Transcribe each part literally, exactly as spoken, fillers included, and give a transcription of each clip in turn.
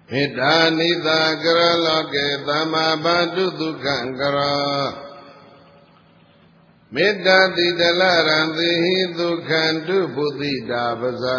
မေတ္တာနိသာကရလောကေသမ္မာပတုဒုက္ခံကရောမေတ္တာတိတလရံသေဟိဒုက္ခံတုပုသိတာပဇာ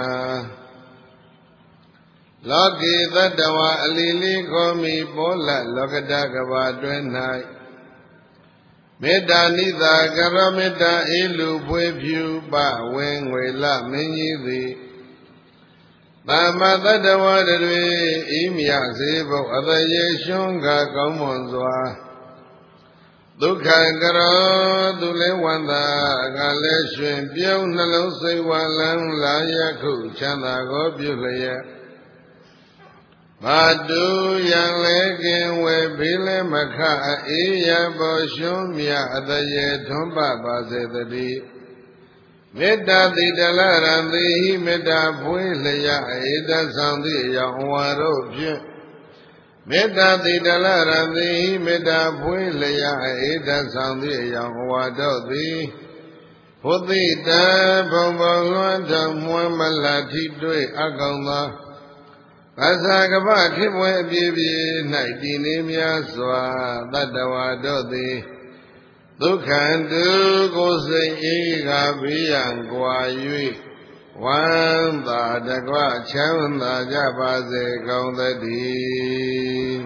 လောကေသတ္တဝါအလီလီခေါ်မိပောလလောကတကဘာတွင်၌မေတ္တာနိသာကရမေတ္တာအေလူဖွေဖြူပဝင်းငွေလမင်းကြီးသည်သမ္မာတတ္တဝါတွေဤမြစေဖို့အတရေရှုံးကကောင်းမွန်စွာဒုက္ခကရောသူလည်းဝန္တာကလည်းရှင်ပြုံးနှလုံးစိတ်ဝါလန်းလာရခုချမ်းသာကိုပြုလျက်ဘာတူရန်လဲကင်ဝေဖေးလဲမခအေးရပေါ်ရှုံးမြအတရေထွန်းပပါစေတည်းမေတ္တာတိတလရံသေဟိမေတ္တာဖွေးလျက်ဧတဆောင်သည့်အယောင်ဝါတို့ဖြင့်မေတ္တာတိတလရံသေဟိမေတ္တာဖွေးလျက်ဧတဆောင်သည့်အယောင်ဝါတို့သည်ဘုသိတံဘုံဘလွှမ်းတော်မွမ်းမလထိတွေ့အကောင်သောဘာသာကပခိမွေအပြည့်ပြည့်၌တည်နေများစွာတတ္တဝါတို့သည်ဒုက္ခတုကိုယ်စိတ်အေးကဘေးရန်ကွာ၍ဝမ်းသာတကွချမ်းသာကြပါစေကောင်းသတည်း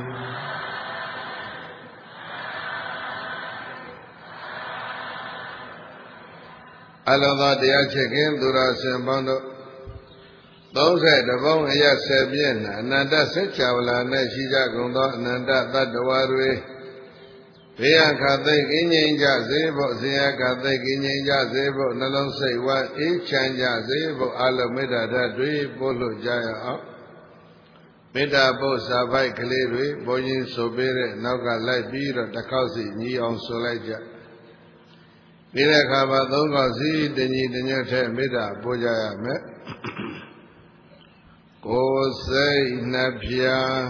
အလုံးသောတရားချက်ခင်သူတော်စင်ပေါင်းတို့သုံးဆယ်တပုံအရဆယ်ပြည့်နာအနန္တစัจ java လာ၌ရှိကြကုန်သောအနန္တသတ္တဝါတွေဘေးရန်ခါသိကင်းငြိမ်ကြစေဖို့ဆင်းရဲခါသိကင်းငြိမ်ကြစေဖို့နှလုံးစိတ်ဝမ်းအေးချမ်းကြစေဖို့အလုံးမေတ္တာဓာတ်တွေပို့လို့ကြရအောင်မေတ္တာပို့စာပိုက်ကလေးတွေဘုန်းကြီးဆိုပေးတဲ့နောက်ကလိုက်ပြီးတော့တစ်ခေါက်စီညီအောင်ဆိုလိုက်ကြပြီးတဲ့အခါမှာသုံးခေါက်စီတညီတညွတ်ထဲမေတ္တာပို့ကြရမယ်ကိုယ်စိတ်နှပြ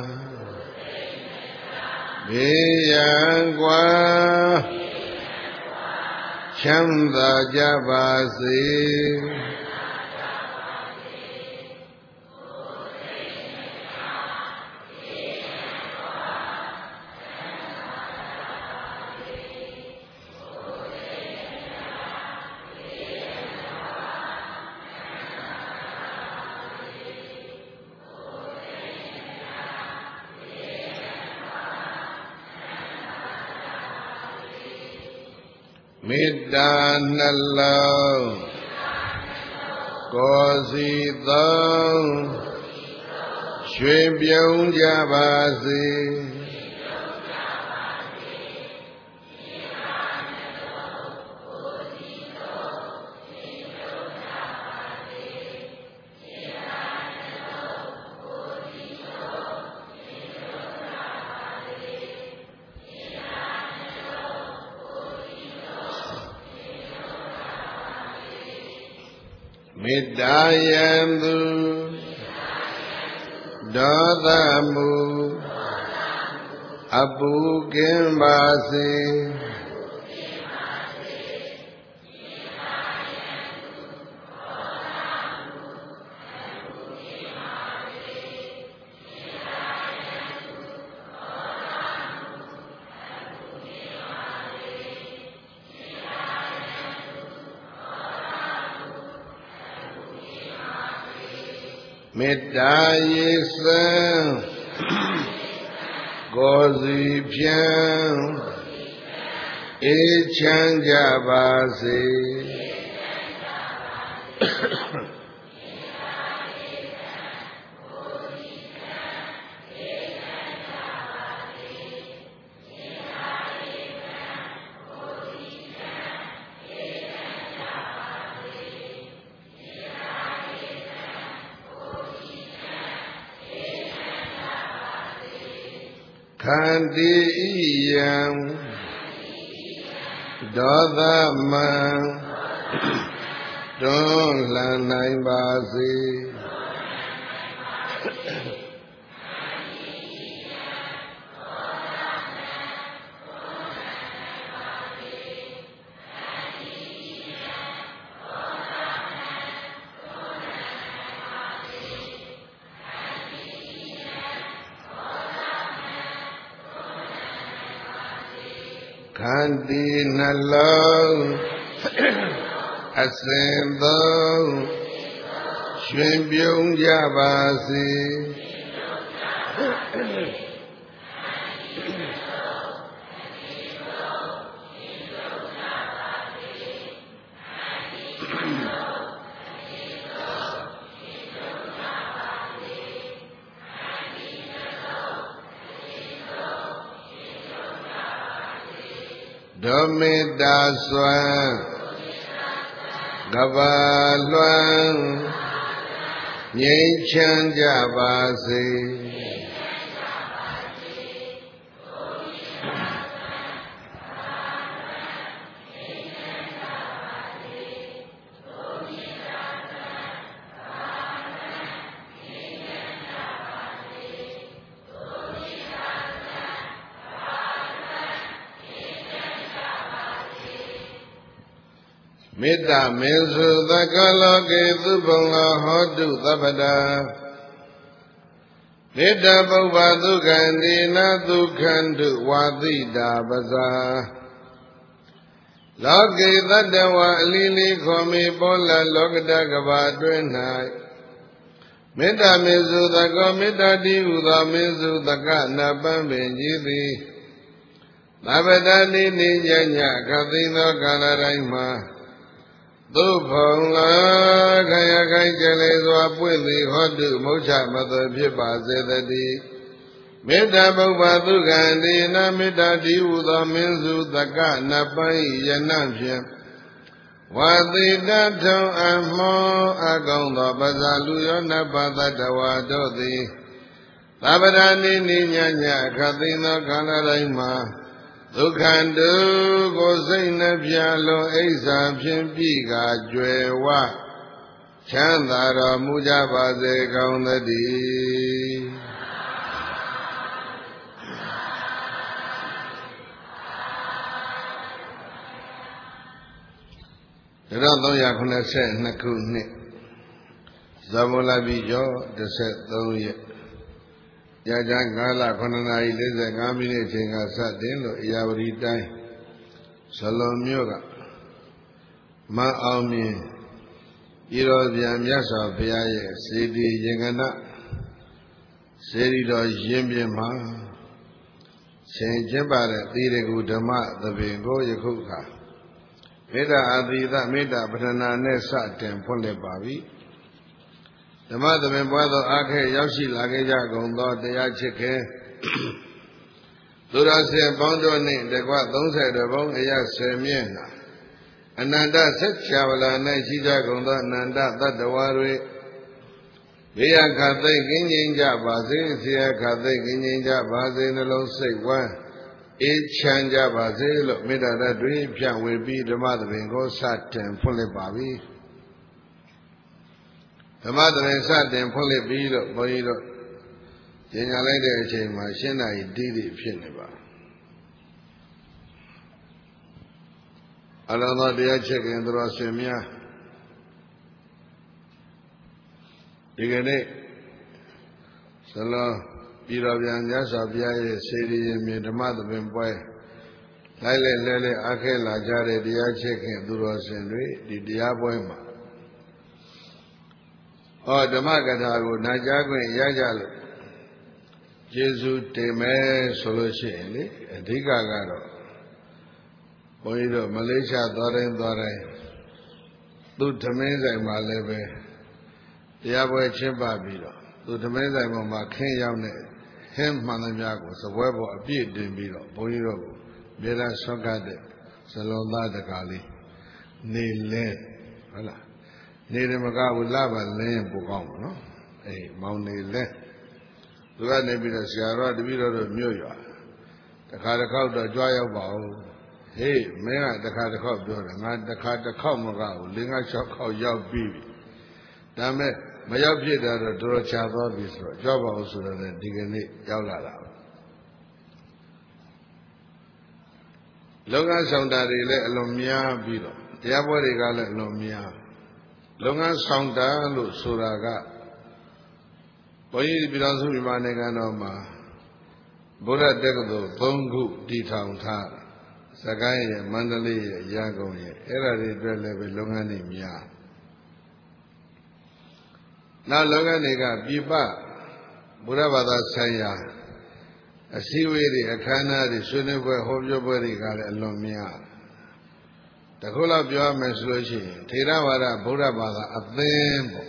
ဘေးရန်ကွာချမ်းသာကြပါစေမေတ္တာနှလုံးကိုယ်စီသုံးရွှေပြုံးကြပါစေမေတ္တာယံသူဒေါသမူအပူကင်းပါစေမေတ္တာရေစံကိုယ်စီဖြံအေးချမ်းကြပါစေခန္တီယံဒေါသမံတွန်းလှန်နိုင်ပါစေခန္တီနှလုံးအစဉ်သုံးရွှင်ပြုံးကြပါစေဒုမေတ္တာစွမ်းကဘာလွှမ်းငြိမ်းချမ်းကြပါစေမေတ္တာမင်းစုသက္ကလောကေသုဘုံလောဟောတုသဗ္ဗတာမေတ္တာပုဗ္ဗဒုက္ခံဒီနာဒုက္ခံတုဝါတိတာပဇာလောကေတတ္တဝအလီလီခောမိပောလလောကတကဘာတွင်၌မေတ္တာမင်းစုသက္ကောမေတ္တာတိဟုသောမင်းစုသက္ကနာပန်းပင်ကြီးသည်သဗ္ဗတာနိနိညညခသိသောကာလတိုင်းမှာသုဖုံလာခရခိုင်ကျလေစွာပွင့်သည်ဟောတုမုဋ္ဌမသွေဖြစ်ပါစေတည်းမေတ္တာပုဗ္ဗသုခန္တိနာမေတ္တာတိဟုသောမင်းစုသက္ကနပန်းယနဖြင့်ဝါတိတထုံအမောအကောင်သောပဇာလူယောနပသတ္တဝါတို့သည်သဗ္ဗရာနိနိညညခသိသောကာလတိုင်းမှာဒုက္ခန္တုကိုစိတ်နှပြလုံးအိစ္ဆာဖြင့်ပြီးကကျွယ်ဝချမ်းသာတော်မူကြပါစေကောင်းသတည်းဒါတော့သုံးရာခုနှစ်ဆယ်နှစ်ခုနှစ်ဇဗောလပိကျော်တစ်ဆက်သုံးရက်ကြာကြာကာလခုနှစ်နာရီလေးဆယ်ငါးမိနစ်အချိန်ကစတင်လို့အရာဝတီတိုင်းဇလွန်မြို့ကမအောင်မြင်ဤတော်ပြန်မြတ်စွာဘုရားရဲ့စေတီရင်ကနစေတီတော်ရင်ပြင်မှာဆင်ကျင်းပါတဲ့သီရကုဓမ္မသဘင်ကိုယခုခါမေတ္တာအာသီသမေတ္တာပဋ္ဌာနာနဲ့စတင်ဖွင့်လှစ်ပါပြီဓမ္မသဘင်ပွားသောအားခဲရောက်ရှိလာခဲ့ကြကုန်သောတရားချစ်ခင်သူတော်စင်ပေါင်းတို့နှင့်တကွသုံးဆယ်တဘုံအရာဆယ်မြင့်နာအနန္တဆက်ချာဝလာ၌ရှိကြကုန်သောအနန္တသတ္တဝါတွေဘေးရခသိကင်းငြိမ်းကြပါစေဆရာခသိကင်းငြိမ်းကြပါစေနှလုံးစိတ်ဝမ်းအေးချမ်းကြပါစေလို့မေတ္တာဓာတ်တွေဖြန့်ဝေပြီးဓမ္မသဘင်ကိုစတင်ဖွင့်လှစ်ပါပြီဓမ္မသဘင်စတင်ဖွင့်လှစ်ပြီးတော့ဘုန်းကြီးတို့ကျင်ညာလိုက်တဲ့အချိန်မှာရှင်းနာရီတီးတီးဖြစ်နေပါအလုံးစုံတရားချက်ခင်သူတော်ရှင်များဒီကနေ့ဇလောပြည်တော်ပြန်မြတ်စွာဘုရားရဲ့စေတီရင်မြေဓမ္မသဘင်ပွဲလိုက်လဲလဲလဲအခက်လာကြတဲ့တရားချက်ခင်သူတော်ရှင်တွေဒီတရားပွဲမှာဟောဓမ္မကထာကိုနာကြားခွင့်ရကြလို့ကျေးဇူးတင်မယ်ဆိုလို့ရှိရင်လေအဓိကကတော့ဘုန်းကြီးတို့မလေးရှားသွားတိုင်းသွားတိုင်းသူ့သမင်းဆိုင်မှာလည်းပဲတရားပွဲကျင်းပပြီးတော့သူသမင်းဆိုင်ပေါ်မှာခင်းရောက်တဲ့ဟင်းမှန်သမျှကိုစပွဲပေါ်အပြည့်တင်ပြီးတော့ဘုန်းကြီးတို့ကိုမြေသားဆွတ်ကတဲ့ဇလွန်သားတကားလေးနေလဲဟုတ်လားနေတယ်မကဘူးလပါလင်းပိုကောင်းပါနော်အေးမောင်နေလဲသူကနေပြီးတော့ဆရာတော်တပည့်တော်တို့မြို့ရွာတခါတစ်ခေါက်တော့ကြွားရောက်ပါဦးဟေးမင်းကတခါတစ်ခေါက်ပြောတယ်ငါတခါတစ်ခေါက်မကဘူးလေးငါးခြောက်ခေါက်ရောက်ပြီးဒါမဲ့မရောက်ဖြစ်တာတော့တော်တော်ချာသွားပြီဆိုတော့ကြွားပါဦးဆိုတော့ဒီကနေ့ရောက်လာတာလုပ်ငန်းဆောင်တာတွေလည်းအလွန်များပြီးတော့တရားပွဲတွေကလည်းအလွန်များလုပ်ငန်းဆောင်တာလို့ဆိုတာကဘုန်းကြီးပြည်တော်စုမြန်မာနိုင်ငံတော်မှာဗုဒ္ဓတက္ကသိုလ်သုံးခုတည်ထောင်ထား Sakai ye Mandalay ye Yangon ye era deအတွက်လည်းပဲလုပ်ငန်းတွေများနောက်လုပ်ငန်းတွေကပြပဘုရားဘာသာဆိုင်ရာအစည်းအဝေးတွေအခမ်းအနားတွေဆွေးနွေးပွဲဟောပြောပွဲတွေကလည်းအလွန်များတခုလောက်ပြောရမယ်ဆိုလို့ရှိရင်ထေရဝါဒဗုဒ္ဓဘာသာအသင်းပေါ့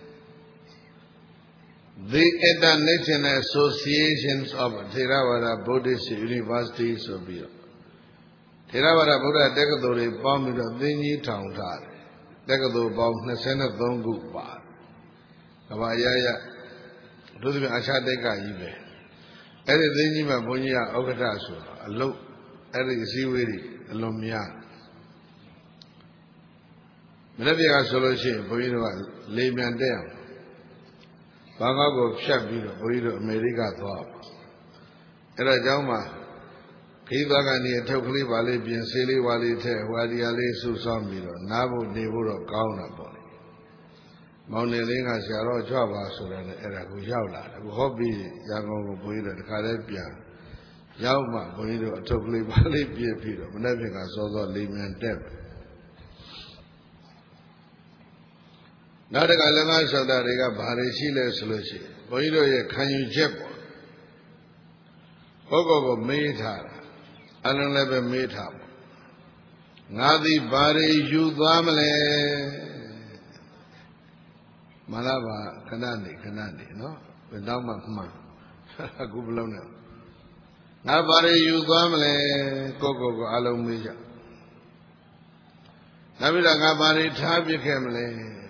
The International Associations of Theravada Buddhist University ဆိုပြီးတော့ထေရဝါဒဗုဒ္ဓတက္ကသိုလ်တွေပေါင်းပြီးတော့သင်္ကြီးထောင်ထားတယ်တက္ကသိုလ်ပေါင်း23ခုပါတယ်ကဘာရရတို့ဒီအာရှတက္ကကြီးပဲအဲ့ဒီသင်္ကြီးမှာဘုန်းကြီးကဥက္ကဋ္ဌဆိုအလုတ်အဲ့ဒီအစည်းအဝေးတွေအလွန်များမနေ့ကဆိုလို့ရှိရင်ဘုန်းကြီးတို့ကလေပြန်တက်အောင်ဘာငေါ့ကိုဖြတ်ပြီးတော့ဘုန်းကြီးတို့အမေရိကသွားအဲ့ဒါကြောင့်မှခီးသွားကနေအထုပ်ကလေးပါလေးပြင်ဆေးလေးပါလေးထည့်ဟွာဒီယာလေးဆူဆောင်းပြီးတော့နားဖို့နေဖို့တော့ကောင်းတာပေါ့လေမောင်နေလေးကဆရာတော်ကြွပါဆိုတယ်အဲ့ဒါကိုရောက်လာတယ်ဟောပြီးရန်ကုန်ကိုဘုန်းကြီးတို့တခါတည်းပြန်ရောက်မှဘုန်းကြီးတို့အထုပ်ကလေးပါလေးပြည့်ပြီးတော့မနေ့ကစောစောလေးမြန်တက်နောက်တကလည်းငါဆောက်တာတွေကဘာတွေရှိလဲဆိုလို့ရှိရင်ဘုန်းကြီးတို့ရဲ့ခံယူချက်ပေါ့ဟုတ်ကောကိုမေးထားတာအလုံးလည်းပဲမေးထားပေါ့ငါသည်ဘာတွေယူသွားမလဲမလားပါခဏနေခဏနေနော်ဘယ်တော့မှမှန်အခုဘလုံးနဲ့ငါဘာတွေယူသွားမလဲကိုကိုကိုအလုံးမေးကြနောက်ပြီးတော့ငါဘာတွေထားပြခဲ့မလဲ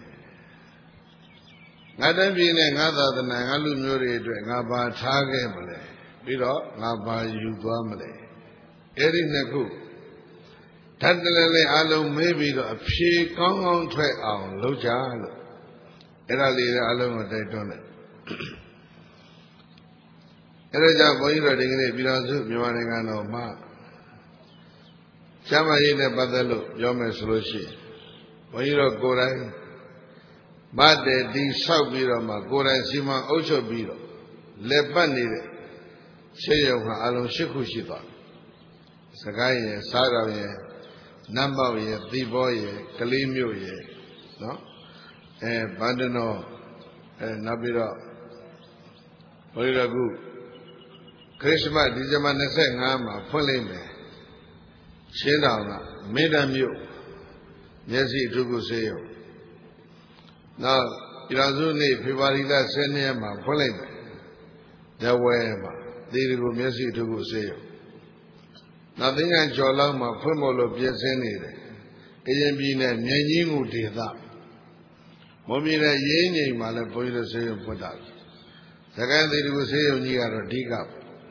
ငါတည်းပြည်နဲ့ငါသာသနာငါလူမျိုးတွေအတွက်ငါဘာထားခဲ့မလဲပြီးတော့ငါဘာယူသွားမလဲအဲ့ဒီနှစ်ခုဓာတ်တလဲလဲအလုံးမေးပြီးတော့အဖြေကောင်းကောင်းထွက်အောင်လုပ်ကြလို့အဲ့ဒါလေးအလုံးကိုတိုက်တွန်းတယ်အဲ့ဒါကြောင့်ဘုန်းကြီးတို့ဒီကနေ့ပြည်တော်စုမြန်မာနိုင်ငံတော်မှာကျမ်းမာရေးနဲ့ပတ်သက်လို့ပြောမယ်ဆိုလို့ရှိရင်ဘုန်းကြီးတို့ကိုယ်တိုင်မတ်တယ်တီဆောက်ပြီးတော့မှကိုယ်တိုင်စီမံအုပ်ချုပ်ပြီးတော့လက်ပတ်နေတဲ့ရှေ့ရုံကအလုံး၈ခုရှိသွားစကိုင်းရယ်စားတော်ရယ်နတ်မောက်ရယ်သီဘောရယ်ကလေးမြို့ရယ်နော်အဲဗန္ဒနောအဲနောက်ပြီးတော့ဘုရားကုခရစ်မတ်ဒီဇင်ဘာ25မှာဖွင့်လိုက်မယ်ရှင်းတော်ကမေတ္တာမြို့မျက်စိအထုကုဆေးရုံနောက်ပြည်တော်စုနေ့ဖေဖော်ဝါရီလ10ရက်မှာဖွင့်လိုက်မယ်ဇဝဲမှာဒီဒီကိုမျက်စိအထုကုဆေးရုံနောက်သိညာကျော်လောက်မှာဖွင့်ဖို့လို့ပြည့်စင်းနေတယ်ကရင်ပြည်နယ်မြိုင်ကြီးငူဒေသမွန်ပြည်နယ်ရင်းငိမ်မှာလည်းဘုန်းကြီးတို့ဆေးရုံဖွင့်တာစကိုင်းဒီဒီကိုဆေးရုံကြီးကတော့အဓိက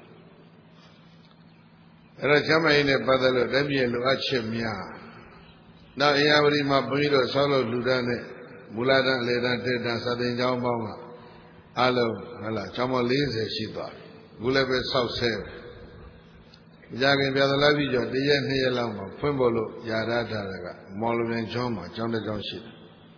အဲ့တော့ကျမ်းမာရေးနဲ့ပတ်သက်လို့တပြည့်လိုအပ်ချက်များနောက်အရာဝတီမှာဘုန်းကြီးတို့ဆောက်လို့လူတန်းနဲ့မူလတန်းအလေတန်းတေတန်းစာသင်ကျောင်းပေါင်းကအလုံးဟုတ်လားကျောင်းပေါင်း40ရှိသွားပြီအခုလည်းပဲဆောက်ဆဲကြခင်ပြသလားပြီးတော့တရက်နှစ်ရက်လောက်မှာဖွင့်ဖို့လို့ယာရထားတာကမော်လမြိုင်ကျောင်းမှာကျောင်းတစ်ကျောင်းရှိတယ်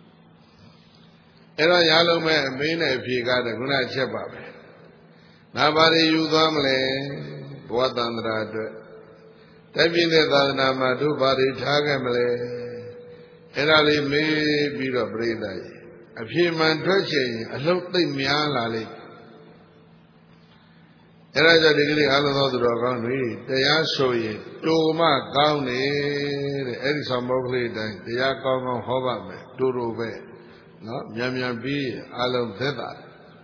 အဲ့တော့ရလုံးမဲ့အမင်းနဲ့အဖြေကားတဲ့ခုနချက်ပါပဲငါဘာတွေယူသွားမလဲဘဝတန္တရာအတွက်တပြည့်တဲ့သာသနာမှာတို့ဘာတွေထားခဲ့မလဲအဲ့ဒါလေးမေးပြီးတော့ပြိဿကြီးအဖြေမှန်ထွက်ချင်ရင်အလုံးသိမ့်များလာလိမ့်အဲ့ဒါကြောင့်ဒီကလေးအားလုံးသောသူတော်ကောင်းတွေတရားဆိုရင်တူမကောင်းနေတဲ့အဲ့ဒီဆောင်ပုဒ်ကလေးတိုင်းတရားကောင်းကောင်းဟောပါမယ်တူတူပဲနော်မြန်မြန်ပြီးအားလုံးသက်သာ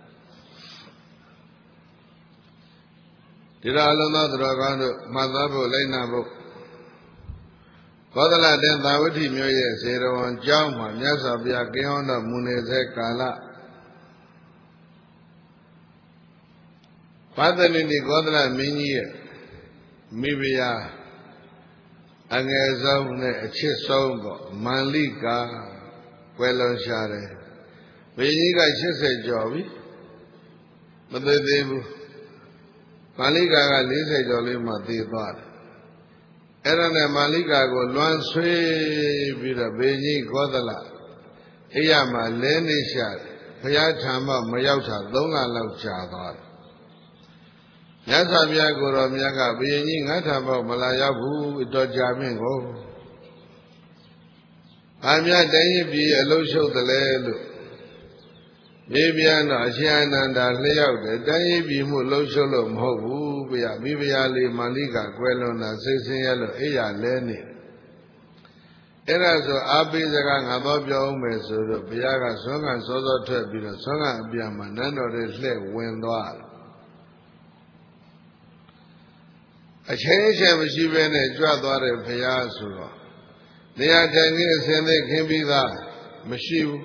ဒီတော့အလုံးသောသူတော်ကောင်းတို့မှတ်သားဖို့လိုက်နာဖို့ကောသလတဲ့သာဝတိမြို့ရဲ့ဇေရဝံကျောင်းမှာမြတ်စွာဘုရားကင်းဟောတော်မူနေသောကာလပါသနိတိကောသလမင်းကြီးရဲ့မိဖုရားအငယ်ဆုံးနဲ့အချစ်ဆုံးပေါ့မန္လိကာကွယ်လွန်ရှာတယ်ဘုရင်ကြီးက80ကျော်ပြီမသိသေးဘူးမန္လိကာက40ကျော်လေးမှသေသွားတယ်အဲ့ဒါနဲ့မာလိကာကိုလွမ်းဆွေးပြီးတော့ဘေကြီးကောသလအိယမှာလဲနေရှာတယ်ဘုရားထံမှမရောက်တာသုံးလလောက်ကြာသွားတယ်မြတ်စွာဘုရားကိုယ်တော်မြတ်ကဘုရင်ကြီးငါးထပ်ပေါက်မလာရောက်ဘူးတော်ကြမင်းကိုအမြတ်တိုင်းပြည်အလုံးရှုပ်တယ်လေလို့မြေပြန်တော့အရှင်အနန္ဒာလျှောက်တယ်တိုင်းပြည်မှုလုံးရှုပ်လို့မဟုတ်ဘူးဗျာမိဖုရားလေးမန္လိကကွယ်လွန်တာစိတ်ဆင်းရဲလို့အိယာလဲနေအဲ့ဒါဆိုအာပိစကားငါတော့ပြောအောင်မယ်ဆိုတော့ဘုရားကဆွမ်းခံစောစောထွက်ပြီးတော့ဆွမ်းခံအပြန်မှာနန်းတော်တွေလှည့်ဝင်သွားတယ်အချင်းအချင်းမရှိဘဲနဲ့ကြွသွားတယ်ဘုရားဆိုတော့နေရာထိုင်ကြီးအစင်းသေးခင်းပြီးသားမရှိဘူး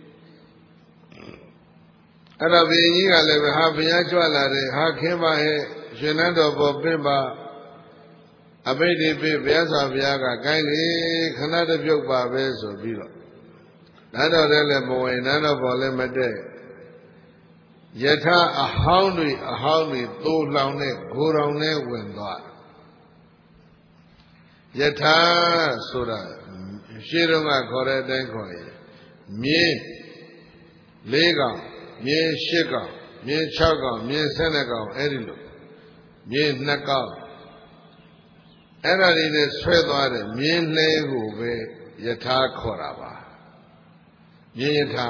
အဲ့တော့ဘုရင်ကြီးကလည်းပဲဟာဘုရားကြွလာတယ်ဟာခင်းပါဟဲ့ရှင်နန်းတော်ပေါ်ပြပါအဘိဓိပိဘုရားစွာဘုရားကကိုင်းလေခဏတပြုတ်ပါပဲဆိုပြီးတော့နန်းတော်လည်းလည်းမဝင်နန်းတော်ပေါ်လည်းမတက်ယထာအဟောင်းတွေအဟောင်းတွေသိုးလောင်နဲ့ဂိုရောင်နဲ့ဝင်သွားယထာဆိုတာရှင်းတော့ကခေါ်တဲ့အတိုင်းခေါ်ရင်မြင်းလေးကောင်မြင်းရှစ်ကောင်မြင်း၆ကောင်မြင်းဆယ်နှစ်ကောင်အဲ့ဒီလိုမြင်းနှစ်ကောင်အဲ့ဒါတွေနဲ့ဆွဲသွားတယ်မြင်းလဲကိုပဲယထာခေါ်တာပါမြင်းယထာ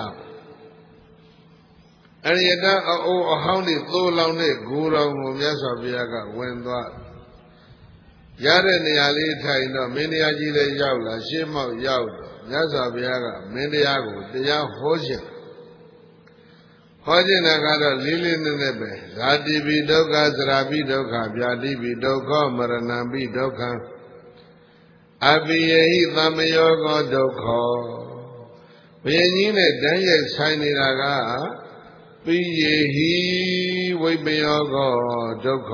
အဲ့ဒီယထာအိုးအဟောင်းတွေသိုးလောင်တဲ့ဂူတော်ကိုမြတ်စွာဘုရားကဝင်သွားရတဲ့နေရာလေးထိုင်တော့မင်းတရားကြီးလည်းရောက်လာရှင်းမောက်ရောက်တော့မြတ်စွာဘုရားကမင်းတရားကိုတရားဟောခြင်းဟောခြင်းကတော့လေးလေးနက်နက်ပဲဇာတိပိဒုက္ခသရာပိဒုက္ခဗျာတိပိဒုက္ခမရဏံပိဒုက္ခအပိယဟိသမယောကောဒုက္ခဘုရင်ကြီးနဲ့တန်းရဲ့ဆိုင်နေတာကပိယဟိဝိပယောကောဒုက္ခ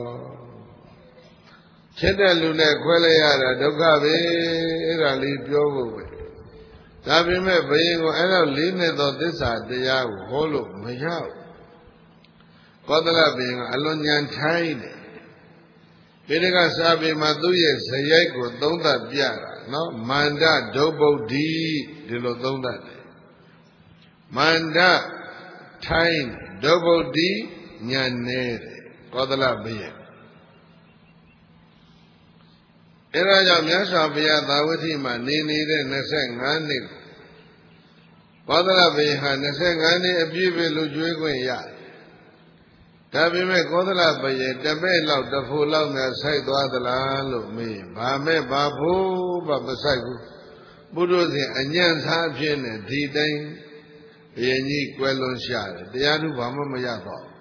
ချက်တဲ့လူနဲ့ခွဲလိုက်ရတာဒုက္ခပဲအဲ့ဒါလေးပြောဖို့ပဲဒါပေမဲ့ဘုရင်ကအဲ့တော့လေးနဲ့သောသစ္စာတရားကိုဟောလို့မရဘူးကောသလဘုရင်ကအလွန်ဉာဏ်ထိုင်းတယ်ပိဋကစာပေမှာသူ့ရဲ့ဇယိုက်ကိုသုံးသပ်ပြတာနော်မန္တဒုဗုဒ္ဓိဒီလိုသုံးသပ်တယ်မန္တထိုင်းဒုဗုဒ္ဓိဉာဏ်နဲ့တယ်ကောသလဘုရင်အဲဒါကြောင့်မြတ်စွာဘုရားသာဝတိမှာနေနေတဲ့နှစ်ဆယ့်ငါးနှစ်ကောသလဘုရင်ဟာနှစ်ဆယ့်ငါးနှစ်အပြည့်ပဲလူကျွေးခွင့်ရတယ်။ဒါပေမဲ့ကောသလဘုရင်တပည့်လောက်တဖို့လောက်နဲ့ဆိုင်သွားသလားလို့မေးဘာမဲ့ဘာဖို့ဘာမဆိုင်ဘူး။ဘုဒ္ဓဇင်အညံ့သားဖြစ်နေဒီတိုင်းဘုရင်ကြီးကွယ်လွန်ရှာတယ်တရားသူဘာမှမရတော့ဘူး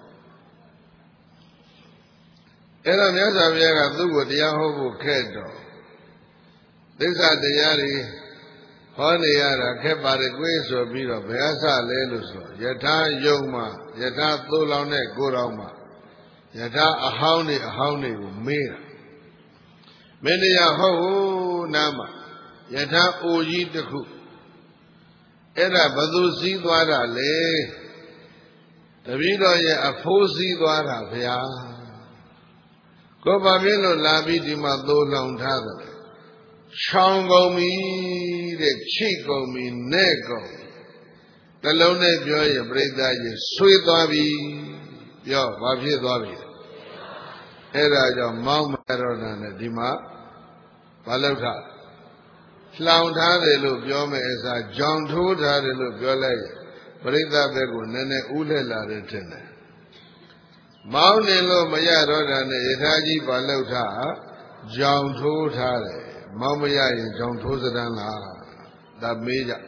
။အဲ့တော့မြတ်စွာဘုရားကသူ့ကိုတရားဟောဖို့ခဲ့တော့သစ္စာတရားတွေဟောနေရတာခက်ပါတယ်ကွေးဆိုပြီးတော့ဘယ်အစလဲလို့ဆိုယထာယုံမှာယထာသိုးလောင်တဲ့ကိုယ်တော်မှာယထာအဟောင်းတွေအဟောင်းတွေကိုမေးတာမင်းတရားဟောဟုတ်နားမှာယထာအိုကြီးတစ်ခုအဲ့ဒါဘသူစည်းသွားတာလဲတပည့်တော်ရဲ့အဖိုးစည်းသွားတာဗျာကိုယ်ဘာဖြစ်လို့လာပြီးဒီမှာသိုးလောင်ထားတယ်ချောင်းကုန်ပြီတဲ့ချိကုန်ပြီနဲ့ကုန်တလုံးနဲ့ပြောရင်ပြိဿကြီးဆွေးသွားပြီပြောဘာဖြစ်သွားပြီအဲ့ဒါကြောင့်မောင်းမရောတာနဲ့ဒီမှာဘာလောက်ထလှောင်ထားတယ်လို့ပြောမယ်အစားကြောင်ထိုးထားတယ်လို့ပြောလိုက်ပြိဿဘက်ကိုနည်းနည်းဥလှည့်လာတယ်ထင်တယ်မောင်းနေလို့မရတော့တာနဲ့ယထာကြီးဘာလောက်ထကြောင်ထိုးထားတယ်မောင်းမရရင်ကြောင်ထိုးစတန်းလားဒါမေးကြ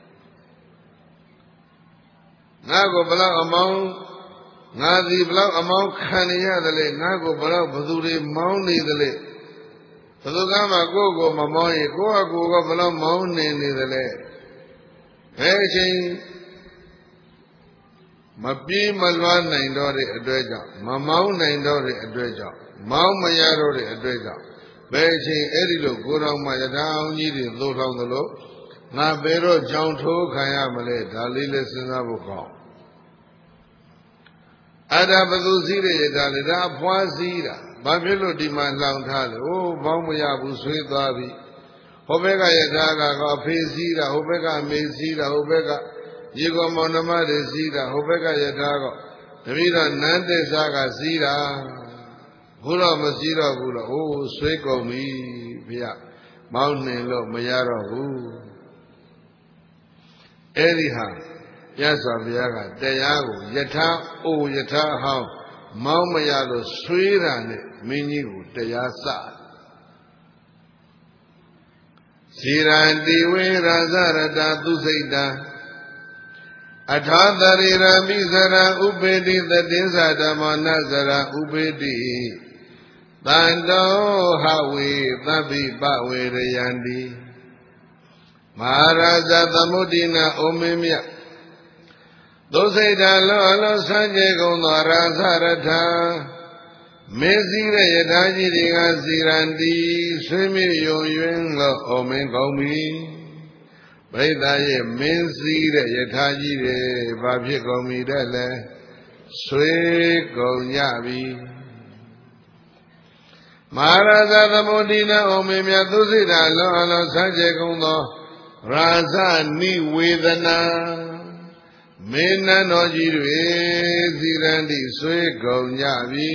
ငါကိုဘလောက်အမောင်းငါစီဘလောက်အမောင်းခံနေရတယ်လေငါကိုဘလောက်ဘသူတွေမောင်းနေတယ်လေဘသူကမှကိုယ့်ကိုမမောင်းရင်ကိုယ့်အကူကဘလောက်မောင်းနေနေတယ်လေဘယ်အချိန်မပြေးမလွှားနိုင်တော့တဲ့အတွက်ကြောင့်မမောင်းနိုင်တော့တဲ့အတွက်ကြောင့်မောင်းမရတော့တဲ့အတွက်ကြောင့်ဘယ်အချိန်အဲ့ဒီလိုကိုယ်တော်မှယထာအောင်ကြီးတွေသို့ထောင်သလိုငါဘယ်တော့ကြောင်ထိုးခံရမလဲဒါလေးလည်းစဉ်းစားဖို့ကောင်းအဲ့ဒါဘသူစည်းတဲ့ယထာလေဒါအဖွားစည်းတာဘာဖြစ်လို့ဒီမှာလောင်ထားလဲဟိုးဘောင်းမရဘူးဆွေးသွားပြီဟိုဘက်ကယထာကအဖေစည်းတာဟိုဘက်ကအမေစည်းတာဟိုဘက်ကရေကောမောင်နှမတွေစည်းတာဟိုဘက်ကယထာကတပည့်တော်နန်းသစ္စာကစည်းတာခုတော့မရှိတော့ဘူးတော့အိုးဆွေးကုန်ပြီဖေမောင်းနှင်လို့မရတော့ဘူးအဲ့ဒီဟာမြတ်စွာဘုရားကတရားကိုယထာအိုယထာဟောင်းမောင်းမရလို့ဆွေးတာနဲ့မင်းကြီးကိုတရားစဇီရန္တိဝေရာဇရတသုစိတ်တအထာတရိရမိစရဥပေတိတတိသဓမ္မနစရဥပေတိတန္တောဟဝေသဗ္ဗိပဝေရယန္တိမဟာရာဇသမုဒ္ဒိနာအိုမင်းမြတ်သုစိတ်တလောအလောဆန်းကျေကုန်သောရာဇရထမေစည်းတဲ့ယထာကြီးတွေကစီရန်တီဆွေးမြေ့ယုံယွင်းလို့အိုမင်းကောင်းပြီပရိသတ်ရဲ့မင်းစည်းတဲ့ယထာကြီးတွေဘာဖြစ်ကုန်ပြီတဲ့လဲဆွေးကုန်ကြပြီမဟာရာဇသမုဒ္ဒိနာအိုမင်းမြတ်သုစိတ်တလောအလောဆန်းကျေကုန်သောရာဇနိဝေဒနာမင်းနန်းတော်ကြီးတွေစီရန်တိဆွေးကုန်ကြပြီ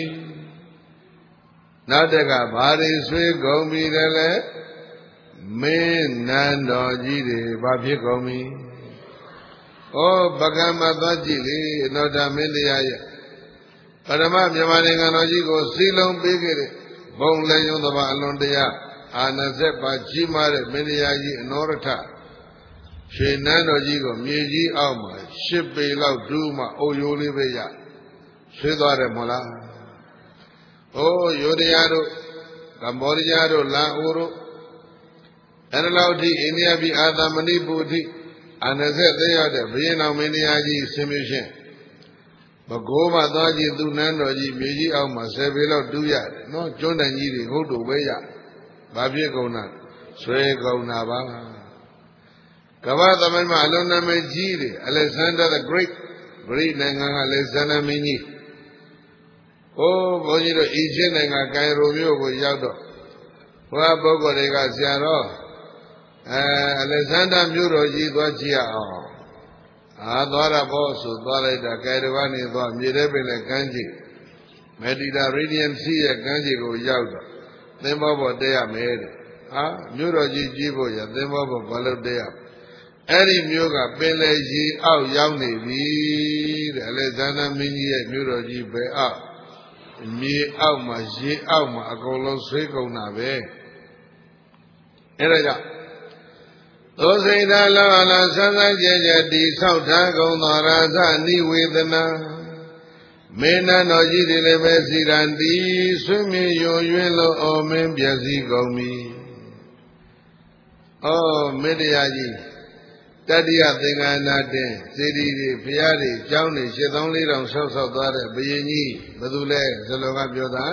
နောက်တကဘာတွေဆွေးကုန်ပြီတယ်လဲမင်းနန်းတော်ကြီးတွေဘာဖြစ်ကုန်ပြီဩပကံမသွားကြည့်လေနောဒမင်းတရားရဲ့ပရမမြန်မာနိုင်ငံတော်ကြီးကိုစီလုံးပေးခဲ့တဲ့ဘုံလည်းယုံသဘာအလွန်တရားအာနစက်ပါကြီးမားတဲ့မင်းတရားကြီးအနောရထရွှေနန်းတော်ကြီးကိုမြေကြီးအောက်မှာရှစ်ပေလောက်ဒူးမှအုပ်ရိုးလေးပဲရဆွေးသွားတယ်မဟုတ်လား။အိုးယိုဒယာတို့ကမ္ဘောဒီးယားတို့လာအိုတို့အဲ့ဒီလောက်ထိအိန္ဒိယပြည်အာသမဏိပူထိအာနဆက်သိရောက်တဲ့ဘုရင်တော်မင်းတရားကြီးဆင်းမြရှင်မကိုးမသွားကြည့်သူနန်းတော်ကြီးမြေကြီးအောက်မှာဆယ်ပေလောက်ဒူးရတယ်နော်ကျွန်းတန်ကြီးတွေဟုတ်တို့ပဲရဘာဖြစ်ကုန်တာဆွဲကုန်တာပါကမ္ဘာသမိုင်းမှာအလွန်နာမည်ကြီးတယ် Alexander the Great ဂရိနိုင်ငံက Alexander မင်းကြီးဟိုးဘုန်းကြီးတို့အီဂျစ်နိုင်ငံကိုင်ရိုမြို့ကိုရောက်တော့ဘုရားပုဂ္ဂိုလ်တွေကဆရာတော်အဲ Alexander မြို့တော်ကြီးသွားကြည့်ရအောင်အာသွားရဖို့ဆိုသွားလိုက်တာကိုင်ရိုကနေသွားမြေထဲပင်လည်းကမ်းခြေ Mediterranean Sea ရဲ့ကမ်းခြေကိုရောက်တော့သင်္ဘောပေါ်တက်ရမယ်တဲ့ဟာမြို့တော်ကြီးကြီးဖို့ရသင်္ဘောပေါ်ဘာလို့တက်ရအဲ့ဒီမြို့ကပင်လယ်ရေအောက်ရောက်နေပြီတဲ့ Alexander မင်းကြီးရဲ့မြို့တော်ကြီးပဲအောက်မြေအောက်မှာရေအောက်မှာအကုန်လုံးဆွေးကုန်တာပဲအဲ့ဒါကြောင့်သောစိတ်ဓာလောအလောဆန်းဆန်းကြဲကြဲတိဆောက်ထားကုန်သောရာဇနိဝေဒနာမင်းနန်းတော်ကြီးတွေလည်းပဲစီရန်တီဆွေးမြေယုံယွင်းလို့အော်မင်းပြည့်စည်ကုန်ပြီဩမင်းတရားကြီးတတိယသင်္ကနာတင်စေတီတွေဘုရားတွေကျောင်းတွေရှစ်သောင်းလေးတောင်ဆောက်ဆောက်သွားတဲ့ဘုရင်ကြီးဘယ်သူလဲဇလောကပြောတာ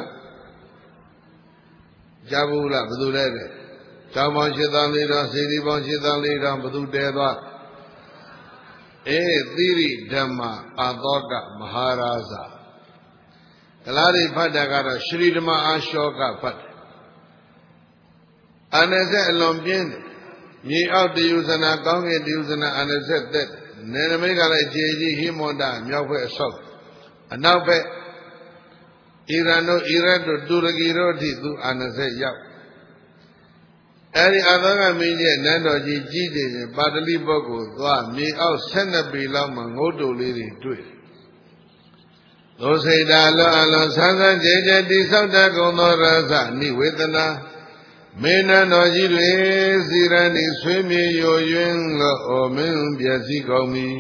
ကြားဘူးလားဘယ်သူလဲတဲ့ကျောင်းပေါင်းရှစ်သောင်းလေးတောင်စေတီပေါင်းရှစ်သောင်းလေးတောင်ဘယ်သူတဲသွားအေးသီရိဓမ္မအာသောကမဟာရာဇကလားတွေဖတ်တာကတော့ရှရီဓမ္မအာရှောကဖတ်တယ်အာနစက်အလွန်ပြင်းတယ်မြေအောက်တယုဇနာကောင်းကင်တယုဇနာအာနစက်သက်နေနမိတ်ကလည်းခြေကြီးဟိမွန်တာမြောက်ဘက်အဆောက်အနောက်ဘက်အီရန်တို့အီရတ်တို့တူရကီတို့အထိသူအာနစက်ရောက်အဲဒီအသောကမင်းရဲ့နန်းတော်ကြီးကြီးတယ်ပါတလိပုဂ္ဂိုလ်သွားမြေအောက်၁၂ပေလောက်မှငုတ်တုလေးတွေတွေ့သောစိတ်ဓာလောအလောဆန်းဆန်းကြဲကြဲတိဆောက်တတ်ကုန်သောရသနိဝေဒနာမင်းနန်းတော်ကြီးတွေစီရန်ဒီဆွေးမြေယိုယွင်းလို့အိုမင်းပြည့်စည်ကုန်ပြီ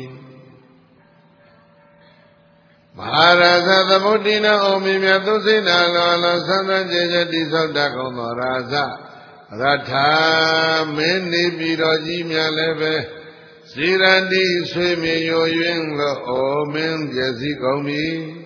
မဟာရာဇသမုဒ္ဒိနာအိုမင်းမြတ်သုစိတ်ဓာလောအလောဆန်းဆန်းကြဲကြဲတိဆောက်တတ်ကုန်သောရာဇရထာမင်းနေပြည်တော်ကြီးများလည်းပဲစီရန်တိဆွေးမြေယိုယွင်းလို့အိုမင်းပြည့်စည်ကုန်ပြီ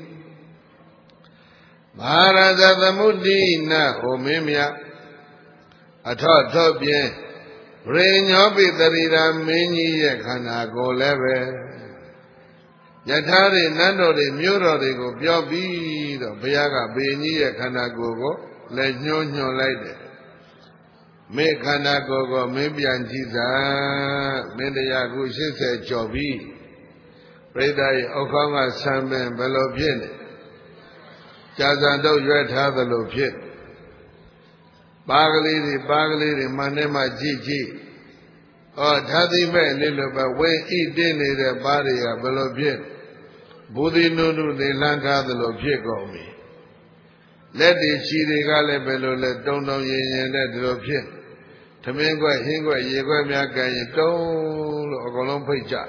မဟာရာဇသမုဒ္ဒိနာအိုမင်းမြတ်အထော့ထော့ပြင်းဗရေညောပိတရိရာမင်းကြီးရဲ့ခန္ဓာကိုယ်လည်းပဲယထာတွေနန်းတော်တွေမြို့တော်တွေကိုပြောပြီးတော့ဘုရားကဘုရင်ကြီးရဲ့ခန္ဓာကိုယ်ကိုလည်းညှိုးညွှန်လိုက်တယ်မေခန္ဓာကိုယ်ကိုမင်းပြန်ကြည့်သာမင်းတရားခုရှစ်ဆယ်ကျော်ပြီပြိဿရဲ့အောက်ခေါင်းကဆံပင်ဘယ်လိုဖြစ်နေကြာစံတော့ရွက်ထားသလိုဖြစ်ပါကလေးတွေပါကလေးတွေမှန်နဲ့မှကြည့်ကြည့်ဩဓာတိမဲ့နေလို့ပဲဝင်းဣတင်းနေတဲ့ပါးတွေကဘယ်လိုဖြစ်ဘူဒီနုနုနေလန်းထားသလိုဖြစ်ကုန်ပြီလက်တွေခြေတွေကလည်းဘယ်လိုလဲတုံတုံရင်ရင်နဲ့ဒီလိုဖြစ်သမင်းခွက်ဟင်းခွက်ရေခွက်များကန်ရင်တုံးလို့အကုန်လုံးဖိတ်ကြ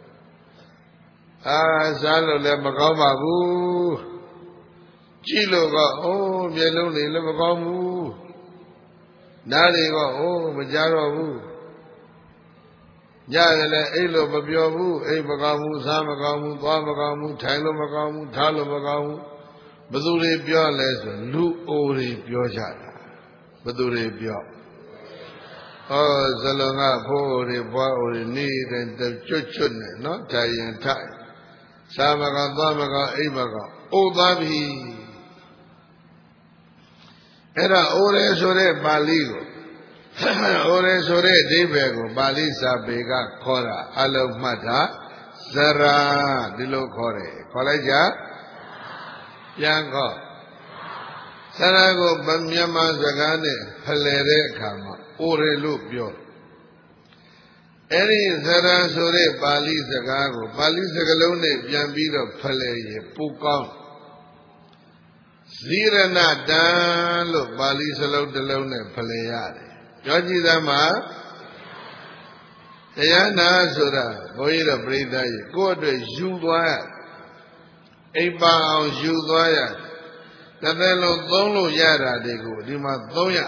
အာစားလို့လည်းမကောင်းပါဘူးကြည့်လို့ကအိုးမျက်လုံးတွေလည်းမကောင်းဘူးနားတွေကအိုးမကြတော့ဘူးညတယ်လည်းအိတ်လို့မပြောဘူးအိတ်မကောင်းဘူးစားမကောင်းဘူးသွားမကောင်းဘူးထိုင်လို့မကောင်းဘူးထားလို့မကောင်းဘူးဘယ်သူတွေပြောလဲဆိုလူအိုတွေပြောကြတာဘယ်သူတွေပြောဩဇလုံကဖိုးတွေဘွားအိုတွေနေတဲ့ကျွတ်ကျွတ်နဲ့နော်ထိုင်ရင်ထိုင်စားမကောင်းသွားမကောင်းအိတ်မကောင်းအိုသွားပြီအဲ့ဒါအိုရဲဆိုတဲ့ပါဠိကိုအိုရဲဆိုတဲ့အဓိပ္ပာယ်ကိုပါဠိစာပေကခေါ်တာအလုံးမှတ်တာဇရာဒီလိုခေါ်တယ်ခေါ်လိုက်ကြပြန်ခေါ်ဇရာကိုမြန်မာစကားနဲ့ဖလှယ်တဲ့အခါမှာအိုရဲလို့ပြောအဲ့ဒီဇရာဆိုတဲ့ပါဠိစကားကိုပါဠိစကားလုံးနဲ့ပြန်ပြီးတော့ဖလှယ်ရင်ပိုကောင်းဇီရဏတံလို့ပါဠိစလုံးတစ်လုံးနဲ့ဖလှယ်ရတယ်ပြောကြည့်သမှာတရားနာဆိုတာဘုန်းကြီးတို့ပြိဿကြီးကိုယ့်အတွက်ယူသွားရအိပ်ပါအောင်ယူသွားရတစ်သက်လုံးသုံးလို့ရတာတွေကိုဒီမှာသုံးရ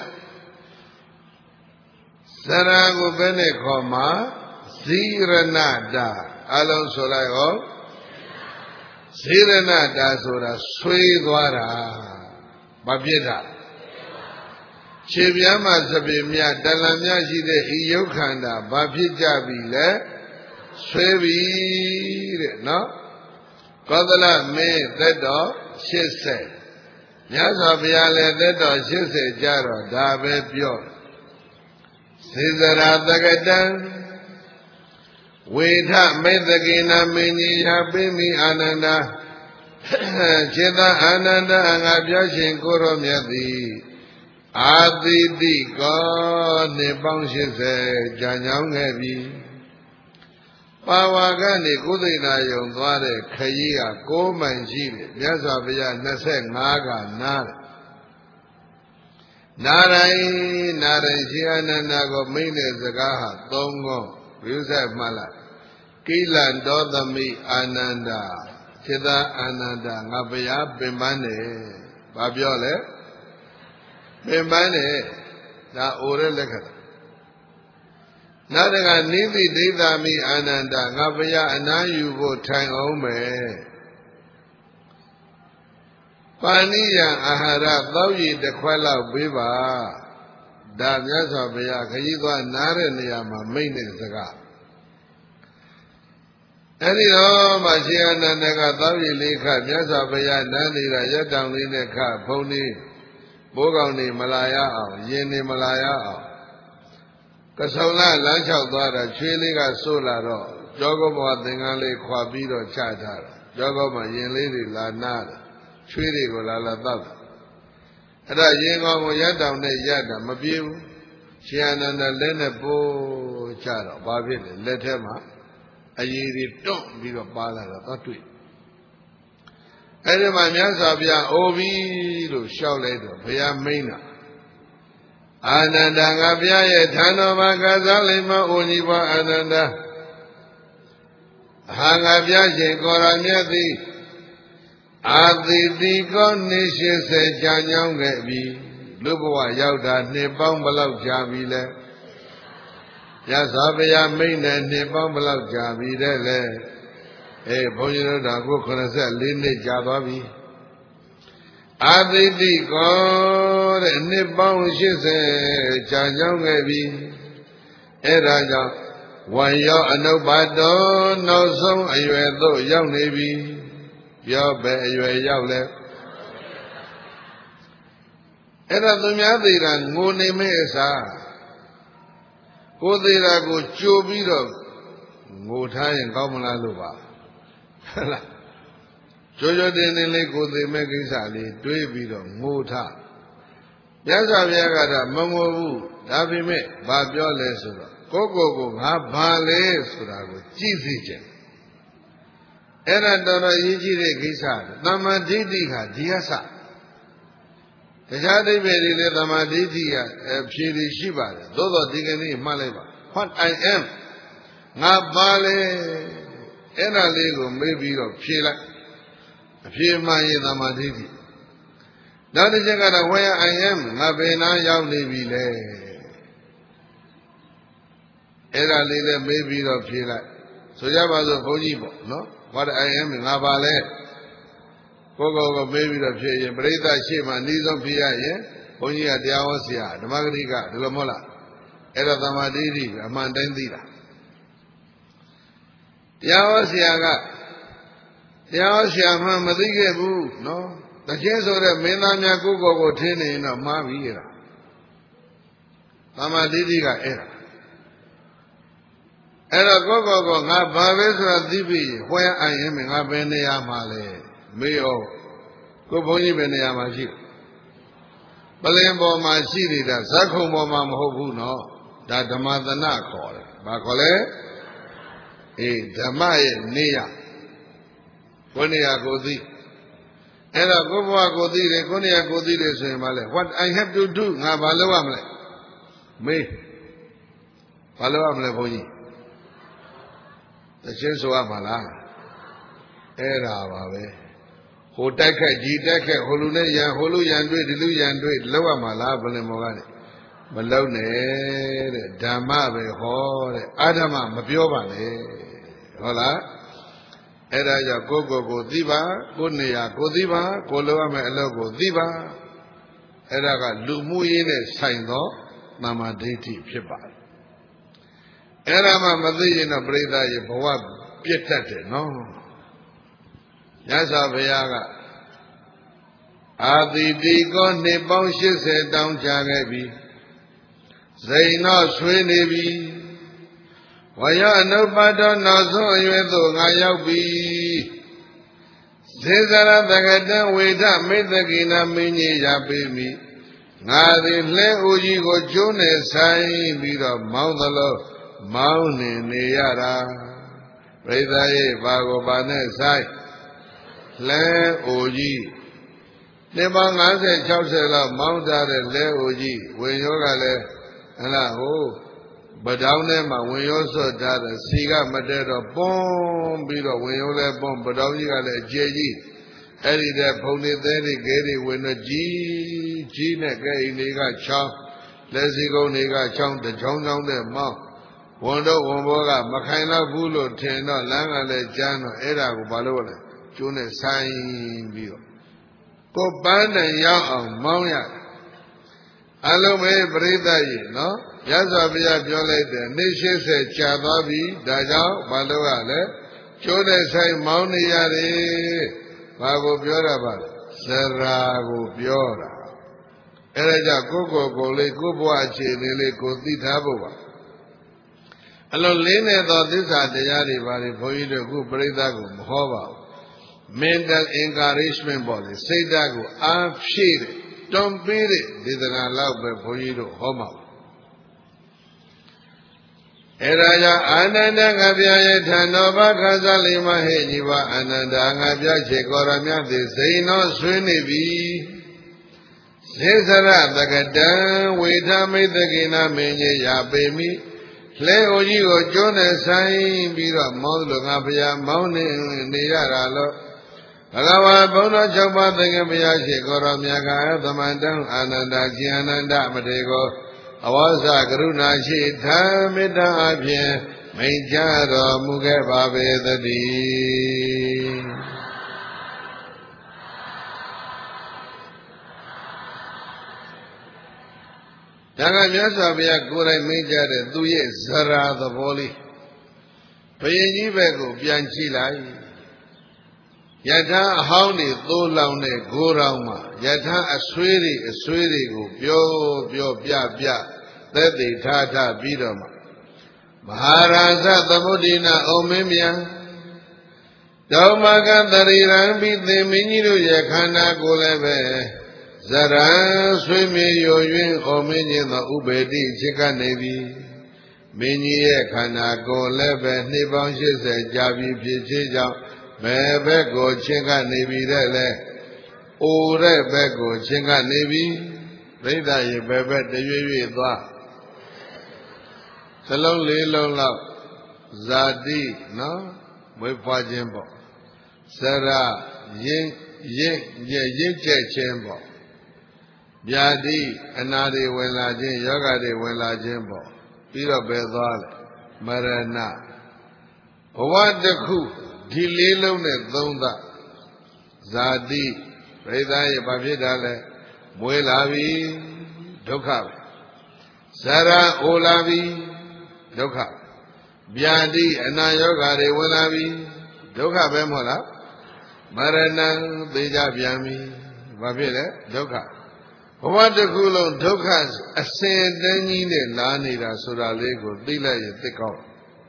ဇရာကိုဘယ်နဲ့ခေါ်မှာဇီရဏတာအလုံးဆိုလိုက်ဟောဇီရဏတာဆိုတာဆွေးသွားတာမပြစ်တာခြေပြားမှာစပင်မြတလံမြရှိတဲ့ဤယုတ်ခန္ဓာဘာဖြစ်ကြပြီလဲဆွဲပြီတဲ့နော်ကောသလမင်းသက်တော်ရှစ်ဆယ်မြတ်စွာဘုရားလည်းသက်တော်ရှစ်ဆယ်ကြတော့ဒါပဲပြောစေစရာတကတံဝေထမေတ္တကိနာမင်းကြီးဟာပိမိအာနန္ဒာခြေသာအာနန္ဒာငါပြောရှင်ကိုရောမြတ်သည်အာတိတိကောနှစ်ပေါင်းရှစ်ဆယ်ကြာညောင်းခဲ့ပြီပါဝါကနေကုသိဏယုံသွားတဲ့ခရီးကကိုးမိုင်ရှိတယ်မြတ်စွာဘုရားနှစ်ဆယ့်ငါးကနားတယ်နာတိုင်းနာတိုင်းရှင်အာနန္ဒာကိုမိန့်တဲ့စကားဟာသုံးခုဘုရားမှတ်လိုက်ကိလန်တောသမိအာနန္ဒာစေတအာနန္ဒာငါဘုရားပင်ပန်းတယ်ဘာပြောလဲပင်ပန်းတယ်ဒါအိုရဲလက္ခဏာနောက်တကနိသိဒိဋ္ဌာမိအာနန္ဒာငါဘုရားအနားယူဖို့ထိုင်အောင်မယ်ပါဏိယံအာဟာရသောက်ရည်တစ်ခွက်လောက်ပေးပါဒါမြတ်စွာဘုရားခရီးသွားနားတဲ့နေရာမှာမိန့်တဲ့စကားအဲ့ဒီတော့မှရှင်အနန္ဒကသောက်ရည်လေးခမြတ်စွာဘုရားနားနေတာရက်တောင်လေးနဲ့ခဘုံလေးဘိုးကောင်နေမလာရအောင်ရင်နေမလာရအောင်ကဆုံလလမ်းလျှောက်သွားတာချွေးလေးကဆိုးလာတော့ကြောကုတ်ဘဝသင်္ကန်းလေးခွာပြီးတော့ချထားတာကြောကုတ်မှာရင်လေးတွေလာနားတယ်ချွေးတွေကိုလာလာတောက်တယ်အဲ့ဒါရင်ကောင်ကိုရက်တောင်နဲ့ရက်တာမပြေဘူးရှင်အနန္ဒလက်နဲ့ပိုးချတော့ဘာဖြစ်လဲလက်ထဲမှာအရည်တွေတွန့်ပြီးတော့ပါလာတော့သွားတွေ့အဲ့ဒီမှာမြတ်စွာဘုရားအိုပြီလို့ရှောက်လိုက်တော့ဘုရားမိန့်တာအာနန္ဒာငါဘုရားရဲ့ဌာနတော်မှာကစားလိမ့်မအိုညီပွားအာနန္ဒာဟာငါဘုရားရှင်ကိုရမြတ်သည်အာတိတိကောနေရှိစေကြာညောင်းခဲ့ပြီလူဘဝရောက်တာနှစ်ပေါင်းဘယ်လောက်ကြာပြီလဲမြတ်စွာဘုရားမိန့်တဲ့နှစ်ပေါင်းဘယ်လောက်ကြာပြီတဲ့လဲအေးဘုန်းကြီးတို့တော့အခုခုနှစ်ဆယ့်လေးနှစ်ကြာသွားပြီအာတိတိကောတဲ့နှစ်ပေါင်းရှစ်ဆယ်ကြာကြောင်းခဲ့ပြီအဲ့ဒါကြောင့်ဝံရောအနုပါတောနောက်ဆုံးအရွယ်သို့ရောက်နေပြီပြောပဲအရွယ်ရောက်လဲအဲ့ဒါသူများသေးတာငိုနေမဲ့အစားကိုသေးတာကိုကြိုပြီးတော့ငိုထားရင်ကောင်းမလားလို့ပါဟုတ်လားကြိုးကြိုးတင်တင်လေးကိုသိမဲ့ကိစ္စလေးတွေးပြီးတော့ငိုထားမြတ်စွာဘုရားကတော့မငိုဘူးဒါပေမဲ့ဘာပြောလဲဆိုတော့ကိုကိုကိုငါဘာလဲဆိုတာကိုကြည့်သိကြတယ်အဲ့ဒါတော်တော်ရည်ကြီးတဲ့ကိစ္စသမ္မာဒိဋ္ဌိဟာဒီအစတရားဒိဗ္ဗေတွေလည်းသမ္မာဒိဋ္ဌိကအဖြေတွေရှိပါတယ်သို့တော့ဒီကနေ့မှတ်လိုက်ပါ what I am ငါဘာလဲအဲ့ဒါလေးကိုမေးပြီးတော့ဖြေလိုက်အဖြေမှန်ရင်သမ္မာဒိဋ္ဌိနောက်တစ်ချက်ကတော့ where I am ငါဘယ်နာရောက်နေပြီလဲအဲ့ဒါလေးလည်းမေးပြီးတော့ဖြေလိုက်ဆိုကြပါစို့ဘုန်းကြီးပေါ့နော် what I am ငါဘာလဲကိုယ်ကိုယ်ကိုမေးပြီးတော့ဖြေရင်ပရိသတ်ရှေ့မှာအနည်းဆုံးဖြေရရင်ဘုန်းကြီးကတရားဟောဆရာဓမ္မဂရိကဒီလိုမဟုတ်လားအဲ့ဒါသမ္မာဒိဋ္ဌိအမှန်တိုင်းသိတာတရားဟောဆရာကတရားဟောဆရာမှမသိခဲ့ဘူးနော်တခြင်းဆိုတဲ့မင်းသားများကိုယ်ကိုယ်ကိုထင်းနေရင်တော့မှားပြီအဲ့ဒါသမ္မာဒိဋ္ဌိကအဲ့ဒါအဲ့တော့ကိုယ်ကိုယ်ကိုငါဘာပဲဆိုတာသိပြီဟွဲအိုင်ရင်ငါဘယ်နေရာမှာလဲမေးရောကိုဘုန်းကြီးဘယ်နေရာမှာရှိပလင်ပေါ်မှာရှိနေတာဇက်ခုံပေါ်မှာမဟုတ်ဘူးနော်ဒါဓမ္မသနခေါ်တယ်ဘာခေါ်လဲအေးဓမ္မရဲ့နေရကိုနေရာကိုသိအဲ့တော့ကိုဘဝကိုသိတယ်ကိုနေရာကိုသိတယ်ဆိုရင်မလဲ what I have to do ငါဘာလုပ်ရမလဲမေးဘာလုပ်ရမလဲဘုန်းကြီးတခြင်းဆိုရမှာလားအဲ့ဒါပါပဲဟိုတိုက်ခက်ကြီးတိုက်ခက်ဟိုလူနဲ့ရန်ဟိုလူရန်တွေ့ဒီလူရန်တွေ့လောက်ရမှာလားဘယ်လိုမောကနေမလောက်နဲ့တဲ့ဓမ္မပဲဟောတဲ့အာဓမ္မမပြောပါနဲ့ဟုတ်လားအဲ့ဒါကြောင့်ကိုယ့်ကိုယ်ကိုသိပါကိုယ်နေရာကိုသိပါကိုလိုရမယ့်အလုပ်ကိုသိပါအဲ့ဒါကလူမှုရေးနဲ့ဆိုင်သောသမ္မာဒိဋ္ဌိဖြစ်ပါတယ်အဲ့ဒါမှမသိရင်တော့ပြိဿရဲ့ဘဝပြတ်တတ်တယ်နော်မြတ်စွာဘုရားကအာတိတိကောနှစ်ပေါင်းရှစ်ဆယ်တောင်းကြခဲ့ပြီဇိန်တော့ဆွေးနေပြီဝရအနုပတောနောက်ဆုံးအရွယ်သို့ငါရောက်ပြီသေဇရတကတံဝေဒမိတ္တကိနာမင်းကြီးရပေမိငါသည်လှဲဦးကြီးကိုကျိုးနဲ့ဆိုင်ပြီးတော့မောင်းသလိုမောင်းနေနေရတာပြိဿရဲ့ဘာကိုဘာနဲ့ဆိုင်လဲအိုကြီးနှစ်ပေါင်း၅၀ ၆၀လောက်မောင်းထားတဲ့လဲအိုကြီးဝင်ရောကလည်းဟလာဟိုပတောင်းထဲမှာဝင်ရောစော့ထားတဲ့စီကမတဲတော့ပွန်းပြီးတော့ဝင်ရောလဲပွန်းပတောင်းကြီးကလည်းအကျယ်ကြီးအဲ့ဒီတဲ့ဖုန်နေသေးတွေခဲတွေဝင်တော့ကြီးကြီးနဲ့ကဲအိမ်တွေကချောင်းလက်စီကုန်းတွေကချောင်းတချောင်းချောင်းတဲ့မောင်းဝန်တော့ဝန်ဘောကမခိုင်တော့ဘူးလို့ထင်တော့လမ်းကလည်းကျမ်းတော့အဲ့ဒါကိုဘာလို့လဲကျိုးနဲ့ဆိုင်ပြီးတော့ကိုပန်းတန်ရောက်အောင်မောင်းရအလုံးပဲပရိသတ်ကြီးနော်ရသော်ဘုရားပြောလိုက်တယ်နေ့ရှစ်ဆယ်ကြာသွားပြီဒါကြောင့်ဘာလို့ရလဲကျိုးနဲ့ဆိုင်မောင်းနေရတယ်ဘာကိုပြောတာပါစရာကိုပြောတာအဲ့ဒါကြောင့်ကိုယ့်ကိုယ်ကိုယ်လေးကိုယ့်ဘဝအခြေအနေလေးကိုသိထားဖို့ပါအလုံးလေးနဲ့သောသစ္စာတရားတွေပါလေဘုန်းကြီးတို့ခုပရိသတ်ကိုမဟောပါဘူးmental encouragement ပေါ့လေစိတ်ဓာတ်ကိုအားဖြည့်တဲ့တွန်းပေးတဲ့ဒေသနာလောက်ပဲဘုန်းကြီးတို့ဟောမှာအဲ့ဒါကြောင့်အာနန္ဒငါပြရဲ့ထံတော်ဘာခါစားလိမ့်မဟဲ့ညီပါအာနန္ဒငါပြချေကောရမြတ်သည်စိန်တော်ဆွေးနေပြီသေစရတကတံဝေထမိတ်တကိနာမင်းကြီးရာပေမိလဲအိုကြီးကိုကျိုးနဲ့ဆိုင်ပြီးတော့မောင်းလို့ငါဘုရားမောင်းနေနေရတာလို့ဘဂဝါဘုန်းတော်၆ပါးသင်္ကေဘုရားရှိခိုးတော်မြတ်ကသမန္တံအာနန္ဒကျင်အာနန္ဒမထေကိုအဝါစကရုဏာရှိဓမ္မေတ္တာအဖြင့်မိန့်ကြားတော်မူခဲ့ပါပေသတည်းဒါကမြတ်စွာဘုရားကိုယ်တိုင်မိန့်ကြတဲ့သူရဲ့ဇရာသဘောလေးဘုရင်ကြီးဘက်ကိုပြန်ကြည့်လိုက်ယထာအဟောင်းတွေသိုးလောင်တဲ့ဂိုးတောင်မှာယထာအဆွေးတွေအဆွေးတွေကိုပြောပြောပြပြသက်သေထားထားပြီးတော့မှမဟာရာဇသမုဒ္ဒိနာအုံမင်းမြန်တောမကတရိရံပိသင်မင်းကြီးတို့ရဲ့ခန္ဓာကိုယ်လည်းပဲဇရံဆွေးမြေယို၍ဩမင်းခြင်းသောဥပေတိချစ်ကနေပြီမင်းကြီးရဲ့ခန္ဓာကိုယ်လည်းပဲနှစ်ပေါင်း၈၀ကြာပြီဖြစ်ခြင်းကြောင့်ဘယ်ဘက်ကိုချစ်ကနေပြီတဲ့လဲအိုတဲ့ဘက်ကိုချစ်ကနေပြီပြိဿရေဘယ်ဘက်တရွေ့ရွေ့သွားစလုံးလေးလုံးလောက်ဇာတိနော်မွေးဖွားခြင်းပေါ့စရရင်ရင်ရင့်ကျက်ခြင်းပေါ့ဗျာတိအနာတွေဝင်လာခြင်းယောဂတွေဝင်လာခြင်းပေါ့ပြီးတော့ပဲသွားလေမရဏဘဝတစ်ခုဒီလေးလုံးနဲ့သုံးသဇာတိပရိသတ်ရဲ့ဘာဖြစ်တာလဲမွေးလာပြီဒုက္ခပဲဇရာအိုလာပြီဒုက္ခဗျာတိအနာယောဂတွေဝင်လာပြီဒုက္ခပဲမဟုတ်လားမရဏံသိကြပြန်ပြီဘာဖြစ်လဲဒုက္ခဘဝတစ်ခုလုံးဒုက္ခအစင်တန်းကြီးနဲ့လာနေတာဆိုတာလေးကိုသိလိုက်ရင်သိကောင်း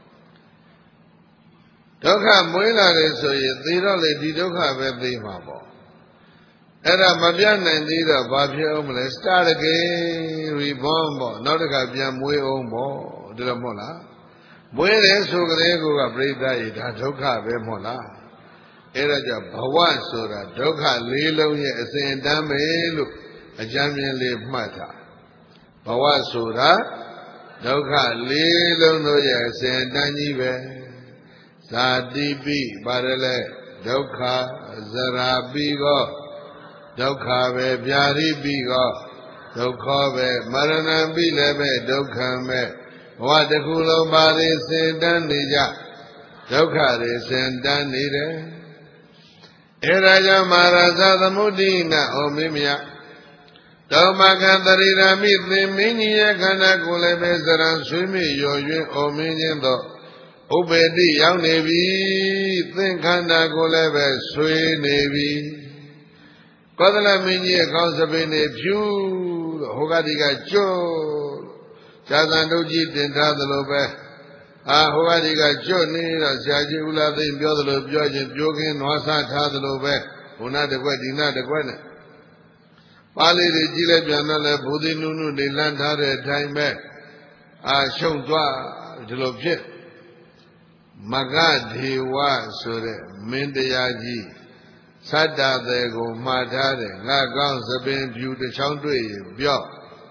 ဒုက္ခမွေးလာတယ်ဆိုရင်သိတော့လေဒီဒုက္ခပဲသိမှာပေါ့အဲ့ဒါမပြတ်နိုင်သေးတော့ဘာဖြစ်အောင်မလဲ start again reborn ပေါ့နောက်တစ်ခါပြန်မွေးအောင်ပေါ့ဒီလိုမဟုတ်လားမွေးတယ်ဆိုကြတဲ့ကောကပြိဿရေဒါဒုက္ခပဲမဟုတ်လားအဲ့ဒါကြောင့်ဘဝဆိုတာဒုက္ခလေးလုံးရဲ့အစဉ်တန်းပဲလို့အကြမ်းမြင်လေးမှတ်တာဘဝဆိုတာဒုက္ခလေးလုံးတို့ရဲ့အစဉ်တန်းကြီးပဲဇာတိပိပါတယ်လေဒုက္ခဇရာပိကောဒုက္ခပဲဗျာတိပိကောဒုက္ခပဲမရဏံပိလည်းပဲဒုက္ခံပဲဘဝတစ်ခုလုံးပါလေစင်တန်းနေကြဒုက္ခတွေစင်တန်းနေတယ်အဲဒါကြောင့်မဟာရသသမုဒိနာဩမိမယတောမကတရိရမိသင်မင်းကြီးရဲ့ခန္ဓာကိုယ်လည်းပဲစရံဆွေးမြေ့ရော်၍ဩမင်းခြင်းသောဥပေတိရောက်နေပြီသင်ခန္ဓာကိုယ်လည်းပဲဆွေးနေပြီကောသလမင်းကြီးရဲ့ခေါင်းစပင်းနေဖြူလို့ဟောကတိကကျွတ်ဇာသံတို့ကြီးတင်ထားသလိုပဲအာဟောကတိကကျွတ်နေတော့ဆရာကြီးဦးလာသိပြောသလိုပြောခြင်းပြောခင်းနွားစားထားသလိုပဲဘုနာတကွက်ဒီနာတကွက်နဲ့ပါဠိတွေကြီးလိုက်ပြန်တော့လဲဘူတိနုနုတွေလန့်ထားတဲ့အတိုင်းပဲအာရှုံသွားဒီလိုဖြစ်မဂဒေဝဆိုတဲ့မင်းတရားကြီးသတ္တသေးကိုမှားထားတယ်ငါကောင်းသပင်ဖြူတစ်ချောင်းတွေ့ရင်ပြော့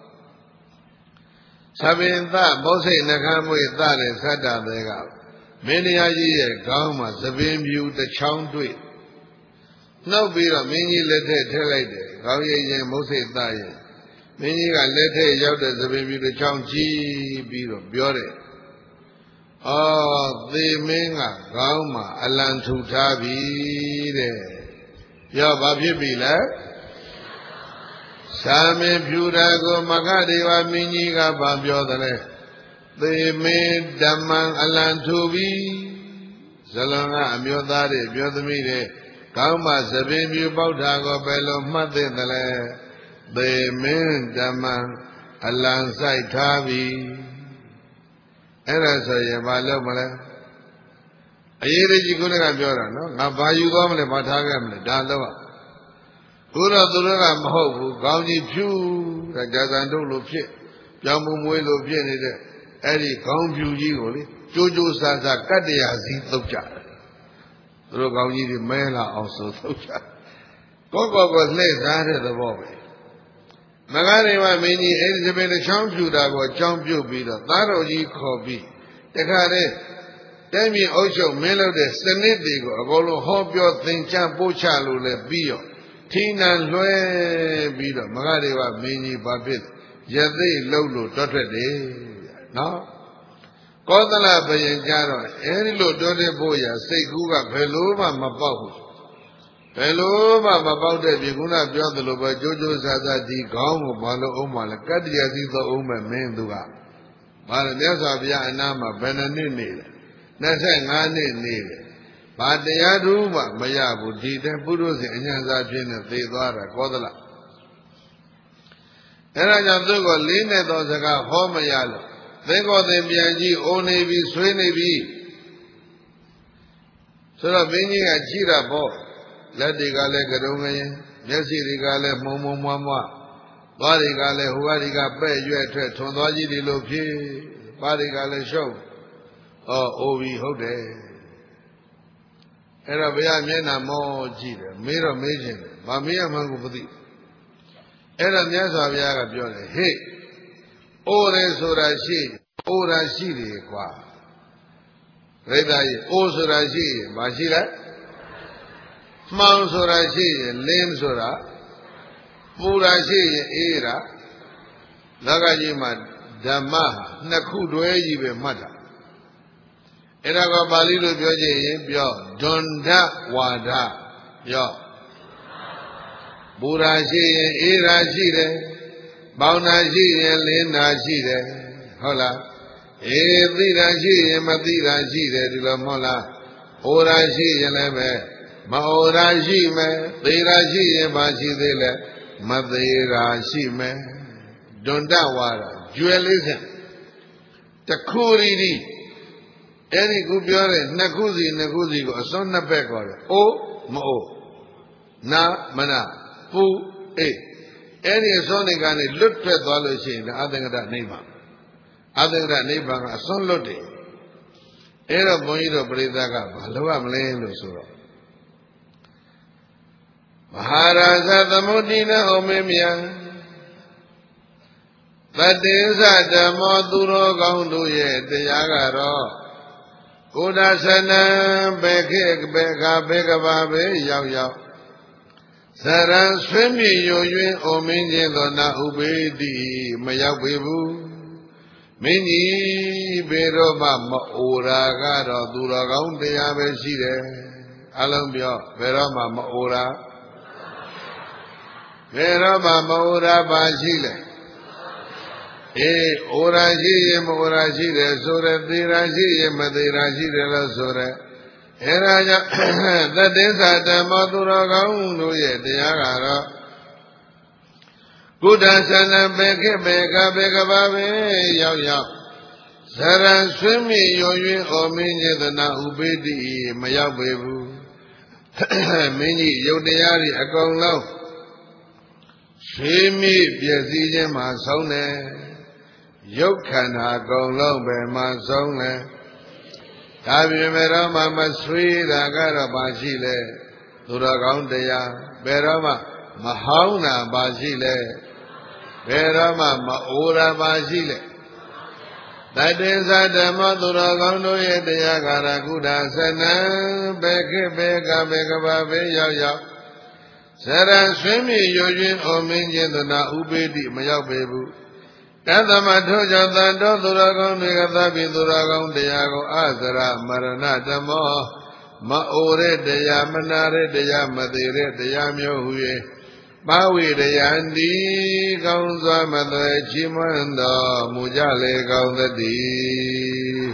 သပင်သဘုစိတ်နှခမ်းမွေသတဲ့သတ္တသေးကမင်းတရားကြီးရဲ့ခေါင်းမှာသပင်ဖြူတစ်ချောင်းတွေ့နှုတ်ပြီးတော့မင်းကြီးလက်ထက်ထည့်လိုက်တယ်ခေါင်းရည်ရင်မုတ်စိတ်သားရင်မင်းကြီးကလက်ထက်ရောက်တဲ့သပင်ပြူတစ်ချောင်းကြည့်ပြီးတော့ပြောတယ်အော်သေမင်းကခေါင်းမှာအလံထူထားပြီတဲ့ပြောဘာဖြစ်ပြီလဲသာမင်းဖြူတာကိုမဂဒေဝမင်းကြီးကဘာပြောသလဲသေမင်းဓမ္မံအလံထူပြီဇလံကအမျိုးသားတွေပြောသမီးတွေကောင်းမှသပင်ပြူပေါက်တာကိုဘယ်လိုမှတ်သိသလဲသေမင်းဓမ္မံအလံဆိုင်ထားပြီအဲ့ဒါဆိုရင်ဘာလုပ်မလဲအရေးကြီးခုနကပြောတာနော်ငါဘာယူသွားမလဲဘာထားခဲ့မလဲဒါတော့ခုတော့သူတို့ကမဟုတ်ဘူးခေါင်းကြီးဖြူတဲ့ဇာသံတို့လိုဖြစ်ပြောင်းမှုမွေးလိုဖြစ်နေတဲ့အဲ့ဒီခေါင်းဖြူကြီးကိုလေကြိုးကြိုးဆာဆာကတ္တရာစီသုတ်ကြတယ်သူတို့ကောင်းကြီးတွေမဲလာအောင်ဆိုသုတ်ကြကောကောကောလှည့်စားတဲ့သဘောပဲမဂ္ဂဒေဝမင်းကြီးအဲ့ဒီသပင်တစ်ချောင်းဖြူတာကိုအကြောင်းပြုတ်ပြီးတော့သားတော်ကြီးခေါ်ပြီးတခါတည်းတိုင်းပြည်အုပ်ချုပ်မင်းလုပ်တဲ့စနစ်တွေကိုအကုန်လုံးဟောပြောသင်ကြားပို့ချလို့လည်းပြီးရောထီနန်လွှဲပြီးတော့မဂ္ဂဒေဝမင်းကြီးဘာဖြစ်ရသိလှုပ်လို့တွတ်ထွက်တယ်နော်ကောသလဘယင်ကြတော့အဲဒီလိုတွတ်တဲ့ဖို့ရစိတ်ကူးကဘယ်လိုမှမပေါက်ဘူးဘယ်လိုမှမပေါက်တဲ့ဒီကုဏပြောသလိုပဲကြိုးကြိုးစားစားဒီခေါင်းကိုဘာလို့အောင်မလဲကတ္တရာစီသောအောင်မဲ့မင်းသူကဘာလဲမြတ်စွာဘုရားအနာမှာဘယ်နှစ်နှစ်နေလဲနှစ်ဆယ့်ငါးနှစ်နေတယ်ဘာတရားတူမှမရဘူးဒီတဲ့ပုရုဇဉ်အညာစာဖြစ်နေသေသွားတာကောသလအဲဒါကြောင့်သူကလေးနဲ့သောစကားဟောမရလို့သင်္ကောသင်ပြန်ကြီးအိုနေပြီဆွေးနေပြီဆိုတော့မင်းကြီးကကြည့်တာပေါ့လက်တွေကလည်းကတုံးငရင်မျက်စိတွေကလည်းမှုံမှုံမွားမွားသွားတွေကလည်းဟိုကဒီကပဲ့ရွက်ထွက်ထွန်သွားကြီးတွေလိုဖြစ်ပါးတွေကလည်းရှုပ်ဩအိုပြီဟုတ်တယ်အဲ့တော့ဘုရားမျက်နှာမောကြည့်တယ်မေးတော့မေးခြင်းတယ်ဘာမေးရမှန်းကိုမသိအဲ့တော့မြတ်စွာဘုရားကပြောတယ်ဟေ့အိုတယ်ဆိုတာရှိအိုတာရှိတယ်ကွာပြိဿကြီးအိုဆိုတာရှိရင်မရှိလဲမှောင်ဆိုတာရှိရင်လင်းဆိုတာပူတာရှိရင်အေးတာလောကကြီးမှာဓမ္မနှစ်ခုတွဲကြီးပဲမှတ်တာအဲ့ဒါကပါဠိလိုပြောကြရင်ပြောဒွန္ဒဝါဒပြောပူတာရှိရင်အေးတာရှိတယ်ပေါင်းတာရှိရင်လင်းတာရှိတယ်ဟုတ်လားအေးသိတာရှိရင်မသိတာရှိတယ်ဒီလိုမဟုတ်လားအိုတာရှိရင်လည်းပဲမအိုတာရှိမယ်သိတာရှိရင်မရှိသေးလဲမသေးတာရှိမယ်ဒွန္ဒဝါဒကျွဲလေးစင်တခုရီဒီအဲ့ဒီခုပြောတဲ့နှစ်ခုစီနှစ်ခုစီကိုအစွန်းနှစ်ဘက်ခေါ်တယ်အိုးမအိုးနာမနာပူအေးအဲ့ဒီအစွန်းတွေကနေလွတ်ထွက်သွားလို့ရှိရင်အသင်္ကတနိဗ္ဗာန်အသင်္ကတနိဗ္ဗာန်ကအစွန်းလွတ်တယ်အဲ့တော့ဘုန်းကြီးတို့ပရိသတ်ကဘာလို့ရမလဲလို့ဆိုတော့မဟာရာဇသမုဒ္ဒိနဩမေမြံတတေသဓမ္မောသူတော်ကောင်းတို့ရဲ့တရားကတော့ကိုယ်ဒါဆနံဘေခေဘေခာဘေကဘာဘေရောက်ရောက်ဇရံဆွေးမြေယို၍ဩမင်းခြင်းသောနာဥပေတိမရောက်ပေဘူးမင်းကြီးဘေတော့မှမအိုရာကတော့သူတော်ကောင်းတရားပဲရှိတယ်အလုံးပြောဘယ်တော့မှမအိုရာဘယ်တော့မှမအိုရာပါရှိလဲအေးအိုရာရှိရင်မအိုရာရှိတယ်ဆိုရသေးရာရှိရင်မသေးရာရှိတယ်လို့ဆိုရအဲဒါကြောင့်သတ္တိသဓမ္မသူတော်ကောင်းတို့ရဲ့တရားကတော့ကုဋ္ဌဆန္ဒဘေခေဘေကဘေကဘာပဲရောက်ရောက်ဇရံဆွေးမြေယို၍ဩမင်းစေတနာဥပေတိမရောက်ပေဘူးမင်းကြီးရုပ်တရားတွေအကုန်လုံးဆွေးမြေပြည့်စည်ခြင်းမှာဆုံးတယ်ရုပ်ခန္ဓာအကုန်လုံးပဲမှာဆုံးတယ်ဒါပြင်မဲ့တော့မှမဆွေးတာကတော့ပါရှိလဲသူတော်ကောင်းတရားဘယ်တော့မှမဟောင်းတာပါရှိလဲဘယ်တော့မှမအိုတာပါရှိလဲတတေသဓမ္မသူတော်ကောင်းတို့ရဲ့တရားကာရကုဋ္ဌဆနံဘေခေဘေကဘေကဘာဘေရောက်ရောက်ဇရံဆွေးမြေယို၍ဩမင်းခြင်းသနာဥပေတိမရောက်ပေဘူးတသမထိုကြောင့်တန်တော်သူတော်ကောင်းတွေကသဗ္ဗေသူတော်ကောင်းတရားကိုအစရမရဏဓမ္မောမအိုတဲ့တရားမနာတဲ့တရားမသေးတဲ့တရားမျိုးဟူ၍ပါဝိရယံတိကောင်းစွာမသွဲချီးမွမ်းတော်မူကြလေကောင်းသတည်း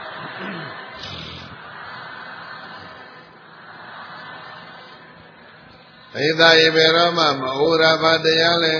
ဧသာယေဘေရောမမအိုရာဘာတရားလဲ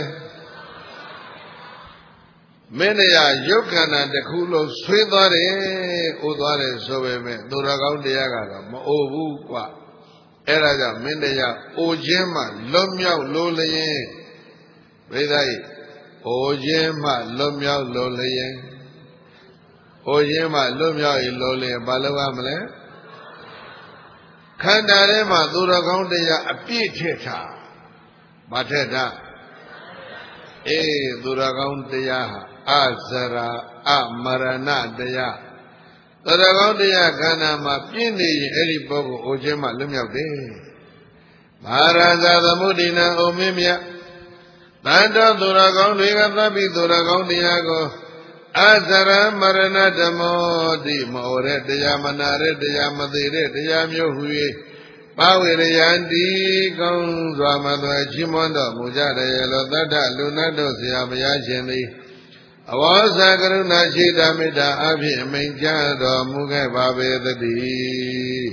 မင်းတရားရုပ်ခန္ဓာတစ်ခုလုံးဆွေးသွားတယ်အိုသွားတယ်ဆိုပေမဲ့သူတော်ကောင်းတရားကတော့မအိုဘူးကွအဲ့ဒါကြောင့်မင်းတရားအိုခြင်းမှလွတ်မြောက်လို့လျင်ပြိဿကြီးအိုခြင်းမှလွတ်မြောက်လို့လျင်အိုခြင်းမှလွတ်မြောက်ရင်လို့လျင်ဘာလုပ်ရမလဲခန္ဓာထဲမှာသူတော်ကောင်းတရားအပြည့်ထည့်ထားမထက်တာအေးသူတော်ကောင်းတရားဟာအဇရာအမရဏတရားသူတော်ကောင်းတရားခန္ဓာမှာပြည့်နေရင်အဲ့ဒီပုဂ္ဂိုလ်အိုခြင်းမှလွတ်မြောက်တယ်မဟာရာဇသမုဒ္ဒိနံအိုမင်းမြတ်တန်တော်သူတော်ကောင်းတွေကသဗ္ဗိသူတော်ကောင်းတရားကိုအဇရမရဏဓမ္မောတိမအိုတဲ့တရားမနာတဲ့တရားမသေးတဲ့တရားမျိုးဟူ၍ပါဝိရယံတိကောင်းစွာမသွဲချီးမွမ်းတော်မူကြတယ်လို့သတ္တလူနတ်တို့ဆရာဘုရားရှင်သည်အဝါစကရုဏာရှိတာမေတ္တာအဖြစ်အမိန့်ကြားတော်မူခဲ့ပါပေသတည်း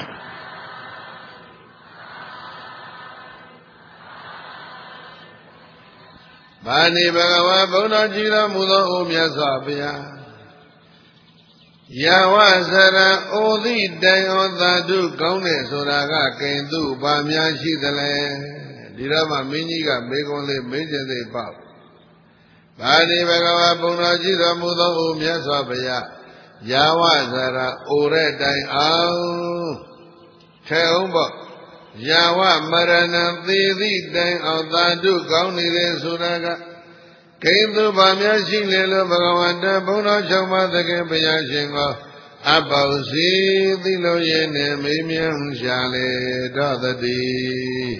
ဘာနိဘဂဝါဘုန်းတော်ကြည်တော်မူသောအိုမြတ်စွာဘုရား Yawa Sara Odi Dayo Dadu Kaune Soraga Kendu Bamya Shidale Dirama Miniga Megole Major Pop Badi Bagawa Bunajira Mudo Umya Sabaya Yawa Sara Ore Dai Au Teumbo Yawa Marana Didi Dai Dadu Kaune Soraga Kendu Bamya Shilelo Bagawanda Buna Chama the Gambia Shingo Abausi Dilo Yene Mimiam Shale Dadadi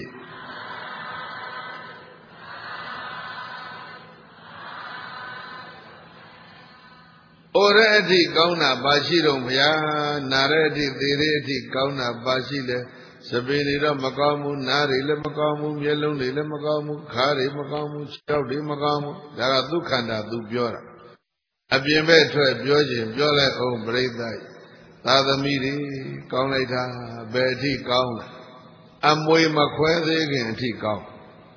Oreti Gauna Bashiro Mya Nareti Direti Gauna Bashile Sabinira Makamu, Nari Lemakamu, Yellow Lemakamu, Kari Makamu, Chaudi Makamu, Daradukanda Dubiora. Abiembe to a Biojin, Biola O Bredai, Tada Miri, Kauneta, Betty Kauna, Amway Makwe again, T Kaun.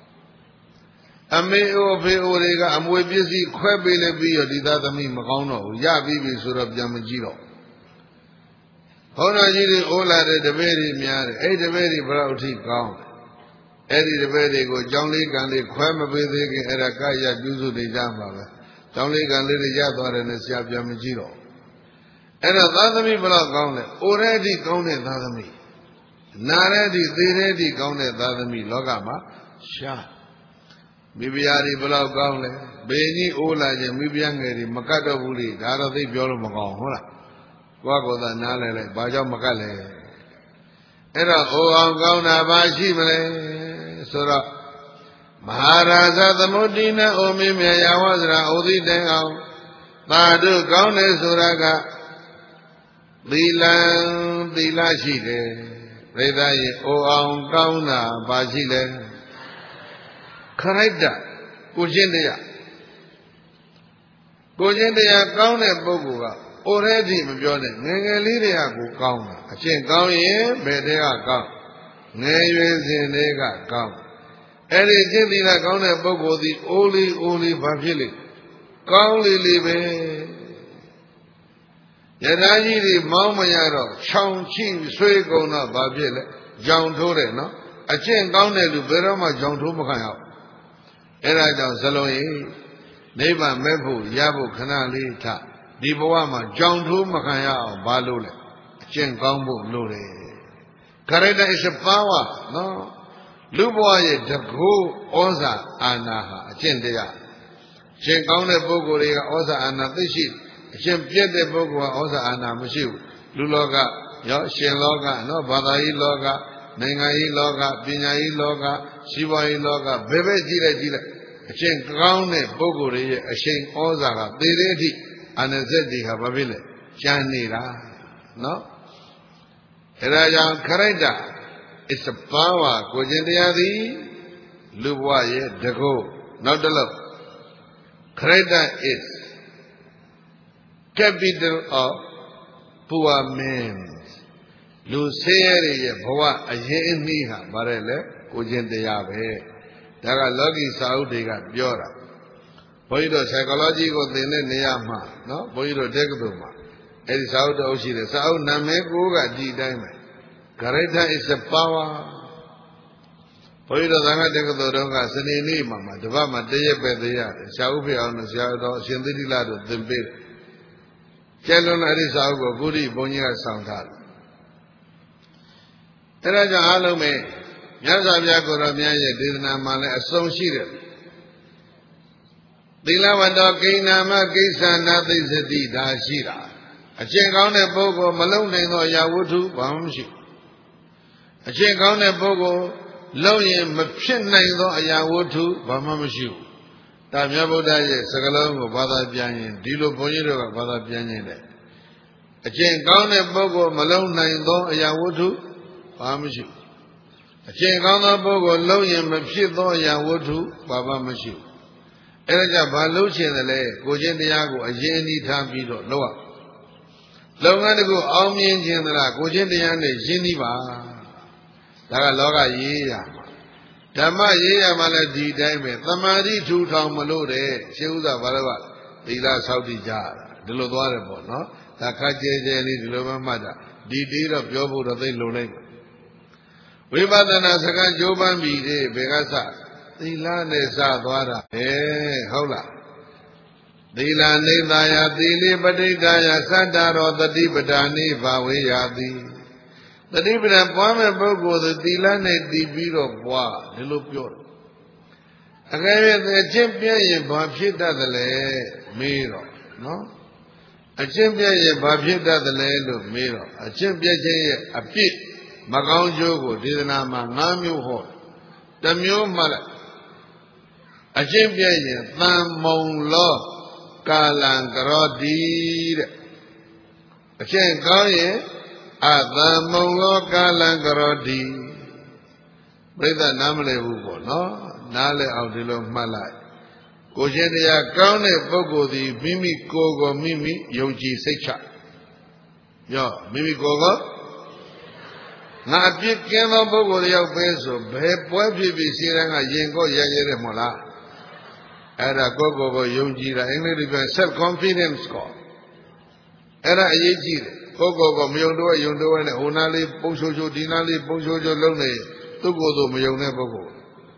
Ame Ope Orega, Amway busy, Quebele Bio, Dida Mi Makano, Yabi Surab Jamajiro. Hona Jiri Ola the very Miare, eight the very Brauti count. Eddie the very go, John Lee and the Quama Bethig and Erakaya Juzu de Jamba. John Lee and Lady Jathar and the Siab Yamajiro. And a Thadami Bra Gaunet, already counted Thadami. Naredi, Diredi counted Thadami, Logama, Sha. Bibiari Bra Gaunet, Beni Ola, Mibiangari, Makata Buri, Darati Biolomagon. Wagoda Nale, Baja Makale. Era O Gauna Bashimale, Sura Maharaja the Modina, Omimia Yawazra, Odi Dengao, Badu Gaune Suraga, Dilan Dilashide, Redaye O Gauna Bashile, Karaida, Kujindia, Kujindia Gaune Bogua. Already, Mabionet, Nangaliria go count. A chain count here, Bedea count. Nays in Nega count. And it's in the account of Bogo, the only, only Bavili. Countly live. Yanaji, the Mamayaro, Chong Ching, Suegona, Bavile, John Tore, no? A chain counted to Berama, John Tumakaya. And I don't Saloy, Neighbor Mebu, Yabu, Canali, Ta. Dibawama, John Tu Makaya, Balule, Chen Gambu, Lure. Kareda is a power, no? Luboye, Dagu, Oza, Anaha, Chendea. Chen Gaune Bogoria, Oza, Anatishi, Chen Piede Bogua, Oza, Anamushu, Luloga, Yo, Shen Loga, no, Badai Loga, Nengai Loga, Pinai Loga, Shivai Loga, Bebe Jira Jira, Chen Gaune Bogoria, Chen Oza, Direti. And a Zedi Hababile, Janira, no? Erajan Kareda, it's a power, Kojendiadi, Luwaye, Dago, not the love. Kareda is capital of poor men. Lucere, Boa, Ayeniha, Barele, Kojendiabe, Daga Logi Saudi got Biora. Boydo psychology go the Neyama, no? Boydo Degduma. It is out of Oshire. So Namegoga G Diamond. Kareta is a power. Boydo Danga Degodonga, Senini Mama, the Vama Dea Bedea, Saupi on the Siado, Shendilado, the Bill. Chelon Arisaugo, Guri, Bonia Santal. Teraja Alome, Yazavia Goramia, Dirna Male, a song sheet. Dilavada Kainama Kaisana Zedi Dashira. A check on a bogo, Malone or Yawutu, Bamshi. A check on a bogo, Loyan Mapshin or Yawutu, Bamamushu. Tamiaboda, Sagalongo, Bada Pianin, Dilo Boyero, Bada Pianin. A check on a bogo, Malone or Yawutu, Bamshi. A check on a bogo, Loyan Mapshit or Yawutu, Babamushu. Eraja Baluchi and the lay, Gojendiago, a Jenny Tampido, Loa. Longanago, Almian General, Gojendian, Geniva, Tagaloga Yea. Tama Yea Maladi Dame, Tamari two town Malode, Sheuda Barava, Dila Saudi Jar, the Lodwarebo, no? ဒါခါကျဲကျဲလေးဒီလိုမှမှတ်တာဒီတီးတော့ပြောဖို့တော့သိလုံလိုက်ဝိပဿနာစကားကြိုးပမ်းပြီးတဲ့ဘယ်ကစသီလနဲ့စသွားတာဟဲ့ဟုတ်လားသီလနိဗ္ဗာယသီလိပဋိဒါယသတ္တရောတတိပဒာနိဘာဝေယတိတတိပဒံပွားမဲ့ပုဂ္ဂိုလ်သီလနဲ့တည်ပြီးတော့ပွားဒီလိုပြောတယ်အကယ်၍အချင်းပြည့်ရင်ဘာဖြစ်တတ်သလဲမေးတော့နော်အချင်းပြည့်ရင်ဘာဖြစ်တတ်သလဲလို့မေးတော့အချင်းပြည့်ခြင်းရဲ့အပြစ်မကောင်းကျိုးကိုဒေသနာမှာ၅မျိုးဟောတစ်မျိုးမှလည်းအချင်းပြည့်ရင်သံမုံလောကာလံကရောတိတဲ့အချင်းကောင်းရင်အသံမုံလောကာလံကရောတိပြိဿနားမလည်ဘူးပေါ့နော်နားလည်အောင်ဒီလိုမှတ်လိုက်ကိုရှင်တရားကောင်းတဲ့ပုဂ္ဂိုလ်သည်မိမိကိုယ်ကိုမိမိယုံကြည်စိတ်ချရောမိမိကိုယ်ကိုငါအပြစ်ကင်းသောပုဂ္ဂိုလ်တယောက်ပဲဆိုဘယ်ပွဲဖြစ်ဖြစ်ရှိတဲ့ကရင်ကိုရရဲတယ်မို့လားအဲ့ဒါကိုယ့်ကိုယ်ကိုယုံကြည်တာအင်္ဂလိပ်လိုပြော self confidence ကိုအဲ့ဒါအရေးကြီးတယ်ကိုယ့်ကိုယ်ကိုမယုံတော့ယုံတော့နဲ့ဟိုနားလေးပုံချိုချိုဒီနားလေးပုံချိုချိုလုံးနေသူ့ကိုယ်သူမယုံတဲ့ပုဂ္ဂိုလ်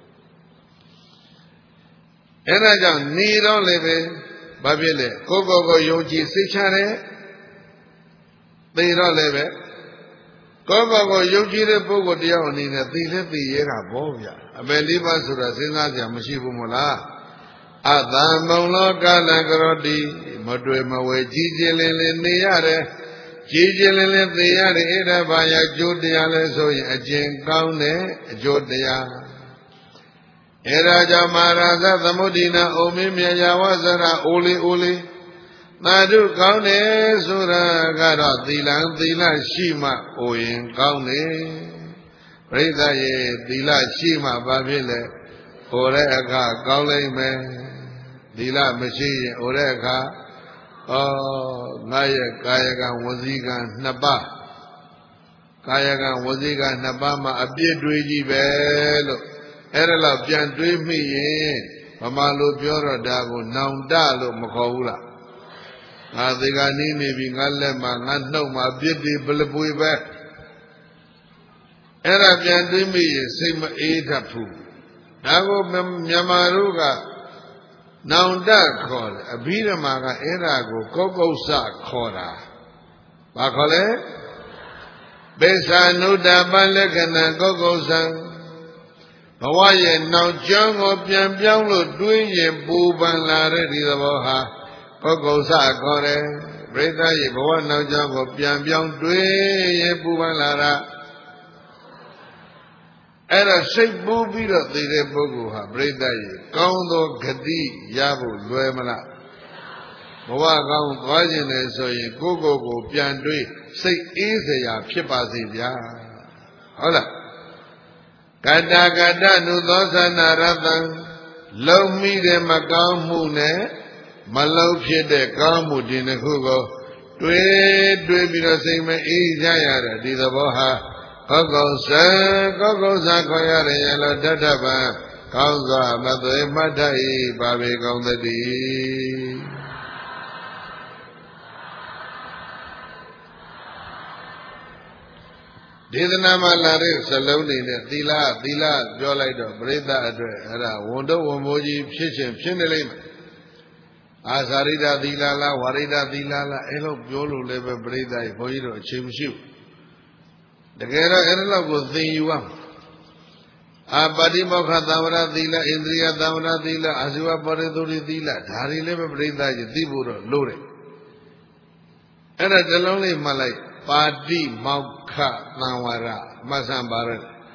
အဲ့ဒါကြောင့်နေတော့လည်းပဲဘာဖြစ်လဲကိုယ့်ကိုယ်ကိုယုံကြည်စိတ်ချတယ်သိတော့လည်းပဲကိုယ့်ကိုယ်ကိုယုံကြည်တဲ့ပုဂ္ဂိုလ်တယောက်အနေနဲ့သိလဲသိရဲတာပေါ့ဗျာအပယ်လေးပါးဆိုတာစဉ်းစားကြမရှိဘူးမို့လားအတံမုံလောကလံကရောတိမတွေ့မဝဲကြီးကြီးလင်းလင်းနေရတယ်ကြီးကြီးလင်းလင်းသိရတယ်အဲ့ဒါဘာရကျိုးတရားလဲဆိုရင်အကျင့်ကောင်းတဲ့အကျိုးတရားအဲ့ဒါကြောင့်မဟာရသသမုဒိနာအိုမင်းမြတ်ဝဇရာအိုလီအိုလီသာဓုကောင်းတယ်ဆိုတာကတော့သီလံသီလရှိမှအိုရင်ကောင်းတယ်ပရိသတ်ရဲ့သီလရှိမှဘာဖြစ်လဲဟိုတဲ့အခါကောင်းလိမ့်မယ်သီလမရှိရင်ဟိုတဲ့အခါဩငါရဲ့ကာယကံဝစီကံနှစ်ပါးကာယကံဝစီကံနှစ်ပါးမှာအပြစ်တွေးကြီးပဲလို့အဲ့ဒါတော့ပြန်တွေးမိရင်ဗမာလိုပြောတော့ဒါကိုနောင်တလို့မခေါ်ဘူးလားငါသေကနီးနေပြီငါလက်မှာငါနှုတ်မှာပြစ်တွေဘလပွေပဲအဲ့ဒါပြန်တွေးမိရင်စိတ်မအေးတတ်ဘူးဒါကိုမြန်မာတို့ကနောင်တခေါ်တယ်အဘိဓမ္မာကအဲ့ဒါကိုကောက်ကောက်စခေါ်တာဘာခေါ်လဲပိဿာနုတ္တပလက္ခဏာကောက်ကောက်စံဘဝရဲ့နောက်ကျောင်းကိုပြန်ပြောင်းလို့တွေးရင်ပူပန်လာတဲ့ဒီသဘောဟာကောက်ကောက်စခေါ်တယ်ပရိသတ်ရဲ့ဘဝနောက်ကျောင်းကိုပြန်ပြောင်းတွေးရင်ပူပန်လာတာအဲ့တော့စိတ်ပူပြီးတော့သိတဲ့ပုဂ္ဂိုလ်ဟာပြိဿရေကောင်းသောဂတိရဖို့လွယ်မလားဘဝကောင်းသွားခြင်းလေဆိုရင်ကိုယ့်ကိုယ်ကိုပြန်တွေးစိတ်အေးစရာဖြစ်ပါစေဗျာဟုတ်လားကတ္တကတ္တနုသောသနာရတံလုံမိတဲ့မကောင်းမှုနဲ့မလုံဖြစ်တဲ့ကောင်းမှုဒီနှစ်ခုကိုတွေးတွေးပြီးတော့စိတ်မအေးကြရတဲ့ဒီသဘောဟာကောကောဇံကောကောဇံခေါ်ရရလောတတ္တဗံကောင်းစွာမသွေမှတ်တတ်၏ပါပေကောင်းသတည်းဒေသနာမှာလာတဲ့စလုံးတွေနဲ့သီလသီလပြောလိုက်တော့ပရိသတ်အတွက်အဲ့ဒါဝန်တော့ဝန်မိုးကြီးဖြစ်ခြင်းဖြစ်နေလိမ့်မယ်အာသာရိတသီလလားဝါရိတသီလလားအဲ့လိုပြောလို့လည်းပဲပရိသတ်ဘုန်းကြီးတို့အခြေမရှိဘူးတကယ်တော့အဲ့လောက်ကိုသင်ယူရမှာအာပါတိမောခသံဝရသီလဣန္ဒြိယသံဝရသီလအာဇိဝပရိသုရိသီလဒါတွေလည်းပဲပြိဿကြီးသိဖို့တော့လိုတယ်အဲ့ဒါတစ်လုံးလေးမှတ်လိုက်ပါတိမောခသံဝရမှတ်စမ်းပါရ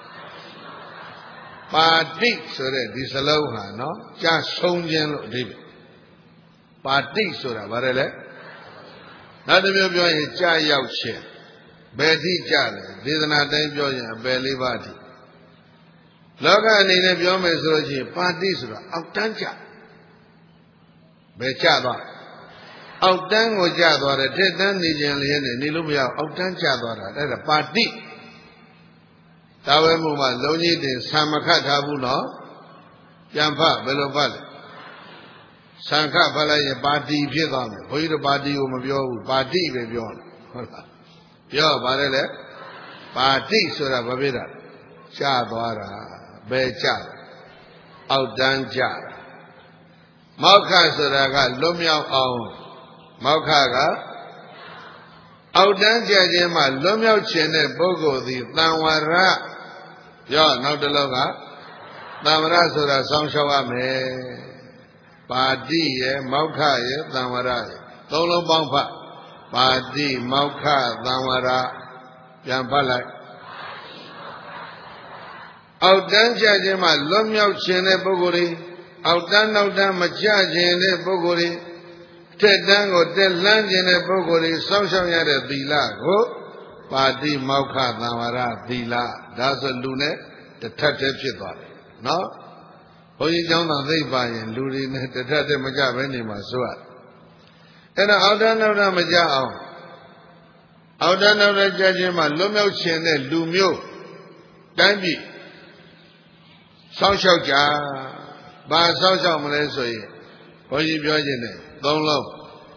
ပါတိဆိုတဲ့ဒီစလုံးဟာနော်ကြာဆုံးခြင်းလို့အဓိပ္ပာယ်ပါတိဆိုတာဗါတယ်လေနောက်တစ်မျိုးပြောရင်ကြာရောက်ခြင်းဘယ်ထိကြလဲဒေသနာတိုင်းပြောရင်အပယ်လေးပါးထိလောကအနေနဲ့ပြောမယ်ဆိုလို့ရှိရင်ပါတိဆိုတာအောက်တန်းကြဘယ်ကြသွားအောက်တန်းကိုကြသွားတယ်ထက်တန်းနေခြင်းလည်းနဲ့နေလို့မရအောင်အောက်တန်းကြသွားတာအဲ့ဒါပါတိဒါဝဲမှုမှာလုံးကြီးတင်ဆံမခတ်ထားဘူးနော်ပြန်ဖဘယ်လိုဖလဲ Sankha Palaya Party Piedam, Hoy the party Umabio, party beyond. Pure Barele, party Sura Babida, Chadwara, Becha, Outdan Jar. Mauka Suraga, Lumia Aum, Maukaga, Outdan Jajema, Lumia Chene, Bogo, the Tanwara, Yo, not the Loga, Tamara Sura, Sanshawa. Party, Mauka, Tamara, Tolo Bampa, Party, Mauka, Tamara, Yampala. Outdan Jajema, Lumia Chene Bogori, Outdan Outdan Majajene Bogori, Tedango, Telanjene Bogori, Sanshawa Dila, go, Party, Mauka, Tamara, Dila, that's a lune, the Tatet. No? Hoy John and they buy and Ludi, the Tata Maja Venima Sua. And out down of the Maja, out down of the Jajima, Lumio Chene, Lumio, Dandy, South Shauja, Ba South Shamalesoi, Hoy Biogene, don't love.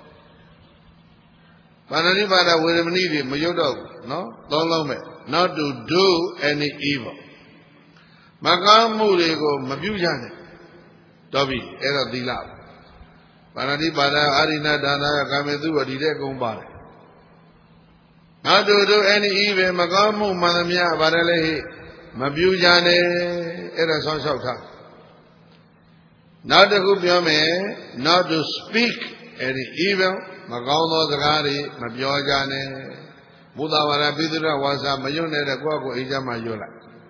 Pananibada will need him, Mayodo, no? Don't love me, not to do any evil. Magamurego, Mabujane, Dobby, Era Dila. Panadi Bada, Arina Dana, Kamedu, or Didecumba. Not to do any evil, Magamu, Manamia, Varele, Mabujane, Era Sansauta. Not to Gubiame, not to speak any evil, Magano the Gari, Mabiojane, Budavara Bidra was a Mayone, the Guago, Ija Mayola.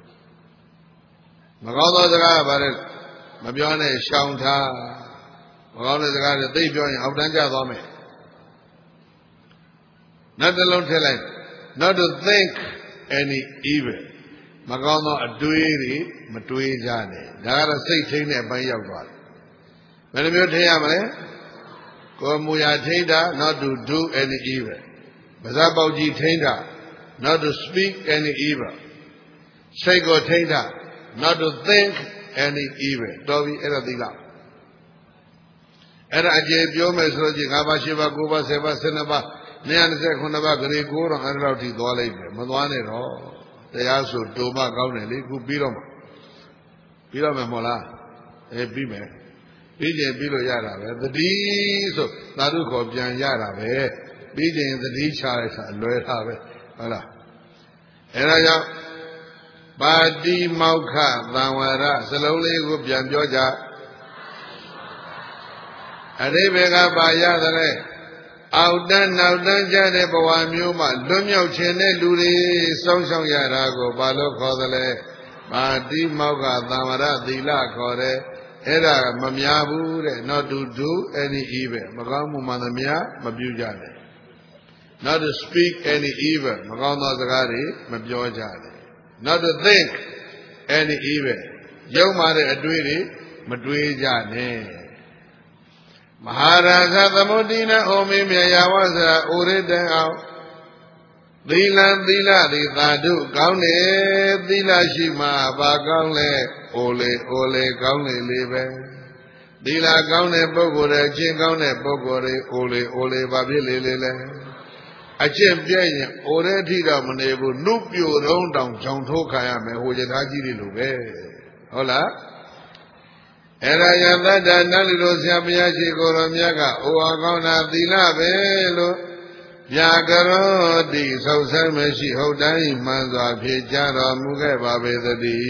Magano the guy about it, Mabione, Shaunta, Magano the guy that they join Outanja Dome. Not alone telling, not to think any evil. Magano a duiri, Matui Jani. Nagara say Tina by Yagwal. When you tell me, Komuya Tinda, not to do any evil. Bazaboji Tinda, not to speak any evil. Sego Tinda. Not to think any evil. Dovi era dila. Era aje biome soji gaba shiva kuba seva senaba niyan se khunaba gari ko ro an lauti dwa lai be ma dwa ne ro taya so do ma kaung ne le ku pi ro ma pi ro me mo la e pi me pi jin pi lo ya da be thati so tharu kho pyan ya da be pi jin thati cha lai sa lwe tha be hola era jaw Party Mauka, Tamara, slowly go beyond Georgia. Arabega Baya the Ray. Outdone, outdone Jade Bawamuma, Lumio Chene Luri, Sonsong Yarago, Balo Kodale, Party Mauka, Tamara, Dila Kore, Era Mamiabu, not to do any evil. Magamu Manamia, Mabujane. Not to speak any evil. Magana Zagari, Mabujane. Not to think any evil. Yomare Adwiri, Madwijane. Maharaja Tamudina Omi Miyawaza Urida out. Dila Dila Di Tadu Gaune Dila Shima Bagaule Ole Ole Gaune Libe. Dila Gaune Bogore, Jingaune Bogore, Ole Ole Babili Lile. I champion already down able loop you round down John Tokayame, who is Haji Lube. Hola. And I am that Nalilo Siamiachi Goromiaga, O Agona Dila Velo, Yagaro di Sausameshi Hodai Manza Pijara Mugaba Vedadi.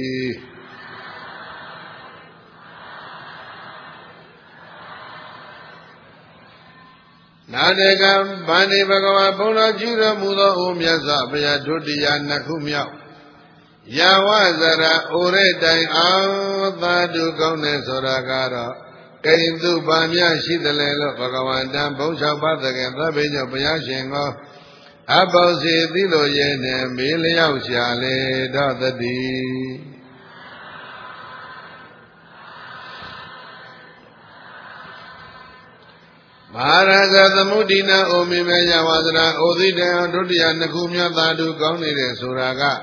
Nadegam Bani Bhagava Puna Jira Muda Umyaza Baya Dudiya Nakumya Yawazara Ure Dai Avadu Gaune Soragara Kaindu Bamya Shidalelo Bhagavantam Bosha Patagan Rabinyo Payashingo Abose Dilo Yene Milyao Shale Dadadi Maharaja Tamudina Omi Mayavadra Odida Dudiya Nakumya Dadu Gaunire Suraga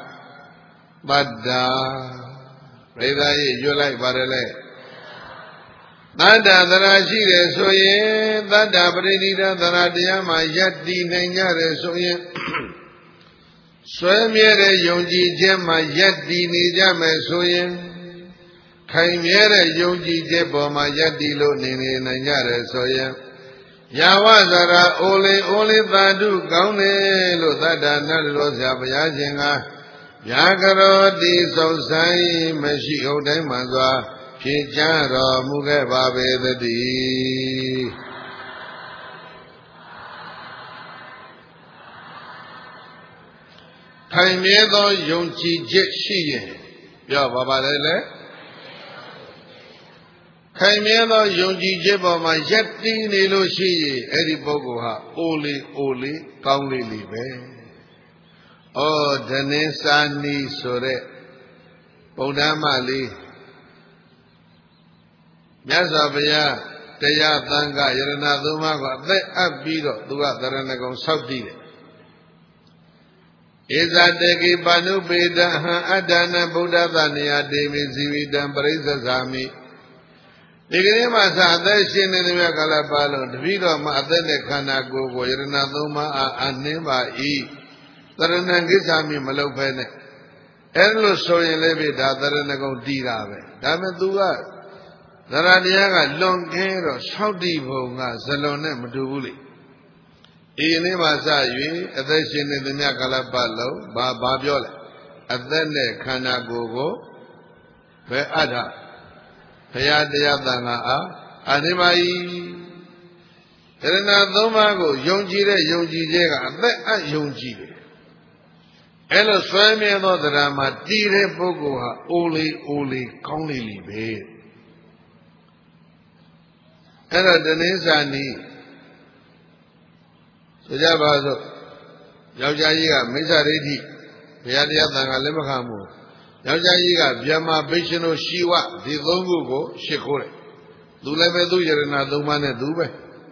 Badda Reda Yulai Barele သတ္တသရာရှိတယ်ဆိုရင်သတ္တပရိနိဒသရာတရားမှာယက်တည်နိုင်ကြတယ်ဆိုရင်ဆွဲမြဲတဲ့ယုံကြည်ခြင်းမှာယက်တည်နေကြမယ်ဆိုရင်ခိုင်မြဲတဲ့ယုံကြည်ခြင်းပေါ်မှာယက်တည်လို့နေနေနိုင်ကြတယ်ဆိုရင်ယာဝဇရာအိုလေးအိုလေးသာဓုကောင်းတယ်လို့သတ္တနတ်တော်ဆရာဘုရားရှင်ကဗျာကရောတိစုံဆိုင်မရှိဟုတ်တိုင်းမှစွာဖြေချတော်မူခဲ့ပါပေသတည်းခိုင်မြဲသောယုံကြည်ချက်ရှိရင်ပြောပါပါလေလေခိုင်မြဲသောယုံကြည်ချက်ပေါ်မှာယက်တည်နေလို့ရှိရင်အဲ့ဒီပုဂ္ဂိုလ်ဟာအိုလေးအိုလေးကောင်းလေးလေးပဲဩဒနေစာနီဆိုတဲ့ဗုဒ္ဓမလေးမြတ်စွာဘုရားတရားသံဃာယရဏသုံးပါးကိုအသက်အပ်ပြီးတော့သူကသရဏဂုံဆောက်တည်တယ်ဧဇာတေကိပါဏုပေတဟံအတ္တနဗုဒ္ဓသနေယတေမိဇီဝိတံပရိစ္ဆဇာမိဒီကနေ့မှစအသက်ရှင်နေတဲ့မြတ်ကာလပါလုံးတပိတော့မှအသက်နဲ့ခန္ဓာကိုယ်ကိုယရဏသုံးပါးအားအနှင်းပါ၏သရဏံကိစ္ဆာမိမလုပ်ဖဲနဲ့အဲ့လိုဆိုရင်လည်းပဲဒါသရဏဂုံတည်တာပဲဒါပေမဲ့ तू ကသရတရားကလွန်ကဲတော့ဆောက်တည်ပုံကဇလွန်နဲ့မတူဘူးလေဒီနေ့မှစ၍အသက်ရှင်နေတဲ့မြတ်ကာလပတ်လုံးဘာဘာပြောလဲအသက်နဲ့ခန္ဓာကိုယ်ကိုဘယ်အပ်တာဘုရားတရားသံဃာအားအနိမယီယရဏသုံးပါးကိုယုံကြည်တဲ့ယုံကြည်ခြင်းကအသက်အယုံကြည်တယ်အဲ့လိုဆွဲမြဲသောတရားမှာတည်တဲ့ပုဂ္ဂိုလ်ဟာအိုလေးအိုလေးကောင်းလေးလေးပဲအဲ့တော့တနည်းစာနီးဆိုကြပါစို့ယောက်ျားကြီးကမိစ္ဆာဒိဋ္ဌိဘုရားတရားသံဃာလက်မခံဘူးယောက်ျားကြီးကဗျမ္မာဘိရှင်တို့ရှိဝဒီသုံးခုကိုရှ िख ိုးတယ်သူလည်းပဲသူယရဏသုံးပါးနဲ့သူပဲ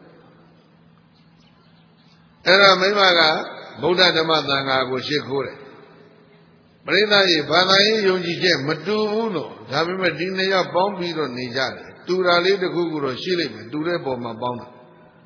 အဲ့တော့မိမကဗုဒ္ဓဓမ္မသံဃာကိုရှ िख ိုးတယ်ပရိသတ်ကြီးဘာသာရေးယုံကြည်ချက်မတူဘူးလို့ဒါပေမဲ့ဒီနှစ်ယောက်ပေါင်းပြီးတော့နေကြတယ်တူတာလေးတစ်ခုခုတော့ရှိလိမ့်မယ်တူတဲ့ပုံမှာပေါင်းတာ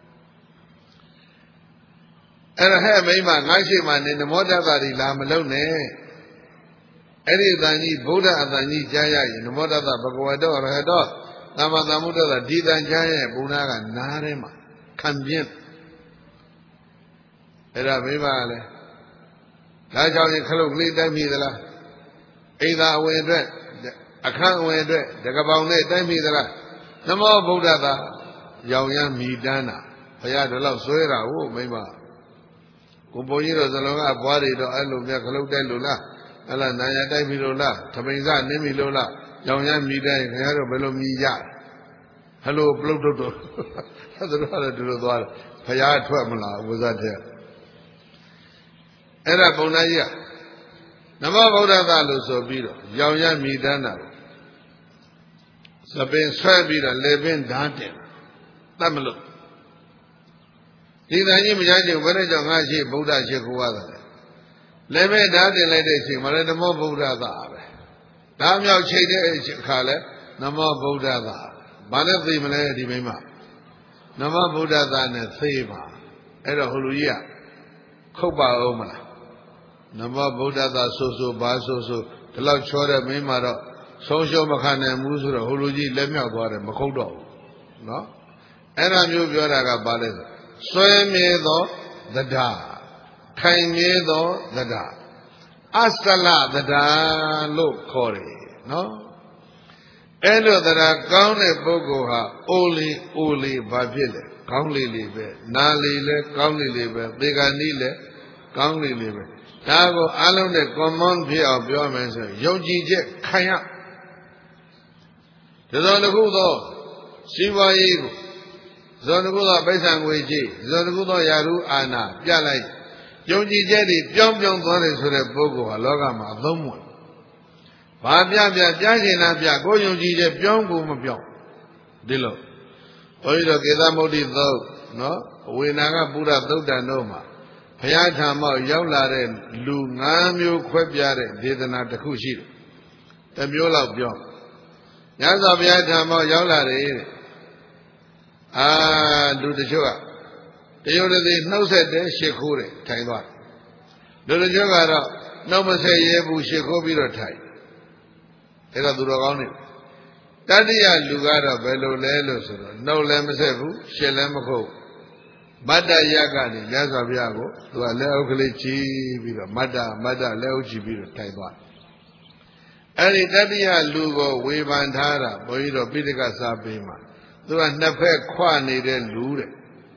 အဲ့ဒါဟဲ့မိမငါရှိမှနေနမောတတ္တာဒီလာမလုံးနဲ့အဲ့ဒီအတန်ကြီးဗုဒ္ဓအတန်ကြီးကြားရရင်နမောတတ္တဘဂဝတောရဟတောသမ္မာသမ္ဗုဒ္ဓသာဒီတန်ကြားရဲ့ဘုရားကနားထဲမှာခံပြင်းအဲ့ဒါမိမကလည်းဒါကြောင့်ရင်ခလုတ်ကလေးတိုင်းပြီသလားအိမ်သာအဝင်အတွက်အခန်းအဝင်အတွက်တကပောင်နဲ့တိုင်းပြီသလားနမောဗုဒ္ဓသာရောင်ရမ်းမိတန်းတာဘုရားတို့လောက်ဆွဲတာဟုတ်မိမကိုဘုန်းကြီးတို့ဇလုံးကဘွားတွေတော့အဲ့လိုမြတ်ခလုတ်တိုက်လို့လားအဲ့လားနာရတိုက်ပြီလို့လားသပိန်စနင်းပြီလို့လားရောင်ရမ်းမိတိုင်းခင်ဗျားတို့ဘယ်လိုမြည်ကြဟယ်လိုပလုတ်တုတ်တော့အဲ့ဒါတော့ဒီလိုသွားတယ်ဘုရားထွက်မလားဝဇ္ဇတဲ့အဲ့ဒါပုံနာကြီးကနမောဗုဒ္ဓသာလို့ဆိုပြီးတော့ရောင်ရမ်းမိတန်းတာသပင်ဆွဲပြီးတော့လေပင်ဓာတ်တင်တတ်မလို့ဒီတန်ကြီးမရချင်ဘယ်နဲ့ကြောင့်ငါရှိဗုဒ္ဓရှိခိုးရတယ်လေပင်ဓာတ်တင်လိုက်တဲ့အချိန်မှာလည်းနမောဗုဒ္ဓသာပဲဓာမြောက်ချိန်တဲ့အခါလဲနမောဗုဒ္ဓသာဘာနဲ့သိမလဲဒီမိမနမောဗုဒ္ဓသာနဲ့သိပါအဲ့တော့ဟိုလူကြီးကခုတ်ပါအောင်မလားနမောဗုဒ္ဓသာဆိုဆိုဘာဆိုဆိုဒီလောက်ချောတဲ့မိမတော့ဆုံးရှုံးမခံနိုင်ဘူးဆိုတော့ဟိုလူကြီးလက်မြောက်သွားတယ်မခုတ်တော့ဘူးနော်အဲ့ဒါမျိုးပြောတာကဘာလဲဆိုဆွဲမြဲသောသဒ္ဓခိုင်မြဲသောသဒ္ဓအစလသဒ္ဓလို့ခေါ်တယ်နော်အဲ့လိုသဒ္ဓကောင်းတဲ့ပုဂ္ဂိုလ်ဟာအိုလီအိုလီဘာဖြစ်လဲကောင်းလေးလေးပဲနာလေးလဲကောင်းလေးလေးပဲသေကဏီလဲကောင်းလေးလေးပဲဒါကိုအလုံးနဲ့ common ဖြစ်အောင်ပြောမယ်ဆိုရင်ယုံကြည်ချက်ခံရဒီလိုတစ်ခုသောစီးပွားရေးကိုဇောတစ်ခုသောပိဿံငွေကြီးဇောတစ်ခုသောယာရုအာနာပြလိုက်ယုံကြည်ချက်တွေပြောင်းပြောင်းသွားတယ်ဆိုတဲ့ပုဂ္ဂိုလ်ဟာလောကမှာအသုံးဝင်ဘာပြပြကြားရှင်လားပြကိုယုံကြည်ချက်ပြောင်းကိုမပြောင်းဒီလိုဘုန်းကြီးတို့ကေသမုဒ္ဒိသုတ်နော်ဝေနာကပုရသုတ်တန်တို့မှာဘုရားထာမောက်ရောက်လာတဲ့လူ၅မျိုးခွဲပြားတဲ့ဒေသနာတစ်ခုရှိတယ်တစ်မျိုးလောက်ပြောညဇောဘုရားထာမောက်ရောက်လာတယ်အာလူတချို့ကတရုတ်တွေနှုတ်ဆက်တယ်ရှ िख ိုးတယ်ထိုင်သွားလူတချို့ကတော့နှုတ်မဆက်ရဲဘူးရှ िख ိုးပြီးတော့ထိုင်အဲ့တော့သူတော်ကောင်းတွေတတိယလူကတော့ဘယ်လိုလဲလို့ဆိုတော့နှုတ်လည်းမဆက်ဘူးရှစ်လည်းမခုတ်မတ္တရကနေမြတ်စွာဘုရားကိုသူကလက်အုပ်ကလေးချီပြီးတော့မတ္တမတ္တလက်အုပ်ချီပြီးတော့ထိုင်သွားအဲ့ဒီတတိယလူကိုဝေဖန်ထားတာဘုန်းကြီးတို့ပိဋကစာပေမှာသူကနှစ်ဖက်ခွနေတဲ့လူတဲ့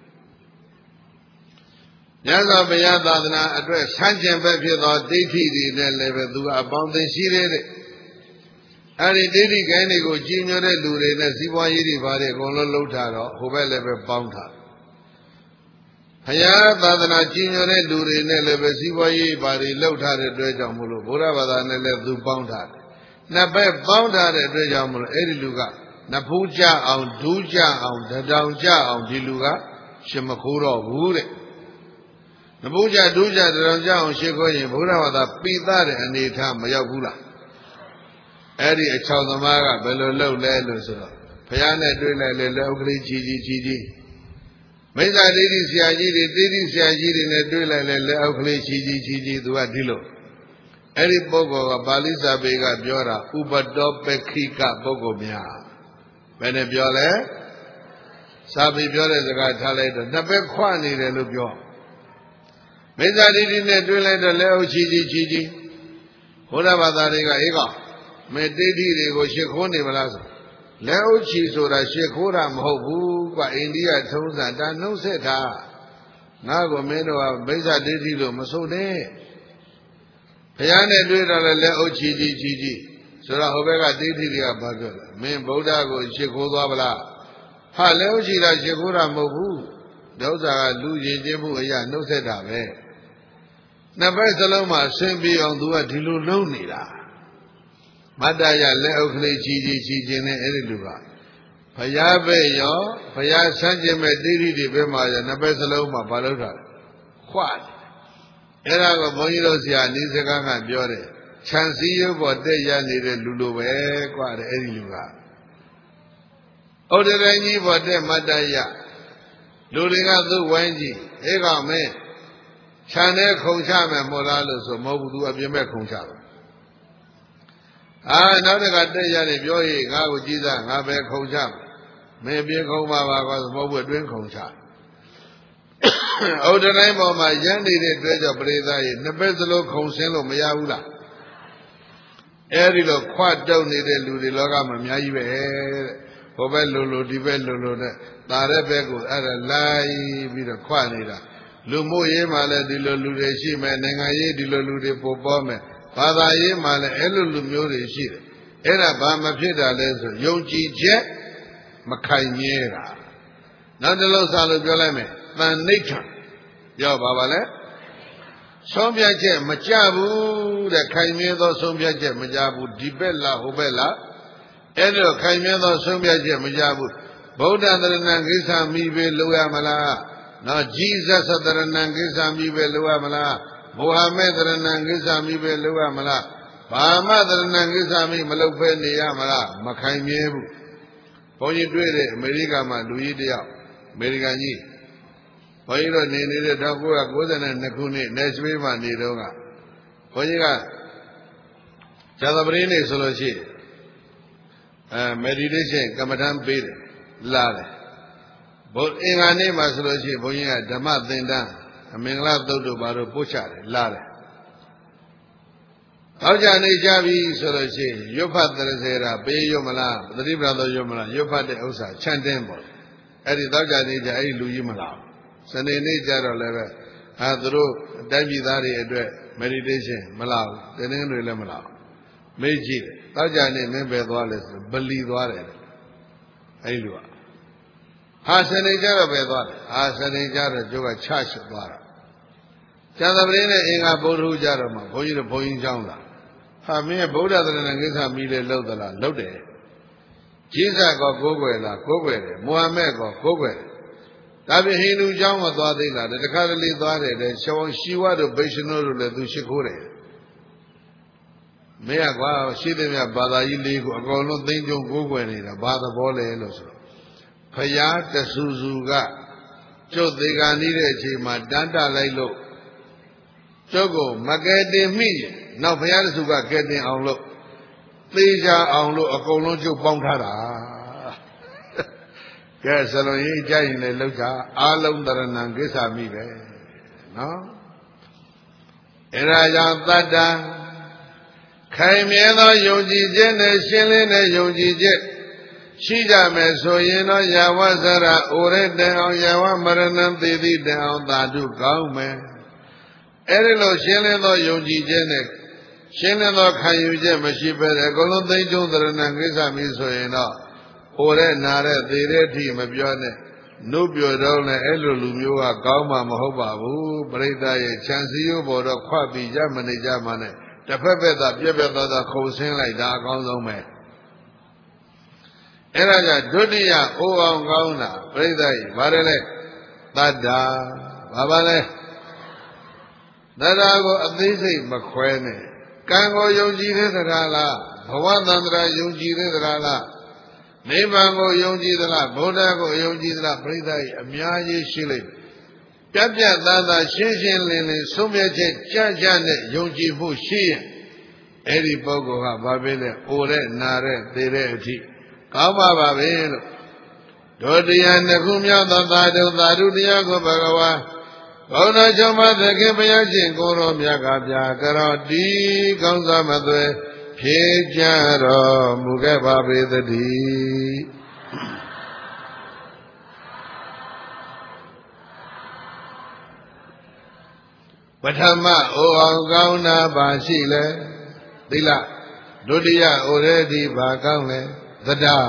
မြတ်စွာဘုရားသာသနာအတွက်ဆန့်ကျင်ဘက်ဖြစ်သောဒိဋ္ဌိတွေနဲ့လည်းပဲသူကအပေါင်းအသင်းရှိတဲ့အဲ့ဒီဒိဋ္ဌိကိုင်းတွေကိုကြီးညိုတဲ့လူတွေနဲ့စီးပွားရေးတွေပါတယ်အကုန်လုံးလှုပ်ထားတော့ဟိုဘက်လည်းပဲပေါင်းထားဘုရားသာသနာကြီးညိုတဲ့လူတွေနဲ့လည်းပဲစီးပွားရေးပါတယ်လှုပ်ထားတဲ့အတွက်ကြောင့်မို့လို့ဘုရားဘာသာနဲ့လည်းသူပေါင်းထားတယ်နှစ်ဘက်ပေါင်းထားတဲ့အတွက်ကြောင့်မို့လို့အဲ့ဒီလူကနဖူးကြအောင်ဒူးကြအောင်တတောင်ကြအောင်ဒီလူကရှင်မခိုးတော့ဘူးတဲ့နဖူးကြဒူးကြတတောင်ကြအောင်ရှ िख ိုးရင်ဘုရားဘာသာပိသတဲ့အနေထားမရောက်ဘူးလားအဲ့ဒီအချောင်သမားကဘယ်လိုလုပ်လဲလို့ဆိုတော့ဘုရားနဲ့တွေ့လိုက်လေလက်ဥက္ကလေးကြီးကြီးကြီးကြီးမိစ္ဆာဒိဋ္ဌိဆရာကြီးတွေဒိဋ္ဌိဆရာကြီးတွေနဲ့တွေ့လိုက်လေလက်ဥက္ကလေးကြီးကြီးကြီးကြီးသူကဒီလိုအဲ့ဒီပုဂ္ဂိုလ်ကပါဠိစာပေကပြောတာဥပတောပခိကပုဂ္ဂိုလ်များဘယ်နဲ့ပြောလဲစာပေပြောတဲ့စကားထားလိုက်တော့နှစ်ဘက်ခွနေတယ်လို့ပြောမိစ္ဆာဒိဋ္ဌိနဲ့တွေ့လိုက်တော့လက်ဥကြီးကြီးကြီးကြီးဘုရားဘာသာတွေကအေးကောင်မေတ္တိတွေကိုရှ िख ိုးနေမလားဆိုလက်ဥချီဆိုတာရှ िख ိုးတာမဟုတ်ဘူးကွာအိန္ဒိယထုံးစံဒါနှုတ်ဆက်တာငါကမင်းတို့ကမိစ္ဆာဒိဋ္ဌိလို့မဆိုနဲ့ဘုရားနဲ့တွေ့တော့လည်းလက်ဥချီကြီးကြီးကြီးဆိုတော့ဟိုဘက်ကဒိဋ္ဌိတွေကဘာပြောလဲမင်းဗုဒ္ဓကိုရှ िख ိုးသွားဗလားဟာလက်ဥချီတာရှ िख ိုးတာမဟုတ်ဘူးဒုစရကလူရည်ချင်းမှုအရာနှုတ်ဆက်တာပဲနှစ်ဘက်စလုံးမှာဆင်းပြီးအောင်သူကဒီလိုလုံးနေတာမတ္တရလက်ဥက္ကလေးကြီးကြီးကြီးချင်းနဲ့အဲ့ဒီလူကဘုရားပဲရောဘုရားဆန်းကျင်မဲ့တိရိတွေပဲမှာရနှစ်ဘက်စလုံးမှာဘာလို့ထားလဲခွာတယ်အဲ့ဒါကဘုန်းကြီးတို့ဆရာနီးစကားကပြောတယ်ခြံစည်းရုပ်ပေါ်တက်ရနေတဲ့လူလိုပဲကွာတဲ့အဲ့ဒီလူကဩဒရန်ကြီးပေါ်တက်မတ္တရလူတွေကသူ့ဝိုင်းကြည့်အေးကောင်မင်းခြံထဲခုံချမယ်မို့လားလို့ဆိုမဟုတ်ဘူးသူအပြင်မဲ့ခုံချတယ်အာနောက်တကတက်ရတယ်ပြောရေးငါ့ကိုကြည်စားငါပဲခုံချမင်းပြေခုံပါပါကောမဟုတ်ဘူးအတွင်းခုံချဩဒတိုင်းပေါ်မှာရမ်းနေတဲ့တွေ့ကြပရိသတ်ရေနှစ်ဘက်စလုံးခုံဆင်းလို့မရဘူးလားအဲဒီလိုခွတ်တုံနေတဲ့လူတွေလောကမှာအများကြီးပဲတဲ့ဟိုဘက်လိုလိုဒီဘက်လိုလိုနဲ့တာတဲ့ဘက်ကိုအဲ့ဒါလိုက်ပြီးတော့ခွတ်နေတာလူမှုရေးမှာလည်းဒီလိုလူတွေရှိမယ်နိုင်ငံရေးဒီလိုလူတွေပို့ပေါ်မယ်ဘာသာရေးမှာလည်းအဲ့လိုလူမျိုးတွေရှိတယ်အဲ့ဒါဘာမဖြစ်တာလဲဆိုယုံကြည်ချက်မခိုင်မြဲတာနောက်တစ်လုံးစာလို့ပြောလိုက်မယ်တန်နိဋ္ဌံပြောပါပါလဲဆုံးဖြတ်ချက်မကြဘူးတဲ့ခိုင်မြဲသောဆုံးဖြတ်ချက်မကြဘူးဒီဘက်လားဟိုဘက်လားအဲ့လိုခိုင်မြဲသောဆုံးဖြတ်ချက်မကြဘူးဗုဒ္ဓသရဏံကိစ္စမိပဲလို့ရမလားနော်ဂျီဇက်သရဏံကိစ္စမိပဲလို့ရမလားမုဟာမက်သရဏံကိစ္စမိပဲလို့ရမလားဘာမသရဏံကိစ္စမိမလုပ်ဖဲနေရမလားမခိုင်မြဲဘူးဘုန်းကြီးတွေ့တဲ့အမေရိကန်မှာလူကြီးတယောက်အမေရိကန်ကြီးဘုန်းကြီးတို့နေနေတဲ့၁၉၉၂ခုနှစ်နယ်စပေးမှာနေတော့ကဘုန်းကြီးကဇာသပတေးနေ့ဆိုလို့ရှိရင်အဲ meditation ကမ္မဋ္ဌာန်းပေးတယ်လာတယ်ဘုအင်္ဂါနေ့မှာဆိုလို့ရှိရင်ဘုန်းကြီးကဓမ္မသင်္ဍန်းအမင်္ဂလာသုတ်တို့ဘာလို့ပို့ချတယ်လာတယ်။အောက်ကြနေကြပြီဆိုလို့ရှိရင်ရွတ်ဖတ်တရစေတာပေးရွတ်မလားသတိပ္ပံတော်ရွတ်မလားရွတ်ဖတ်တဲ့ဥစ္စာခြံတင်းပေါ့။အဲ့ဒီတောက်ကြနေကြအဲ့ဒီလူကြီးမလား။စနေနေ့ကျတော့လည်းပဲအာသူတို့တိုက်ပြည်သားတွေအတွက် meditation မလားဘူး။တင်းတင်းတွေလည်းမလား။မေ့ကြည့်တယ်။တောက်ကြနေမင်းပဲသွားလဲဆိုဗလီသွားတယ်။အဲ့ဒီလူကဟာစနေကြတော့ပဲသွားတယ်ဟာစနေကြတော့ကျိုးကချရှစ်သွားတာကျန်တဲ့ပရင်းနဲ့အင်္ဂါဗုဒ္ဓဟူကြတော့မှဘုန်းကြီးတို့ဘုန်းကြီးเจ้าလာဟာမင်းဗုဒ္ဓသရဏကိစ္စမိလေလှုပ်သလားလှုပ်တယ်ဂျေဇကောကိုးကွယ်လားကိုးကွယ်တယ်မုဟမ္မဒ်ကောကိုးကွယ်တယ်ဒါပြင်ဟိန္ဒူเจ้าမသွားသေးလားတခါတလေသွားတယ်တဲ့ရှောင်းရှိဝတို့ဗိရှင်တို့လည်းသူရှိခိုးတယ်မင်းကကွာရှိတဲ့မြဘာသာကြီးလေးကိုအကောင်လုံးသိမ့်ကြုံကိုးကွယ်နေတာဘာသဘောလဲလို့ဆိုတော့ဖယားတဆူဆူကကျုပ်သေးကန်နေတဲ့အခြေမှာတန်းတလိုက်လို့ကျုပ်ကိုမကဲတင်မိနောက်ဖယားတဆူကကဲတင်အောင်လို့သေးချအောင်လို့အကုန်လုံးကျုပ်ပေါင်းထားတာကဲဆလုံးကြီးကြိုက်ရင်လည်းလောက်ကြအားလုံးတရဏံကိစ္စမိပဲနော်အဲဒါကြောင့်တတ္တခိုင်မြဲသောယုံကြည်ခြင်းနဲ့ရှင်းလင်းတဲ့ယုံကြည်ခြင်းရှိကြမယ်ဆိုရင်တော့ယာဝဇရဩရတေအောင်ယာဝမရဏံသေတိတေအောင်သာဓုကောင်းမယ်အဲဒီလိုရှင်းလင်းသောယုံကြည်ခြင်းနဲ့ရှင်းလင်းသောခံယူချက်မရှိပဲအကုန်လုံးသိကျုံသရဏံကိစ္စမိဆိုရင်တော့ဩရနာတဲ့သေတဲ့အထိမပြောနဲ့နုပြောတော့လည်းအဲ့လိုလူမျိုးကကောင်းမှမဟုတ်ပါဘူးပရိသတ်ရဲ့ခြံစည်းရိုးပေါ်တော့ခွပြီးကြမနေကြမှနဲ့တစ်ဖက်ဖက်သာပြက်ပြက်သားသားခုံဆင်းလိုက်တာအကောင်းဆုံးပဲအဲ့ဒါကြောင့်ဒုတိယအိုးအောင်ကောင်းတာပရိသတ်ကြီးဗါတယ်လေတတ္တာဘာပါလဲတတ္တာကိုအသေးစိတ်မခွဲနဲ့ကံကိုယုံကြည်တဲ့သလားလားဘဝတန္တရာယုံကြည်တဲ့သလားလားနိဗ္ဗာန်ကိုယုံကြည်သလားဗုဒ္ဓကိုယုံကြည်သလားပရိသတ်ကြီးအများကြီးရှိလိမ့်မယ်ပြတ်ပြတ်သားသားရှင်းရှင်းလင်းလင်းဆုံးဖြတ်ချက်ကြကြနဲ့ယုံကြည်မှုရှိရင်အဲ့ဒီပုဂ္ဂိုလ်ကဘာပဲလဲအိုတဲ့နာတဲ့သေတဲ့အထိကောင်းပါပါပဲလို့ဒုတိယနှစ်ခုမြောက်သောသာဓုသာဓုတရားကိုဘဂဝါဘုရားချုပ်မသခင်ဘုရားရှင်ကိုယ်တော်မြတ်ကပြကြတော်ဒီကောင်းစားမသွဲဖြေကြတော်မူခဲ့ပါပေသတည်းပထမအိုအောင်ကောင်းတာပါရှိလဲသိလားဒုတိယအိုရဲဒီပါကောင်းလဲသဒ္ဒါ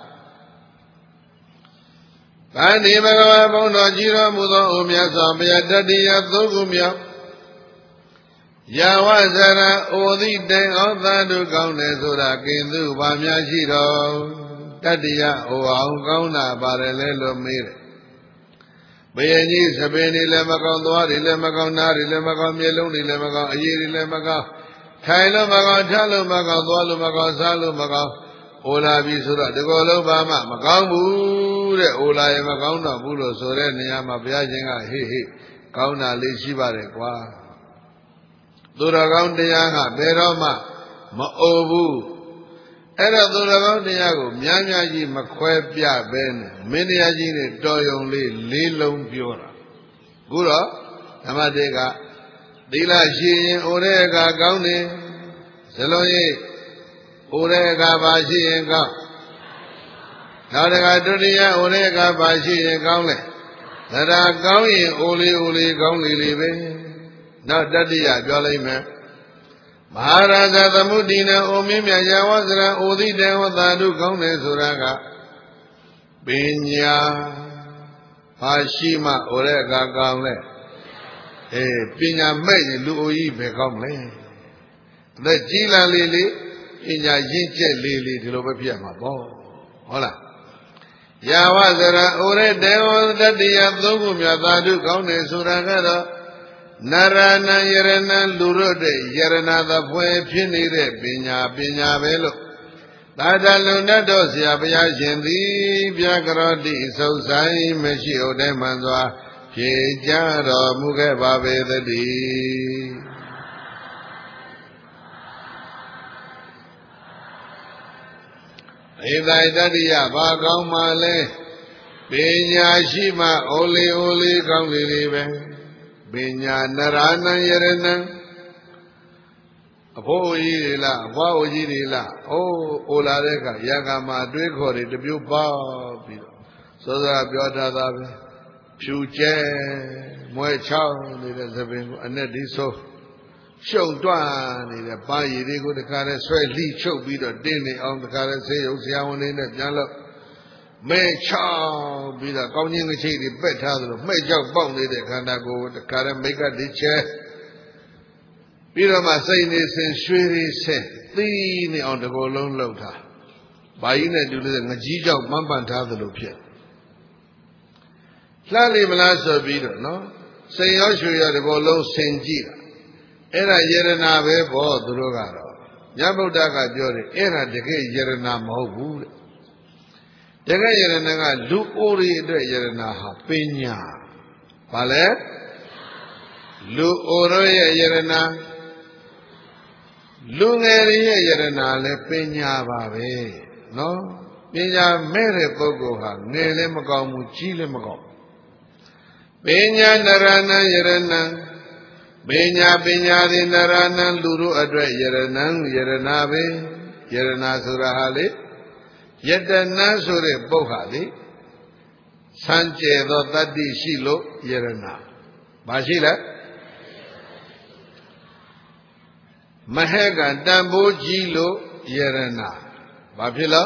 ဗန္ဒီဘဂဝါဘုန်းတော်ကြီးတော်မူသောအိုမြတ်စွာဘုရားတတိယသုံးခုမြောက်ယာဝဇရအိုသည်တေအောင်သာဓုကောင်းတယ်ဆိုတာကိန္တုဘာများရှိတော်တတိယအိုအောင်ကောင်းတာပါတယ်လဲလို့မေးတယ်ဘယင်ကြီးသပင်တွေလည်းမကောင်းသွားတွေလည်းမကောင်းနားတွေလည်းမကောင်းမျက်လုံးတွေလည်းမကောင်းအရည်တွေလည်းမကောင်းထိုင်လို့မကောင်းထလို့မကောင်းသွားလို့မကောင်းစားလို့မကောင်းအိုလာပြီဆိုတော့ဒီကောလုံးဘာမှမကောင်းဘူးတဲ့အိုလာရင်မကောင်းတော့ဘူးလို့ဆိုတဲ့နေရာမှာဘုရားရှင်ကဟေ့ဟေ့ကောင်းတာလေးရှိပါတယ်ကွာသူတော်ကောင်းတရားကဘယ်တော့မှမအိုဘူးအဲ့တော့သူတော်ကောင်းတရားကိုများများကြီးမခွဲပြပဲနဲ့မင်းတရားကြီးနဲ့တော်ယုံလေးလေးလုံးပြောတာအခုတော့ဓမ္မတေကသီလရှိရင်အိုတဲ့အခါကောင်းတယ်ဇလုံးရေးအိုတဲ့အခါပါရှိရင်ကောင်းနောက်တခါဒုတိယအိုတဲ့အခါပါရှိရင်ကောင်းလေဒါဒါကောင်းရင်အိုလေးအိုလေးကောင်းလေးလေးပဲနောက်တတိယပြောလိုက်မယ်မဟာရာဇသမုဒ္ဒိနအိုမင်းမြတ်ယဝဇရအိုသည့်တေဝသာဓုကောင်းတယ်ဆိုတာကပညာပါရှိမှအိုတဲ့အခါကောင်းလေအေးပညာမဲ့ရင်လူအိုကြီးပဲကောင်းမလဲအသက်ကြီးလာလေလေပညာရင့်ကျက်လေးလေးဒီလိုပဲဖြစ်မှာပေါ့ဟုတ်လားယာဝဇရဩရတေဝတတိယသုံးခုမြောက်သာဓုကောင်းတယ်ဆိုတာကတော့နရဏယရဏလူတို့တဲ့ယရဏသဖွယ်ဖြစ်နေတဲ့ပညာပညာပဲလို့သာတလုံတတ်တော်ဆရာဘုရားရှင်သည်ပြကရောတိစုံဆိုင်မရှိဟုတ်တဲ့မှန်စွာဖြေကြတော်မူခဲ့ပါပေသတည်းဧတတတိယဘာကောင်းမှလဲပညာရှိမှအိုလေးအိုလေးကောင်းလေးလေးပဲပညာနရဏံယရဏံအဖိုးကြီးတွေလားအဖွားကြီးတွေလားအိုးအိုလာတဲ့အခါရကမှာတွေးခေါ်တွေတပြိုးပေါက်ပြီးတော့စောစောပြောထားတာပဲဖြူကျဲမွဲချောင်းနေတဲ့သပင်ကိုအနဲ့ဒီဆိုရှုံတွန်းနေတဲ့ပါရည်တွေကိုတခါတည်းဆွဲလှိချုပ်ပြီးတော့တင်းနေအောင်တခါတည်းဆေးရုပ်ဆရာဝန်လေးနဲ့ပြန်လို့မဲချောင်းပြီးတော့ကောင်းချင်းငချိတ်တွေပက်ထားသလိုမှဲ့ကြောက်ပေါက်နေတဲ့ခန္ဓာကိုယ်တခါတည်းမိတ်ကတိချဲပြီးတော့မှစိတ်နေစင်ရွှေတွေဆဲသီးနေအောင်တကောလုံးလှုပ်ထားဘာကြီးနဲ့တူလို့ငကြီးကြောက်ပန်းပန်ထားသလိုဖြစ်လှလိမလားဆိုပြီးတော့နော်စိန်ရောရွှေရောတကောလုံးဆင်ကြည့်တာအဲ့ဒါယရနာပဲပေါ့သူတို့ကတော့မြတ်ဗုဒ္ဓကပြောတယ်အဲ့ဒါတကယ်ယရနာမဟုတ်ဘူးတဲ့တ Jaga Yarana, Lu Ori, Yarana, Pina. Vale? Lu Oroya Yarana, Lungaria Yarana, Le Pina Babe. No? Pina Mere Pogoha, Nele Magamu, Chile Magam. Pina Narana Yarana. Benya benya di narana luru adra yaranang yaranabe yarana surahale yadana sure bohali sanje do tati shilo yarana bashila mahega dambo jilo yarana bafilo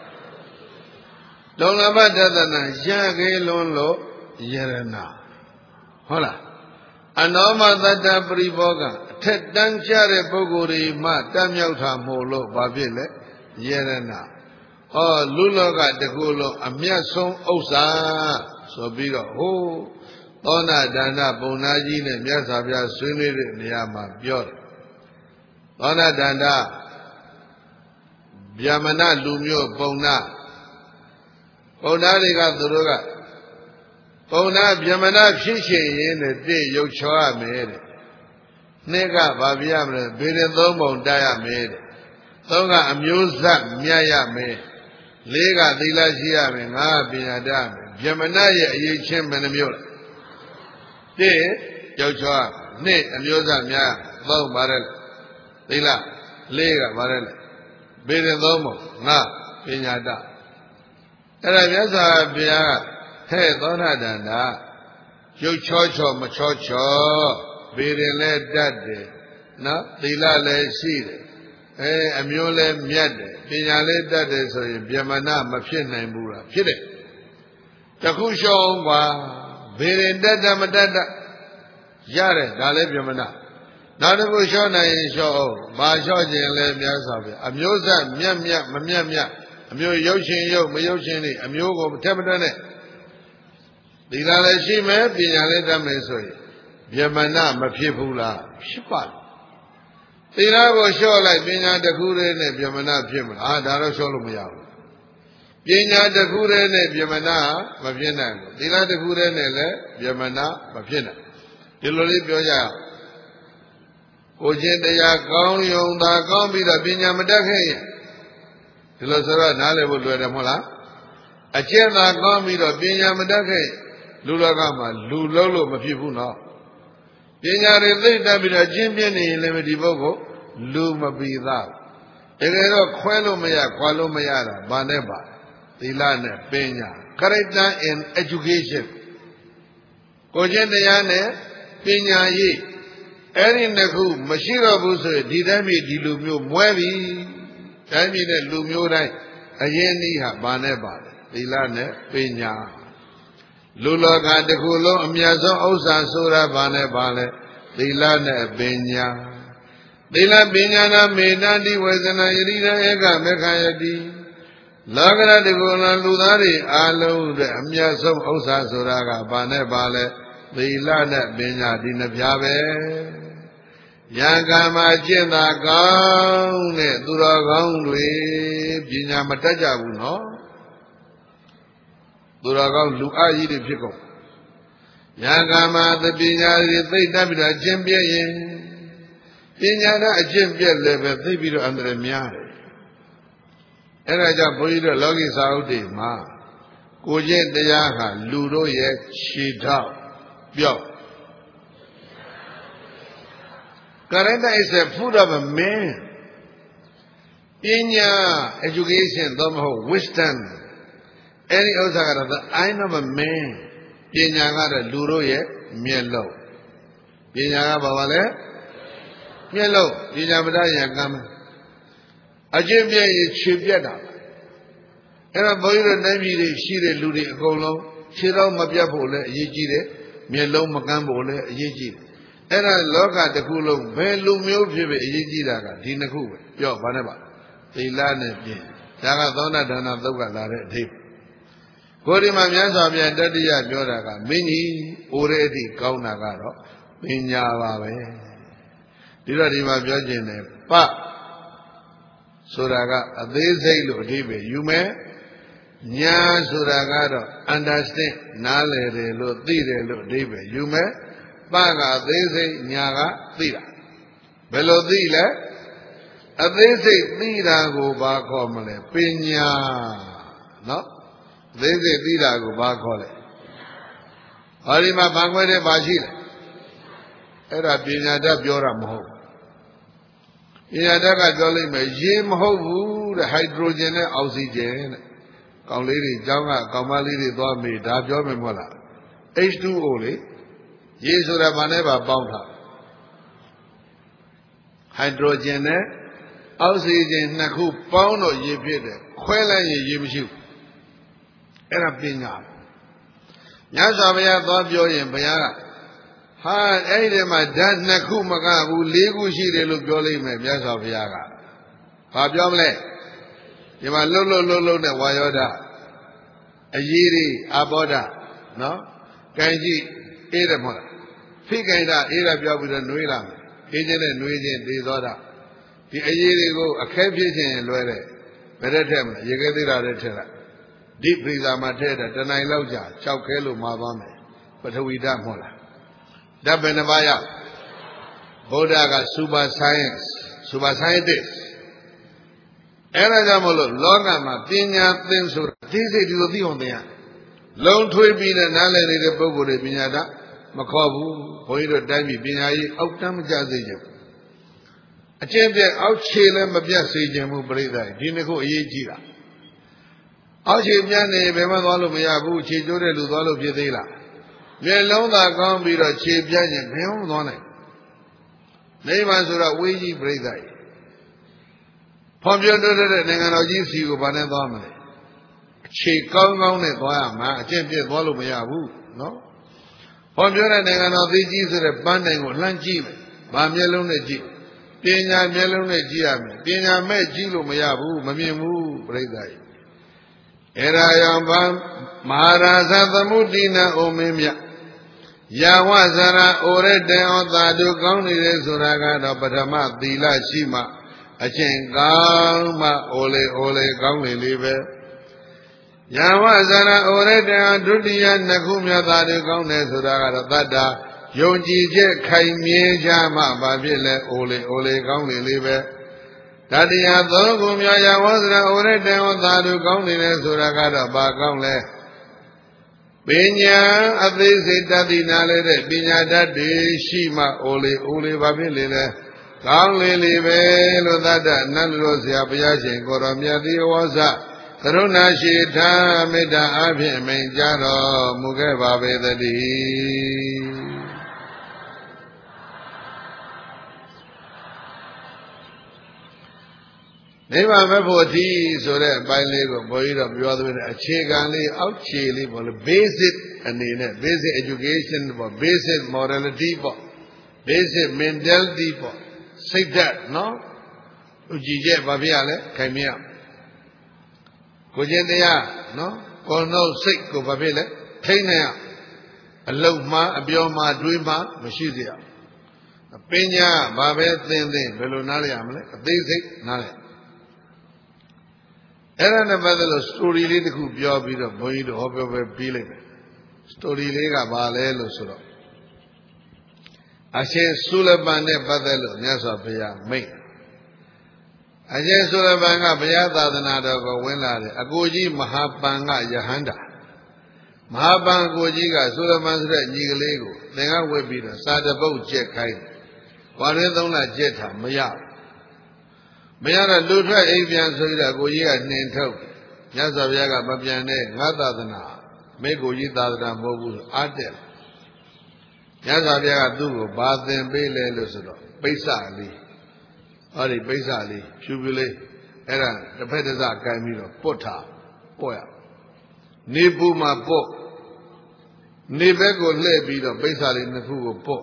longlaba dadana yage lonlo yarana hola Anoma Tata Priboga, Tetan Chare Boguri, Ma, Tamyauta Molo, Babile, Yerena. Oh, Luloga de Gulo, Amia Song Osa, Sobiro, oh, Ona Dana Bonaji, and Yasabia Sunni, Niama, Bior. Ona Dana Biamana Lumio Bona. Bonariga Duruga. Bona Biamana Fishin in the day you choa made it. Nega Babiam, Bidomon Dia made it. Tonga amuse that Miaya made. Lega Dila Gia, Ah, Binadam, Biamanaya, ye chim and a mule. Day, Yochoa, Ne, Amusa Mia, Low Barrel. Dila, Lega Barrel. Bidomo, Na, Binada. And I guess I be. Hey, Dona Danda, you chocho, machocho, Birile Daddy, no, Dila le Sire, eh, Amule Miade, Pinale Daddy, so Biamana, Mafin and Bura, Pide. Takusho, wa, Birin Dada Madada, Yare, Dale Biamana. Now the Bushona in show, Basho Jin Miasabi, Amusa, Miam Miam, Mamia Mia, Amu Yoshin Yo, Mayoshin, Amugo, Tamadane. The Lalashime, Pinaleta Mesoi, Yamana, Mapipula, Shipat. The Labo show like Pina de Gure and Yamana Pim, Ah, Dara Solomia. Pina de Gure and Yamana, Mapina, the La de Gure and Yamana, Mapina. The Lolipioya. Ojendaya, Gong Yong, the Gombi, the Pina Madake. The Losara, Nale would do the Mola. A chair, the Gombi, the Pina Madake. Lulagama, Lulolo, Mapipuna. Pinyari later be a Jimbian in Lemedibogo, Luma be that. Egero Quelo Maya, Qualo Mayara, Baneba, Ilana, Pena, Kareta in education. Kojendayane, Pena ye. Erin Naku, Mashira Busu, Didami, Dilumio, Muevi, Damine Lumio, Ayeni, Baneba, Ilana, Pena. Lula Gandakulo, Amiazo, Osa, Sura, Bane, Bale, Dilana, Benya. Dila Binyana, Medandi, Wazana, Irina, Ega, Mekayadi. Lagana de Gula, Ludari, Alu, Amiazo, Osa, Suraga, Bane, Bale, Dilana, Benya, Dina Piave. Yangama, Jenda, Gaune, Duragaun, Binya Mataja, no? Duragam Luka Yidi Pico. Yagama the Binya, they dubbed a Jimbian. Binyana a Jimbian level, they be under a miare. And I just put the logis out de ma. Gojen de Yaha, Ludo yet, she tau. Yo. Karenda is a food of a man. Binya education, Domo, wisdom. Any other the I am a man. Pinyanga Luro ye, Mielo. Pinyaga Bavale, Mielo, Pinyamada Yagam. A Jimbia is Chibiada. And a boy of Navy, Shire Ludi Golo, Shiro Mabiapole, Yigide, Mielo Macambole, Yigid. And I look at the Kulo, Belu Milpive, Yigidaga, Dinaku, Yo, Banaba. The land Daga Dona Dana Doga, Dip. Gorima Miasa Dadia Jodaga, Mini, already Kaunagaro, Minyava. Dirima Jajine, Pa Suraga, they say, Ludibe, you may ညာဆိုတာကတော့ understand နားလည်တယ်လို့သိတယ်လို့အဓိပ္ပာယ်ယူမယ်ပကအသေးစိတ်ညာကသိတာဘယ်လိုသိလဲအသေးစိတ်သိတာကိုဘာခေါ်မလဲပညာနော်အသေးစိတ်သိတာကိုဘာခေါ်လဲဟောဒီမှာဘာခွဲတဲ့ဘာရှိလဲအဲ့ဒါပညာတတ်ပြောတာမဟုတ်ပညာတတ်ကပြောလိုက်မယ်ရေမဟုတ်ဘူးတဲ့ဟိုက်ဒရိုဂျင်နဲ့အောက်ဆီဂျင်တဲ့ကောင်လေးတွေကျောင်းကကောင်မလေးတွေသွားမေးဒါပြောမယ်မဟုတ်လား H two O လေရေဆိုတာဘာနဲ့ပါပေါင်းထားဟိုက်ဒရိုဂျင်နဲ့အောက်ဆီဂျင်နှစ်ခုပေါင်းတော့ရေဖြစ်တယ်ခွဲလိုက်ရင်ရေမရှိဘူးအဲ့ဒါပညာမြတ်စွာဘုရားသွားပြောရင်ဘုရားကဟာအဲ့ဒီမှာဓာတ်နှစ်ခုမကဘူးလေးခုရှိတယ်လို့ပြောလိုက်မယ်မြတ်စွာဘုရားကဘာပြောမလဲဒီမှာလှုပ်လှုပ်လှုပ်လှုပ်နဲ့ဝါယောဓာအရေးတွေအဘောဓာနော်ကံကြည့်အေးတယ်မဟုတ်လားဖိကိန္ဒအေးတာပြောပြီးတော့နှွေးလာမယ်အေးခြင်းနဲ့နှွေးခြင်းဒေသောဓာဒီအရေးတွေကိုအခဲဖြစ်ခြင်းလွဲတဲ့ဘယ်တဲ့ထက်မလဲရေခဲသေးတာတဲ့ထက်လားဒီပရိသာမှာထည့်တာတနိုင်လောက်ကြာ၆ခဲလို့မှာသွားမယ်ပထဝီဓာတ်မဟုတ်လားဓာတ်ဘယ်နှပါးရဗုဒ္ဓက super science super scientist အဲ့ဒါကြောင့်မလို့လောကမှာပညာသင်ဆိုတာသိစိတ်ဒီလိုသိအောင်သင်ရလုံထွေးပြီးနဲ့နားလည်နေတဲ့ပုဂ္ဂိုလ်တွေပညာတတ်မခေါ်ဘူးဘုန်းကြီးတို့တိုင်းပြည်ပညာရေးအောက်တန်းမကျစေချင်ဘူးအကျင့်ပြက်အောက်ခြေလည်းမပြတ်စေချင်ဘူးပြိဿဒီနှစ်ခုအရေးကြီးတာအောက်ခြေပြတ်နေဘယ်မှသွားလို့မရဘူးခြေကျိုးတဲ့လူသွားလို့ဖြစ်သေးလားမျက်လုံးသာကောင်းပြီးတော့ခြေပြတ်ရင်ဘယ်မှမသွားနိုင်နိဗ္ဗာန်ဆိုတော့ဝေးကြီးပြိဿကြီးဖွံ့ဖြိုးတိုးတက်တဲ့နိုင်ငံတော်ကြီးစီကိုဘာနဲ့သွားမလဲအခြေကောင်းကောင်းနဲ့သွားရမှာအကျင့်ပြည့်သွားလို့မရဘူးနော်ဖွံ့ဖြိုးတဲ့နိုင်ငံတော်သေးကြီးဆိုတဲ့ပန်းတိုင်ကိုလှမ်းကြည့်မယ်ဗာမျက်လုံးနဲ့ကြည့်ပညာမျက်လုံးနဲ့ကြည့်ရမယ်ပညာမဲ့ကြည့်လို့မရဘူးမမြင်ဘူးပြိဿကြီးအဲ့ဒါရောဗာမဟာရာဇသမုဒ္ဒိနာအိုမင်းမြယာဝဇရာအိုရတေဩသာဓုကောင်းနေတယ်ဆိုတာကတော့ပထမသီလရှိမှအချင်းကောင်းမှအိုလေအိုလေကောင်းလေလေးပဲယာဝဇရာအိုရတေဒုတိယနှစ်ခုမြတ်သာဓုကောင်းတယ်ဆိုတာကတော့တတ္တာယုံကြည်ချက်ခိုင်မြဲကြမှဘာဖြစ်လဲအိုလေအိုလေကောင်းလေလေးပဲတတိယသောခုမြောယာဝဇရာအိုရတေဩသာဓုကောင်းနေတယ်ဆိုတာကတော့ဘာကောင်းလဲပညာအသေးစိတ်တတိနာလဲတဲ့ပညာတတ်တွေရှိမှအိုလေအိုလေဘာဖြစ်လေလဲကောင်းလေလေပဲလို့သတ္တနန္ဒလို့ဆရာဘုရားရှင်ကိုရောမြတ်တိဝါစကရုဏာရှိထားမေတ္တာအဖြင့်မိန်ကြတော်မူခဲ့ပါပေသတည်းနိဗ္ဗာန်မဲ့ဖို့အထီးဆိုတဲ့အပိုင်းလေးကိုဘုန်းကြီးတို့ပြောသလိုအခြေခံလေးအောက်ခြေလေးပေါ့လေ basic အနေနဲ့ basic education ပေါ့ basic morality ပေါ့ basic mentality ပေါ့စိတ်ဓာတ်နော်ဥကြည်ချက်ဘာဖြစ်ရလဲခိုင်မြဲကိုကျင့်တရားနော်ကိုယ်နှုတ်စိတ်ကိုဘာဖြစ်လဲထိန်းနေရအလုံးမှအပြောမှတွေးမှမရှိစေရပညာဘာပဲသင်သင်ဘယ်လိုနားလည်ရမလဲအသေးစိတ်နားလည်အဲ့ဒါနဲ့ပတ်သက်လို့ story လေးတစ်ခုပြောပြီးတော့ဘုန်းကြီးတို့ဟောပြောပဲပြီးလိုက်မယ် story လေးကဘာလဲလို့ဆိုတော့အရှင်ဆုလပန်နဲ့ပတ်သက်လို့မြတ်စွာဘုရားမိန့်အရှင်ဆုလပန်ကဘုရားသာသနာတော်ကိုဝင်လာတယ်အကိုကြီးမဟာပန်ကယဟန္တာမဟာပန်အကိုကြီးကဆုလပန်ဆိုတဲ့ညီကလေးကိုသင်္ကဝတ်ပြီးတော့စာတပုတ်ကျက်ခိုင်းဝါရင်းသုံးလကျက်တာမရမရတော့လူထွက်အိမ်ပြန်ဆိုပြီးတော့ကိုကြီးကနှင်ထုတ်မြတ်စွာဘုရားကမပြန်နဲ့ငါသာသနာမိကိုကြီးသာသနာမဟုတ်ဘူးဆိုအားတက်မြတ်စွာဘုရားကသူ့ကိုဘာသင်ပေးလဲလို့ဆိုတော့ပိဿလေးဟောဒီပိဿလေးဖြူဖြူလေးအဲ့ဒါတစ်ဖက်တစ်စကင်ပြီးတော့ပုတ်ထားပေါ့ရနေပူမှာပေါ့နေဘက်ကိုလှည့်ပြီးတော့ပိဿလေးနှစ်ခုကိုပေါ့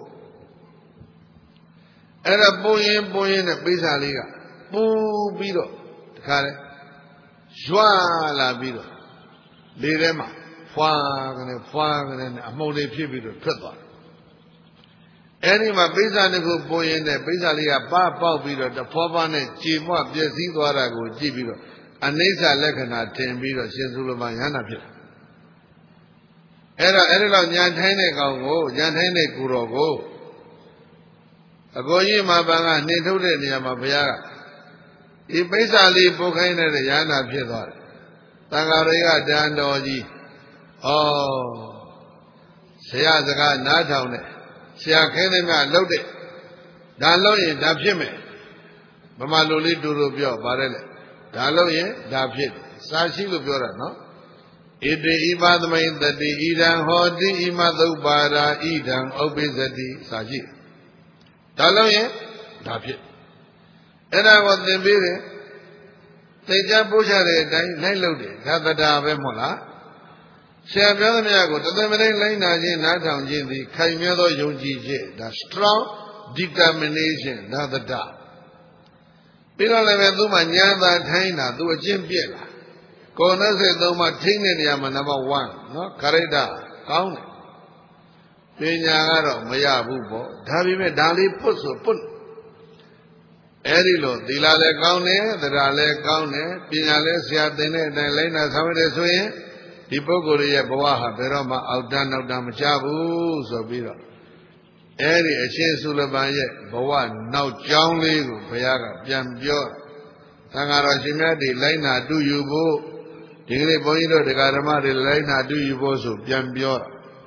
အဲ့ဒါပုံရင်ပုံရင်နဲ့ပိဿလေးကပူပြီးတော့တခါလေရွာလာပြီးတော့လေထဲမှာဖွာကနေဖွာကနေအမှုန်တွေဖြစ်ပြီးတော့ထွက်သွားတယ်အဲ့ဒီမှာပိဿတစ်ခုပုံရင်နဲ့ပိဿလေးကပပေါက်ပြီးတော့တဖွာဖွာနဲ့ကြေမွပြည့်စည်သွားတာကိုကြည့်ပြီးတော့အနိစ္စလက္ခဏာထင်ပြီးတော့ရှင်သုလပန်ယန္တာဖြစ်တယ်အဲ့တော့အဲ့ဒီလောက်ညာထိုင်းတဲ့ကောင်ကိုညာထိုင်းတဲ့ကိုတော်ကိုအကိုကြီးမပန်ကနှင်ထုတ်တဲ့နေရာမှာဘုရားကဒီပိဿာလေးပုတ်ခိုင်းတဲ့ယန္တာဖြစ်သွားတယ်တန်ဃာတွေကတန်တော်ကြီးဩဆရာစကားနားထောင်တဲ့ဆရာခင်းတဲ့မြတ်လှုပ်တဲ့ဒါလို့ရင်ဒါဖြစ်မယ်ဗမာလူလေးတူတူပြောပါတယ်လေဒါလို့ရင်ဒါဖြစ်စာရှိလို့ပြောတာနော်ဣတိဣပါသမိန်တတိဣဒံဟောတိဣမသုပ္ပါရာဣဒံဥပ္ပိသတိစာရှိဒါလို့ရင်ဒါဖြစ်အဲ့ဒါကိုသင်ပေးတယ်သိကြပို့ချတဲ့အတိုင်းလိုက်လုပ်တယ်ဒါသဒ္ဒါပဲမဟုတ်လားဆရာပြောသမျှကိုတသမတိလိုင်းနာခြင်းနားထောင်ခြင်းသည်ခိုင်မြဲသောယုံကြည်ခြင်းဒါ strong determination ဒါသဒ္ဒါပြီးတော့လည်းပဲသူ့မှာညာသာထိုင်းတာသူအကျင့်ပြက်လာကိုယ်နဲ့စိတ်သုံးပါထိန်းတဲ့နေရာမှာနံပါတ်oneနော်ခရိတ္တကောင်းတယ်ပညာကတော့မရဘူးပေါ့ဒါပေမဲ့ဒါလေးပုတ်ဆိုပုတ်အဲ့ဒီလိုသီလလည်းကောင်းတယ်သဒ္ဒါလည်းကောင်းတယ်ပညာလည်းဆရာသင်တဲ့အတိုင်းလိုက်နာဆောင်ရတယ်ဆိုရင်ဒီပုဂ္ဂိုလ်ရဲ့ဘဝဟာဘယ်တော့မှအောက်တန်းနောက်တန်းမချဘူးဆိုပြီးတော့အဲ့ဒီအရှင်သုလပန်ရဲ့ဘဝနောက်ကြောင်းလေးကိုဘုရားကပြန်ပြောသံဃာတော်ရှင်မြတ်တွေလိုက်နာတူယူဖို့ဒီကနေ့ဘုန်းကြီးတို့တရားဓမ္မတွေလိုက်နာတူယူဖို့ဆိုပြန်ပြော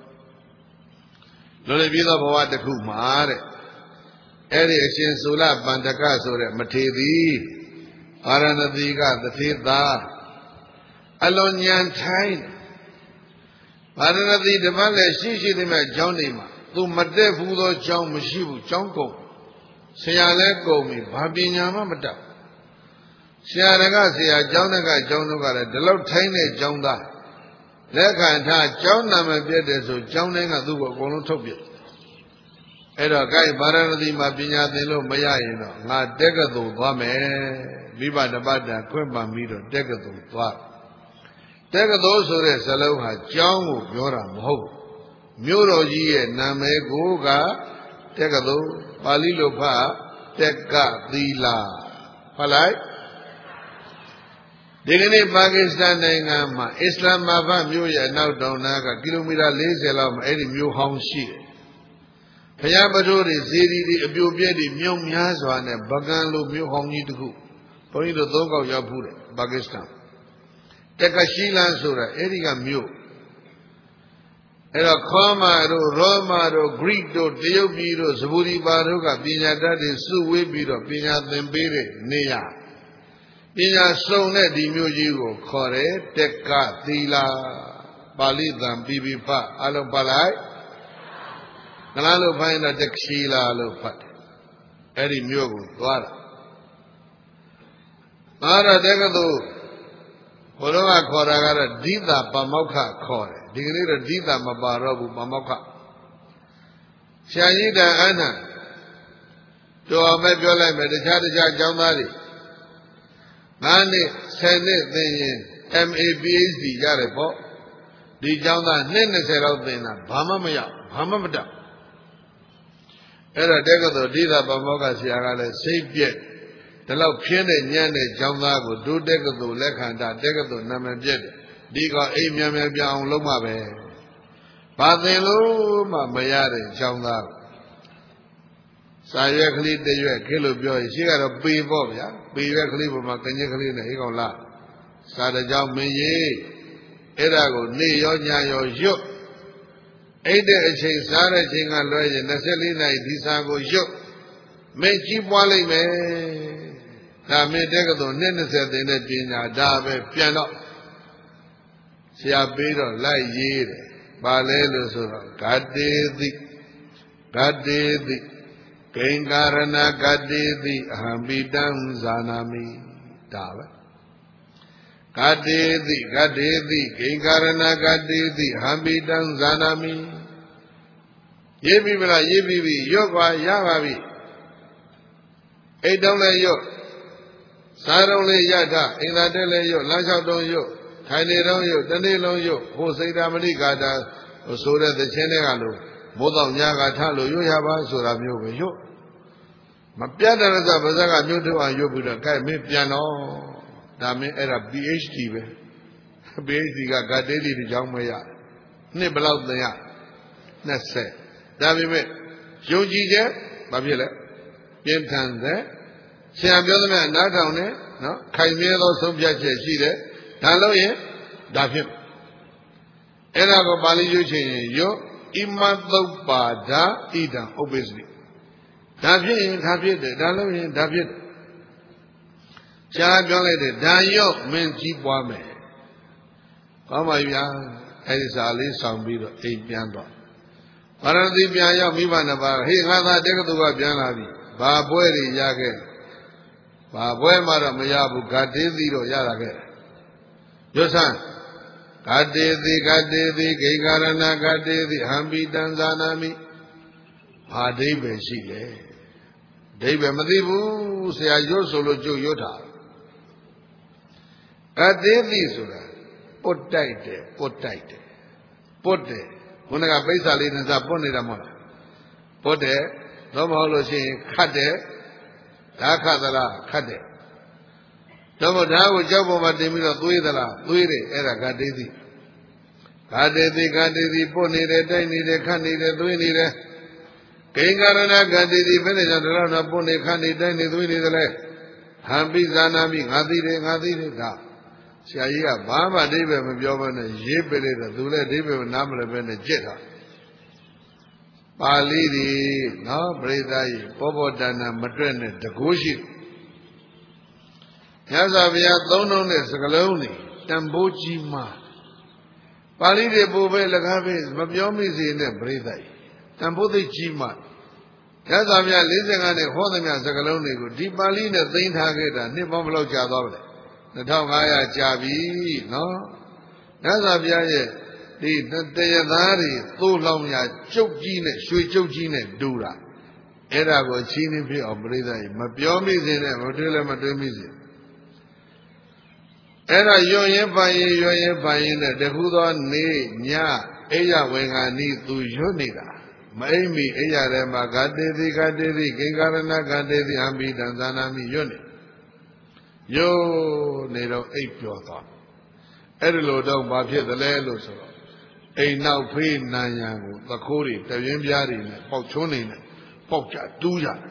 လွန်လည်ပြီးသောဘဝတစ်ခုမှာတဲ့အဲ့ဒီအရှင်သုလပန္တကဆိုတဲ့မထေသည်အာရဏတိကသတိသာအလွန်ဉာဏ်ထိုင်းအာရဏတိဓမ္မလည်းရှိရှိသည်မဲ့ကျောင်းနေမှာသူမတက်ဘူးသောကျောင်းမရှိဘူးကျောင်းကုန်ဆရာလည်းကုန်ပြီဘာပညာမှမတတ်ဆရာတကဆရာကျောင်းတကကျောင်းတို့ကလည်းဒီလောက်ထိုင်းတဲ့ကျောင်းသားလက်ခံထားကျောင်းနာမပြတ်တယ်ဆိုကျောင်းတိုင်းကသူ့ကိုအကုန်လုံးထုတ်ပြအဲ့တော့ gain ဗာရာဏသီမှာပညာသင်လို့မရရင်တော့ငါတက္ကသိုလ်သွားမယ်မိဘတပတ်တာခွင့်ပန်ပြီးတော့တက္ကသိုလ်သွားတက္ကသိုလ်ဆိုတဲ့ဇလုံးဟာကျောင်းကိုပြောတာမဟုတ်ဘူးမြို့တော်ကြီးရဲ့နာမည်ကိုကတက္ကသိုလ်ပါဠိလိုဖတ်တက္ကသီလာဖတ်လိုက်ဒီကနေ့ပါကစ္စတန်နိုင်ငံမှာအစ္စလာမာဘတ်မြို့ရဲ့အနောက်တောင်နားကကီလိုမီတာ၄၀လောက်မှာအဲ့ဒီမြို့ဟောင်းရှိတယ်ဘုရားပထိုးတွေဇေဒီတွေအပြိုပြဲတွေမြုံများစွာနဲ့ဗကန်လိုမြို့ဟောင်းကြီးတစ်ခုဘုန်းကြီးတို့သုံးခေါက်ရောက်ဖူးတယ်ပါကစ္စတန်တက္ကရှိလန်ဆိုတာအဲ့ဒီကမြို့အဲ့တော့ခေါမာတို့ရောမာတို့ဂရိတို့တရုတ်ပြည်တို့ဇဘူရီပါတို့ကပညာတတ်တွေစုဝေးပြီးတော့ပညာသင်ပေးတဲ့နေရာပညာစုံတဲ့ဒီမြို့ကြီးကိုခေါ်တယ်တက္ကသီလာပါဠိသံပြီးပြီးဖတ်အလုံးပါလိုက်ငလားလို့ဖိုင်းတော့တက္ကရှိလာလို့ဖတ်တယ်အဲ့ဒီမြို့ကိုသွားတာအားရတက္ကသိုလ်ဘုရားကခေါ်တာကတော့ဒိသပမောက္ခခေါ်တယ်ဒီကနေ့တော့ဒိသမပါတော့ဘူးပမောက္ခဆရာကြီးတန်အနန္တော်အောင်ပဲပြောလိုက်မယ်တခြားတခြားကျောင်းသားတွေငါးနှစ်ဆယ်နှစ်သင်ရင် M A P H D ရတယ်ပေါ့ဒီကျောင်းသားနှစ်၂၀လောက်သင်တာဘာမှမရဘာမှမတတ်အဲ့တော့တက္ကသိုလ်ဒိသပမောက္ခဆရာကလည်းစိတ်ပြက်ဒီလောက်ဖြင်းတဲ့ညံ့တဲ့ကျောင်းသားကိုဒုတက္ကသိုလ်လက်ခံတာတက္ကသိုလ်နာမည်ပြက်တယ်ဒီကအိမ်မြန်မြန်ပြောင်းအောင်လုပ်မှပဲဘာသင်လို့မှမရတဲ့ကျောင်းသားစာရွက်ကလေးတရွက်ခေလို့ပြောရင်ရှိကတော့ပေပေါ့ဗျာပေရွက်ကလေးပေါ်မှာကညက်ကလေးနဲ့ဟိကောင်လားစာတကြောင်မင်းကြီးအဲ့ဒါကိုနေရောညရောရွတ်အဲ့တဲ့အချိန်စားတဲ့အချိန်ကလွှဲရင်၂၄နာရီဒီစာကိုရွတ်မင်းကြီးပွားလိုက်မယ်ဒါမင်းတက္ကသိုလ်နှစ်၂၀သင်တဲ့ပညာဒါပဲပြန်တော့ဆရာပေးတော့လိုက်ရေးတယ်ဘာလဲလို့ဆိုတော့ဂတေတိဂတေတိဂိင်္ကာရဏဂတေတိအဟံပိတံဇာနာမိဒါပဲဂတေတိဂတေတိဂိင်္ကာရဏဂတေတိအဟံပိတံဇာနာမိရေးပြီမလားရေးပြီပြီရွတ်ပါရပါပြီအိတ်တုံးလည်းရွတ်စားတုံးလေးရထအိမ်သာတက်လည်းရွတ်လမ်းလျှောက်တုံးရွတ်ထိုင်နေတော့ရွတ်တနေ့လုံးရွတ်ဟိုစိတ်ဓာမဏိကာတာဆိုတဲ့သချင်းတွေကလို့မိုးတော့ညကထလို့ရွတ်ရပါဆိုတာမျိုးပဲရွတ်မပြတ်တဲ့ရသပါဇက်ကမြို့ထုတ်အောင်ရွတ်ပြီးတော့ကဲမင်းပြန်တော့ဒါမင်းအဲ့ဒါ PhD ပဲ PhD ကဂတ်တေးဒီကြောင်းမရနှစ်ဘယ်လောက်သင်ရနှစ်ဆယ်ဒါပေမဲ့ယုံကြည်ချက်ဘာဖြစ်လဲပြင်းထန်တဲ့ဆရာပြောသမျှနားထောင်တယ်နော်ခိုင်မြဲသောဆုံးဖြတ်ချက်ရှိတယ်ဒါလို့ရင်ဒါဖြစ်အဲ့ဒါကိုပါဠိရွှေချင်ရင်ယောဣမသုပ္ပါဒာဣဒံဥပ္ပစ္စတိဒါဖြစ်ရင်ဒါဖြစ်တယ်ဒါလို့ရင်ဒါဖြစ်တယ်ရှားပြောလိုက်တယ်ဒါရော့မင်းကြီးပွားမယ်ကောင်းပါပြီဗျာအဲ့ဒီစာလေးဆောင်ပြီးတော့အိမ်ပြန်တော့ပါရတိပြန်ရောက်မိဘနှစ်ပါးဟေးငါသာတက္ကသိုလ်ကပြန်လာပြီဘာပွဲတွေရခဲ့ဘာပွဲမှတော့မရဘူးဂတ်တေးသီတော့ရတာခဲ့ရွတ်ဆန်းဂတ်တေသီဂတ်တေသီဂိကာရဏဂတ်တေသီဟံပိတံဇာနာမိဘာဒိဗ္ဗေရှိလဲဒိဗ္ဗေမသိဘူးဆရာရွတ်ဆိုလို့ကြုတ်ရွတ်တာဂတ်တေသီဆိုတာပုတ်တိုက်တယ်ပုတ်တိုက်တယ်ပုတ်တယ်ခုနကပိဿာလေးနဲ့စားပုတ်နေတာမဟုတ်လားပုတ်တယ်တော့မဟုတ်လို့ရှိရင်ခတ်တယ်ဓာခတ်သလားခတ်တယ်တော့မဓာကိုကြောက်ပေါ်မှာတင်ပြီးတော့သွေးသလားသွေးတယ်အဲ့ဒါဂတေသီဂတေသီဂတေသီပုတ်နေတယ်တိုက်နေတယ်ခတ်နေတယ်သွေးနေတယ်ဂိင်္ဂရဏဂတေသီဘယ်နဲ့ကြောင့်တော့တော့ပုတ်နေခတ်နေတိုက်နေသွေးနေတယ်လဲဟံပိဇာနာမိငါသိတယ်ငါသိတယ်ဒါဆရာကြီးကဘာမှအဓိပ္ပာယ်မပြောဘဲနဲ့ရေးပေးလိုက်တော့သူလည်းအဓိပ္ပာယ်နားမလည်ပဲနဲ့ကြက်တာပါဠိတွေနော်ပရိသတ်ကြီးဘောဘောတဏ္ဍမတွက်နဲ့တကူရှိမြတ်စွာဘုရားသုံးလုံးတဲ့စကားလုံးတွေတန်ဖိုးကြီးမှပါဠိတွေပို့ပဲလကားပဲမပြောမိစေနဲ့ပရိသတ်ကြီးတန်ဖိုးသိကြီးမှမြတ်စွာဘုရား၄၅နဲ့ဟောသမျှစကားလုံးတွေကိုဒီပါဠိနဲ့သိမ်းထားခဲ့တာနှစ်ပေါင်းဘယ်လောက်ကြာသွားပါလဲနှစ်ထောင်ငါးရာကြာပြီနော်မြတ်စွာဘုရားရဲ့ဒီတရားသားတွေသိုးလောင်းရာကျုပ်ကြီးနဲ့ရွှေကျုပ်ကြီးနဲ့တူတာအဲ့ဒါကိုချင်းနှင်းဖြစ်အောင်ပြိဿကြီးမပြောမိစေနဲ့မတွေးလည်းမတွေးမိစေအဲ့ဒါရွရင်ပိုင်ရင်ရွရင်ပိုင်ရင်နဲ့တခုသောနေညအိယဝေငါနီးသူရွတ်နေတာမအိမ်မီအိယထဲမှာဂတေတိဂတေတိဂင်္ဂရဏဂတေတိအမိတံဇာနာမိရွတ်နေယိုနေတော့အိပ်ပျော်သွားအဲ့ဒီလိုတော့ဘာဖြစ်သလဲလို့ဆိုတော့အိမ်နောက်ဖေးနံရံကိုသခိုးတွေတရင်းပြားတွေနဲ့ပေါက်ချွန်းနေနဲ့ပေါက်ကြတူးကြတယ်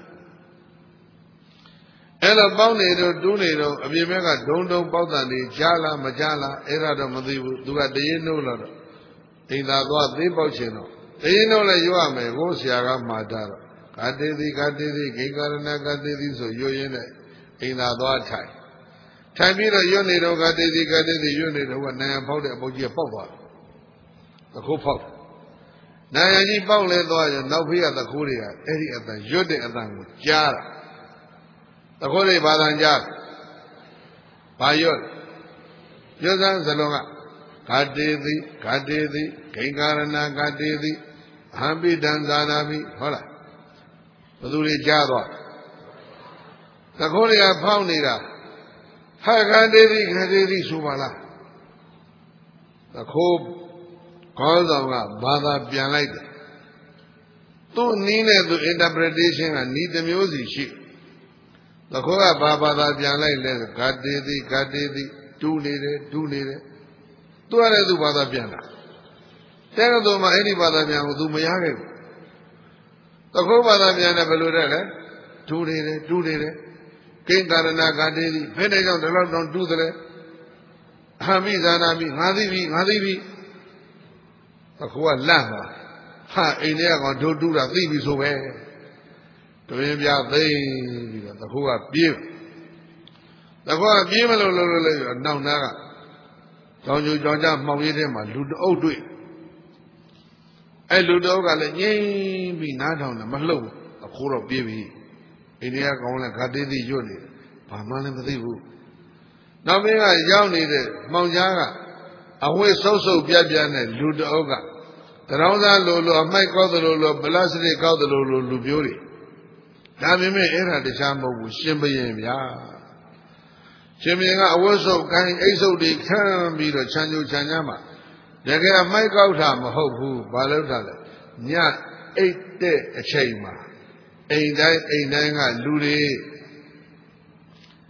အဲ့လိုပေါက်နေတော့တူးနေတော့အပြင်ဘက်ကဒုံဒုံပေါက်တန်တွေကြားလားမကြားလားအဲ့ဒါတော့မသိဘူးသူကတရင်နှုတ်လာတော့အိမ်သာသွားသေးပေါက်ချင်တော့တရင်နှုတ်လည်းရွရမယ်ကိုဆရာကမှာတာတော့ဂတေတိဂတေတိဂိင်္ဂရဏဂတေတိဆိုရွရင်းနဲ့အိမ်သာသွားထိုင်ထိုင်ပြီးတော့ရွတ်နေတော့ဂတေတိဂတေတိရွတ်နေတော့ကနိုင်ရဖောက်တဲ့အပုတ်ကြီးကပေါက်သွားတယ်သခိုးဖောက်နိုင်ရကြီးပေါက်လဲသွားရောနောက်ဖေးကသခိုးတွေကအဲ့ဒီအတန်ရွတ်တဲ့အတန်ကိုကြားတာသခိုးတွေဘာသာကြားဘာရွတ်ရွတ်စမ်းစလုံးကဂတေတိဂတေတိဂိင်္ဂရဏဂတေတိအဟံပိတံဇာနာမိဟုတ်လားဘယ်သူတွေကြားသွားသခိုးတွေကဖောက်နေတာဟာဂတေတိဂတေတိဆိုပါလားသခိုးခေါင်းဆောင်ကဘာသာပြန်လိုက်တယ်သူ့နီးနဲ့သူ interpretation ကနီးတစ်မျိုးစီရှိသခိုးကဘာဘာသာပြန်လိုက်လဲဂတေတိဂတေတိတူးနေတယ်တူးနေတယ်သူကလည်းသူဘာသာပြန်တာတဲ့ကတော့မှအဲ့ဒီဘာသာပြန်ကိုသူမရခဲ့ဘူးသခိုးဘာသာပြန်တယ်ဘယ်လိုတဲ့လဲတူးနေတယ်တူးနေတယ်ကိင်္ဂရဏဂတေတိဘယ်နဲ့ကြောင့်ဒီလောက်တောင်တူးတယ်အဟမိဇာနာမိငါသိပြီငါသိပြီအခုကလန့်သွားဟာအိမ်ထဲကောင်တို့တူးတာသိပြီဆိုပဲတွင်ပြသိပြီးတော့တခုကပြေးတခုကပြေးမလို့လို့လို့လို့နောက်နားကကြောင်ကျူကြောင်ကြမှောင်ရည်ထဲမှာလူတအုပ်တွေ့အဲ့လူတအုပ်ကလည်းငြိမ့်ပြီးနားထောင်တယ်မလှုပ်အခုတော့ပြေးပြီအိန္ဒိယကောင်းလဲဂတေတိရွတ်နေဘာမှလည်းမသိဘူးနောက်မင်းကရောက်နေတဲ့မှောင်ကြားကအဝိဆုပ်ဆုပ်ပြက်ပြက်နဲ့လူတအုပ်ကတရောင်းသားလိုလိုအမိုက်ကောက်တယ်လို့လိုပလတ်စတစ်ကောက်တယ်လို့လိုလူပြိုးတွေဒါပေမဲ့အဲ့ဒါတရားမဟုတ်ဘူးရှင်ဘရင်ဗျာရှင်ဘရင်ကအဝိဆုပ်ကိုင်းအိတ်ဆုပ်တွေခမ်းပြီးတော့ခြံကျူခြံကြားမှာတကယ်အမိုက်ကောက်တာမဟုတ်ဘူးဘာလို့တာလဲညအိတ်တဲ့အချိန်မှာအိမ်တိုင်းအိမ်တိုင်းကလူတွေ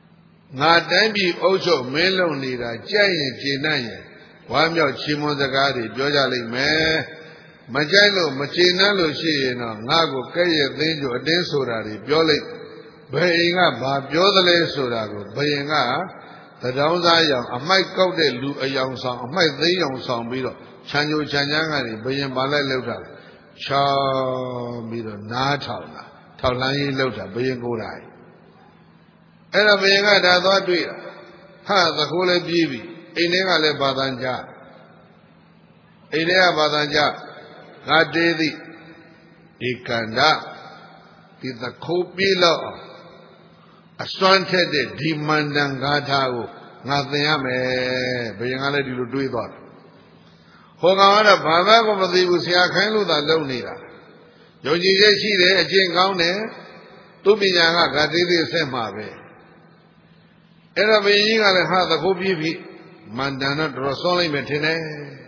ngāတိုင်းပြည်အုပ်ချုပ်မင်းလုံးနေတာကြိုက်ရင်ကျေနပ်ရင်ဝါမြောက်ချီးမွမ်းစကားတွေပြောကြလိမ့်မယ်မကြိုက်လို့မကျေနပ်လို့ရှိရင်တော့ငါ့ကိုကဲ့ရဲ့သိမ်းကြအတင်းဆိုတာတွေပြောလိုက်ဘယ်အိမ်ကဘာပြောသလဲဆိုတာကိုဘယ်ရင်ကသတောင်းစားရောင်အမိုက်ကောက်တဲ့လူအယောင်ဆောင်အမိုက်သိမ်းရောင်ဆောင်ပြီးတော့ခြံကြိုခြံချမ်းကနေဘယ်ရင်ဘာလဲလောက်တာချောင်းပြီးတော့နားထောင်တာထောက်လန်းရေးလောက်တာဘယ်ရင်ကိုယ်တိုင်အဲ့တော့ဘယ်ရင်ကဒါသွားတွေ့တာဟာသခိုးလည်းပြေးပြီအိမ်ထဲကလည်းဘာသာကြအိမ်ထဲကဘာသာကြငါတေးသည်ဧကန္တဒီသခိုးပြေးတော့အစွမ်းထက်တဲ့ဒီမန္တန်ဂါထာကိုငါသင်ရမယ်ဘယ်ရင်ကလည်းဒီလိုတွေးသွားတယ်ဟောကောင်ကတော့ဘာသာကိုမသိဘူးဆရာခိုင်းလို့သာလုပ်နေတာယုံကြည်ချက်ရှိတယ်အကျင့်ကောင်းတယ်သူပညာကဂတိသေးဆက်မှာပဲအဲ့တော့ဘုရင်ကြီးကလည်းဟာသခိုးပြေးပြီမန္တန်တော့တော်စောလိုက်မယ်ထင်တယ်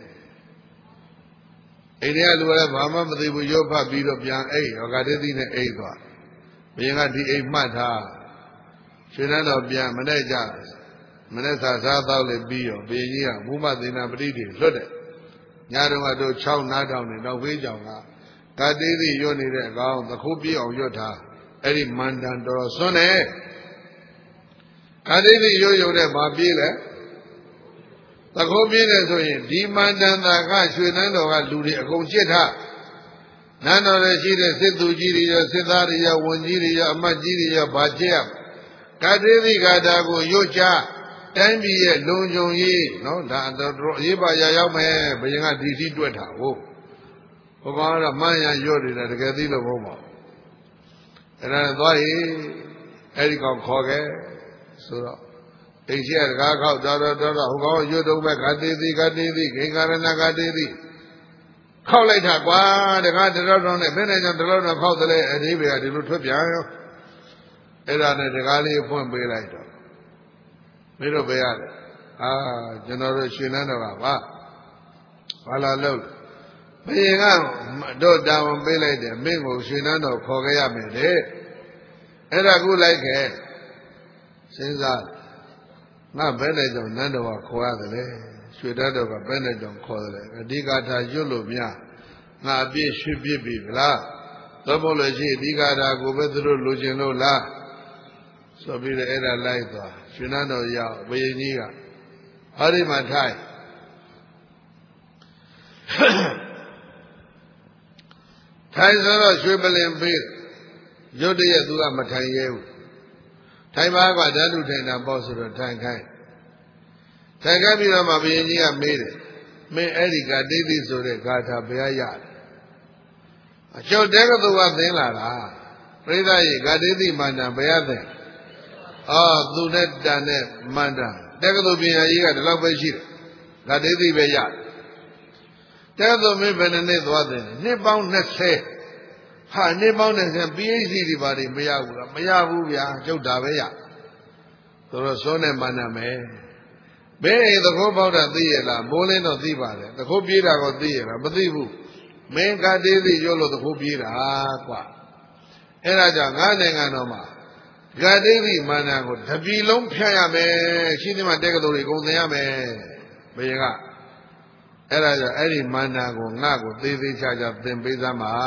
အိမ်ထဲကလူကလည်းဘာမှမသိဘူးရုပ်ဖတ်ပြီးတော့ပြန်အိတ်ဟောဂတိသေးနဲ့အိတ်သွားဘုရင်ကဒီအိမ်မှတ်ထားရွှေနန်းတော်ပြန်မနဲ့ကြမနဲ့သာစားတော့လေပြီးရောဘုရင်ကြီးကဘုမသေနာပဋိတွေလွတ်တယ်ညတော့ကတော့၆နားတောင်နေတော့ဖေးကြောင်ကဂတိသေးရွတ်နေတဲ့အကောင်သခိုးပြေးအောင်ရွတ်ထားအဲ့ဒီမန္တန်တော်စွန်းတယ်ဂတိသေးရွတ်ရွတ်တဲ့ဘာပြေးလဲသခိုးပြေးတယ်ဆိုရင်ဒီမန္တန်သာကရွှေနန်းတော်ကလူတွေအကုန်ချစ်ထားနန်းတော်ရဲ့ရှိတဲ့စစ်သူကြီးတွေရောစစ်သားတွေရောဝန်ကြီးတွေရောအမတ်ကြီးတွေရောဗာချစ်ရဂတိသေးဂါထာကိုရွတ်ချတိုင်းပြည်ရဲ့လုံခြုံရေးနော်ဒါတော့အရေးပါရရောက်မယ်ဘယ်ရင်ကဒီတိတွက်တာဟုတ်ဘုရားကတော့မှန်ရရွတ်နေတာတကယ်သိလို့မဟုတ်ပါဘူးအဲ့ဒါသွားရင်အဲ့ဒီကောင်ခေါ်ခဲ့ဆိုတော့အိမ်ရှိရတကားခောက်တော်တော်တော်ဟိုကောင်ရွတ်တော့ပဲဂတိသေးဂတိသေးဂင်္ဂရဏဂတိသေးခောက်လိုက်တာကွာတကားတော်တော်နဲ့ဘယ်နဲ့ကြောင့်တော်တော်ခောက်တယ်လဲအသေးပဲကဒီလိုထွက်ပြန်ရောအဲ့ဒါနဲ့တကားလေးဖွင့်ပေးလိုက်တော့မင်းတို့ပဲရတယ်အာကျွန်တော်တို့ရှင်နန်းတော်ကပါဘာလာလို့ဘယ်ရင်ကတို့တာဝန်ပေးလိုက်တယ်မင်းကိုရှင်နန်းတော်ခေါ်ခဲ့ရမယ်တဲ့အဲ့ဒါခုလိုက်ခဲ့စဉ်းစားငါဘယ်နဲ့ကြောင့်နန်းတော်ကခေါ်ရတယ်လဲရွှေတတ်တော်ကဘယ်နဲ့ကြောင့်ခေါ်တယ်လဲအဓိကထားရွတ်လို့များငါအပြည့်ရွှေပြစ်ပြီဗလားသို့မဟုတ်လို့ရှိအဓိကထားကိုပဲသူတို့လိုချင်လို့လားဆိုပြီးတော့အဲ့ဒါလိုက်သွားရွှေနန်းတော်ရောက်ဘုရင်ကြီးကဟာဒီမှာထိုင်ထိုင်ဆိုတော့ရွှေပလင်ပေးရုတ်တရက်သူကမထိုင်ရဲဘူးထိုင်ပါကဓာတုထိုင်တာပေါ့ဆိုတော့ထိုင်ခိုင်းထိုင်ခိုင်းပြီးတော့မှဘုရင်ကြီးကမေးတယ်မင်းအဲ့ဒီကတိတိဆိုတဲ့ဂါထာဘယ်ရရတယ်အကျော်တဲကသူကသင်လာတာပြိဿရေဂါတိတိမန္တန်ဘယ်ရသင်အော်သူနဲ့တန်နဲ့မန္တန်တက္ကသိုလ်ပညာရေးကဒီလောက်ပဲရှိတယ်ဂါတိတိပဲရတယ်တက္ကသိုလ်မင်းဘယ်နှစ်သွားသင်နှစ်ပေါင်း၂၀ဟာနှစ်ပေါင်း၂၀ PhD တွေပါတွေမရဘူးလားမရဘူးဗျာကျုပ်ဒါပဲရဆိုတော့စောနဲ့မန္တန်ပဲဘယ်အိမ်သခိုးပေါက်တာသိရလားမိုးလင်းတော့သိပါတယ်သခိုးပြေးတာကိုသိရလားမသိဘူးမင်းဂါတိတိရွတ်လို့သခိုးပြေးတာကွာအဲ့ဒါကြောင့်ငါနိုင်ငံတော်မှာဂါတိတိမန္တန်ကိုတပြည်လုံးဖြတ်ရမယ်ရှိသမျှတက္ကသိုလ်တွေကုန်သင်ရမယ်ဘယ်ကအဲ့ဒါကြောင့်အဲ့ဒီမန္တန်ကိုငါ့ကိုသေးသေးချာချာသင်ပေးစမ်းပါ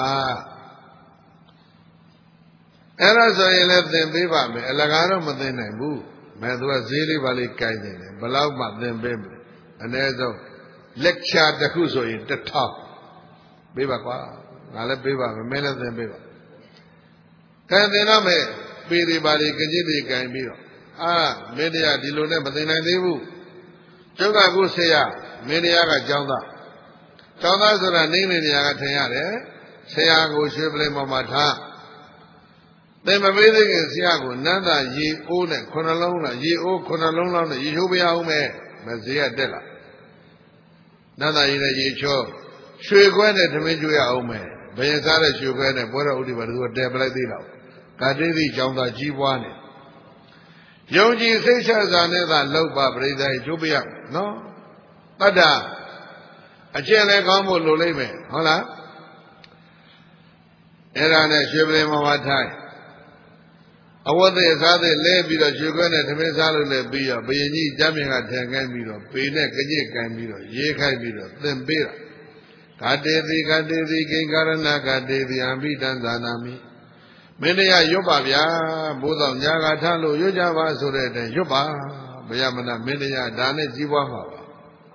အဲ့ဒါဆိုရင်လည်းသင်ပေးပါမယ်အလကားတော့မသင်နိုင်ဘူးမဲ့သူကဈေးလေးပါလေးကြိုင်နေတယ်ဘလောက်မှသင်ပေးမယ်အနည်းဆုံး lecture တစ်ခုဆိုရင်တစ်ထောင်ပေးပါကွာငါလည်းပေးပါမယ်မင်းလည်းသင်ပေးပါကဲသင်တော့မယ်ပေတွေပါလေးကြည်တွေကြိုင်ပြီးတော့အာမင်းတရားဒီလိုနဲ့မသင်နိုင်သေးဘူးကျုပ်ကခုဆရာမင်းတရားကကျောင်းသားကျောင်းသားဆိုတာနေနေနေရာကထင်ရတယ်ဆရာကိုရွှေပလင်ပေါ်မှာထားသင်မပေးသေးခင်ဆရာကိုနန္တာရေအိုးနဲ့ခုနှလုံးလားရေအိုးခုနှလုံးလောက်နဲ့ရေချိုးပြရအောင်မယ်မဈေးကတက်လာနန္တာရေနဲ့ရေချိုးရွှေခွဲနဲ့သမင်းကျွေးရအောင်မယ်ဘယ်စားတဲ့ရွှေခွဲနဲ့ပွဲတော်ဥဒိပါသူကတဲပလိုက်သေးတော့ဂါတိတိကျောင်းသားကြီးပွားနေယုံကြည်စိတ်ချစာနဲ့သာလောက်ပါပြိဿရေချိုးပြရနော်တတ္တအကျင့်လည်းကောင်းဖို့လိုလိမ့်မယ်ဟုတ်လားအဲ့ဒါနဲ့ရွှေပလင်မှာထိုင်အဝတ်သေးစားသေးလဲပြီးတော့ရွှေခွဲနဲ့သမင်းစားလို့လည်းပြီးတော့ဘယင်ကြီးကြမ်းမြင်ကထန်ခိုင်းပြီးတော့ပေနဲ့ကညစ်ကိုင်းပြီးတော့ရေးခိုင်းပြီးတော့သင်ပေးတာဂတေတိဂတေတိကိင်္ဂရဏဂတေတိအဘိတံသာနာမိမင်းတရားရွတ်ပါဗျာဘိုးဆောင်ညာကထားလို့ရွတ်ကြပါဆိုတဲ့အတိုင်းရွတ်ပါဘုရားမနာမင်းတရားဒါနဲ့ကြီးပွားမှာပါ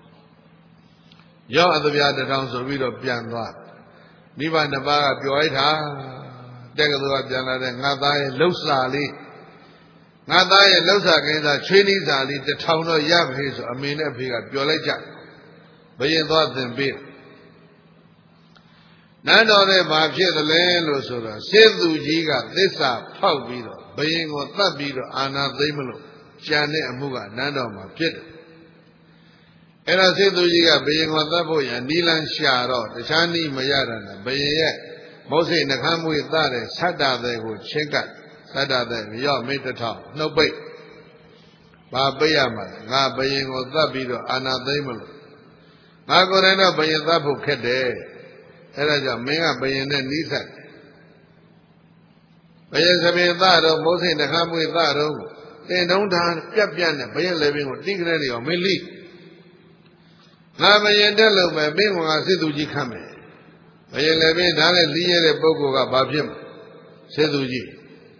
ရောအသဗျာတထောင်ဆိုပြီးတော့ပြန်သွားနိဗ္ဗာန်တစ်ပါးကပြောလိုက်တာတက်ကသူကပြန်လာတဲ့ငါသားရဲ့လှုပ်စာလေးငါသားရဲ့လှုပ်စာကိန်းသာချွေးနီးစာလေးတစ်ထောင်တော့ရပြီဆိုအမေနဲ့အဖေကပြောလိုက်ကြဘယင်သွားသင်ပေးနန်းတော်ထဲမှာဖြစ်တယ်လဲလို့ဆိုတော့စေသူကြီးကသစ္စာဖောက်ပြီးတော့ဘယင်ကိုတတ်ပြီးတော့အာနာသိမ့်မလို့ကြံတဲ့အမှုကနန်းတော်မှာဖြစ်တယ်အဲ့ဒါစေသူကြီးကဘယင်ကိုတတ်ဖို့ရန်နီလန်းရှာတော့တခြားနည်းမရတာနဲ့ဘယင်ရဲ့မုတ်စိတ်နှခမ်းမွေးသားတဲ့ဆတ္တတဲ့ကိုချင်းကပ်ဆတ္တတဲ့ရော့မိတ်တထောင်နှုတ်ပိတ်ဘာပိတ်ရမှာလဲငါဘယင်ကိုတတ်ပြီးတော့အာနာသိမ့်မလို့ငါကိုယ်တိုင်တော့ဘယင်တတ်ဖို့ခက်တယ်အဲ့ဒါကြောင့်မင်းကဘယင်နဲ့နီးစပ်ဘယင်သဘင်သားတော့မုတ်စိတ်နှခမ်းမွေးသားတော့တင်တုံးထားပြက်ပြက်နဲ့ဘယင်လည်းပင်ကိုတိကလေးတွေရောမင်းလိငါဘယင်တက်လို့ပဲမင်းကငါစစ်သူကြီးခတ်မယ်ဘယင်လည်းပင်ဒါနဲ့လီးရတဲ့ပုဂ္ဂိုလ်ကဘာဖြစ်မှာစစ်သူကြီး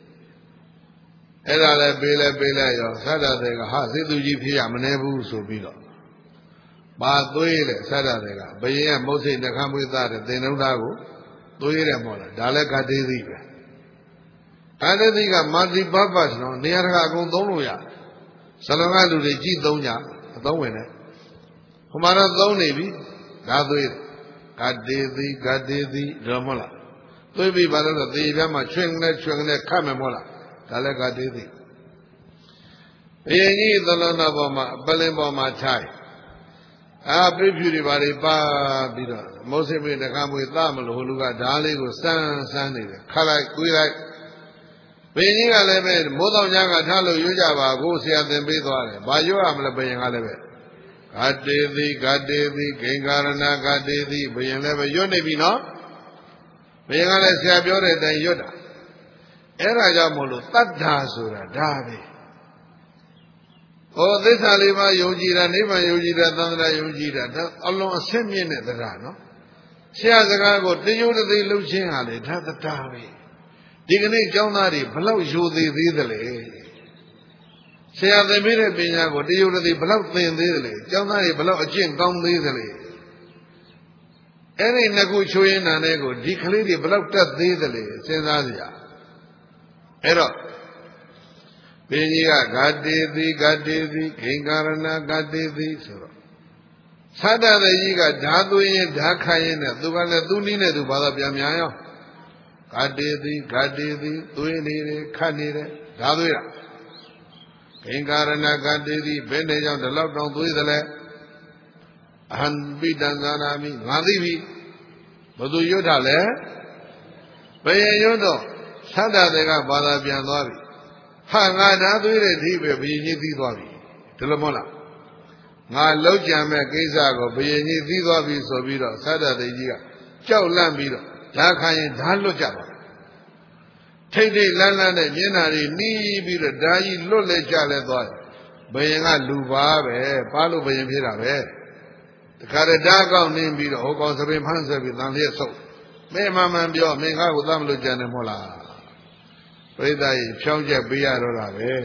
အဲ့ဒါလည်းပေးလဲပေးလဲရောသတ္တတဲ့ကဟာစစ်သူကြီးဖြစ်ရမနေဘူးဆိုပြီးတော့ဘာသွေးလဲသတ္တတဲ့ကဘယင်ရဲ့မုတ်စိတ်နှခမ်းမွေးသားတဲ့သင်္နုသားကိုသွေးတယ်မဟုတ်လားဒါလည်းကတိသိပဲကတိသိကမာတိပပဆိုတော့နေရာတကာအကုန်သုံးလို့ရဇလကလူတွေကြည်သုံးကြအသုံးဝင်တယ်ဟိုမှာတော့သုံးနေပြီဒါသွေးကတိသိကတိသိတော့မဟုတ်လားသွေးပြီးပါလို့သေပြားမှာချွင်နဲ့ချွင်နဲ့ခတ်မယ်မဟုတ်လားဒါလည်းကတိသိဘယင်ကြီးသလနာပေါ်မှာပလင်ပေါ်မှာထိုင်အာပြည့်ဖြူတွေပါလေပါပြီးတော့မုတ်စိတ်မေတခါမွေသားမလို့ဟိုလူကဓားလေးကိုစမ်းစမ်းနေတယ်ခါလိုက်ကွေးလိုက်ဘယင်ကြီးကလည်းပဲမိုးတော်ညာကထားလို့ရွကြပါကိုဆရာသင်ပေးသွားတယ်ဘာရွရမလဲဘယင်ကလည်းပဲဂတေတိဂတေတိဂိင်္ဂရဏဂတေတိဘယင်လည်းပဲရွတ်နေပြီနော်ဘယင်ကလည်းဆရာပြောတဲ့အတိုင်းရွတ်တာအဲ့ဒါကြောင့်မို့လို့တတ္ထာဆိုတာဒါပဲဟောသစ္စာလေးပါးယုံကြည်တာနိဗ္ဗာန်ယုံကြည်တာသံဃာယုံကြည်တာဒါအလွန်အဆင့်မြင့်တဲ့တရားနော်ဆရာစကားကိုတယုတ်တိလှုပ်ခြင်းဟာလေဒါတရားပဲဒီကနေ့ကျောင်းသားတွေဘလောက်ယူသေးသေးသလဲဆရာသင်ပေးတဲ့ပညာကိုတယုတ်တိဘလောက်သင်သေးသလဲကျောင်းသားတွေဘလောက်အကျင့်ကောင်းသေးသလဲအဲ့ဒီနှစ်ခုချိုးရင်နာတဲ့ကိုဒီကလေးတွေဘလောက်တက်သေးသလဲစဉ်းစားစရာအဲ့တော့ဘင်းကြီးကဂတေတိဂတေတိခိင်္ဂရဏဂတေတိဆိုတော့သတ္တတကြီးကဓာသွင်းရင်ဓာခိုင်းရင်နဲ့သူကလည်းသူနည်းနဲ့သူဘာသာပြန်များရောဂတေတိဂတေတိသွေးနေတယ်ခတ်နေတယ်ဓာသွေးတာခိင်္ဂရဏဂတေတိဘယ်နဲ့ကြောင့်ဒီလောက်တောင်သွေးသလဲအဟံပိတံသာနာမိငါသိပြီဘသူရွတ်တာလဲဘယ်ရင်ရွတ်တော့သတ္တတကဘာသာပြန်သွားပြီဟာငါဓာသွေးတဲ့ဒီပဲဘယင်ကြီးသိသွားပြီဒီလိုမဟုတ်လားငါလောက်ကြံမဲ့ကိစ္စကိုဘယင်ကြီးသိသွားပြီဆိုပြီးတော့သတ္တတိကြီးကကြောက်လန့်ပြီးတော့ဓာခိုင်းရင်ဓာလွတ်ကြပါထိတ်ထိတ်လန့်လန့်နဲ့မျက်နှာတွေနီးပြီးတော့ဓာကြီးလွတ်လဲကြလဲသွားတယ်ဘယင်ကလူပါပဲပါလို့ဘယင်ဖြစ်တာပဲတခါတည်းဓာကောက်နေပြီးတော့ဟိုကောင်သပင်ဖန်းဆွဲပြီးတန်လျက်ဆုပ်မင်းမှန်မှန်ပြောမင်းကားကိုသတ်မလို့ကြံတယ်မဟုတ်လားပရိသတ်ကြီးဖြောင်းချက်ပေးရတော့တာပဲ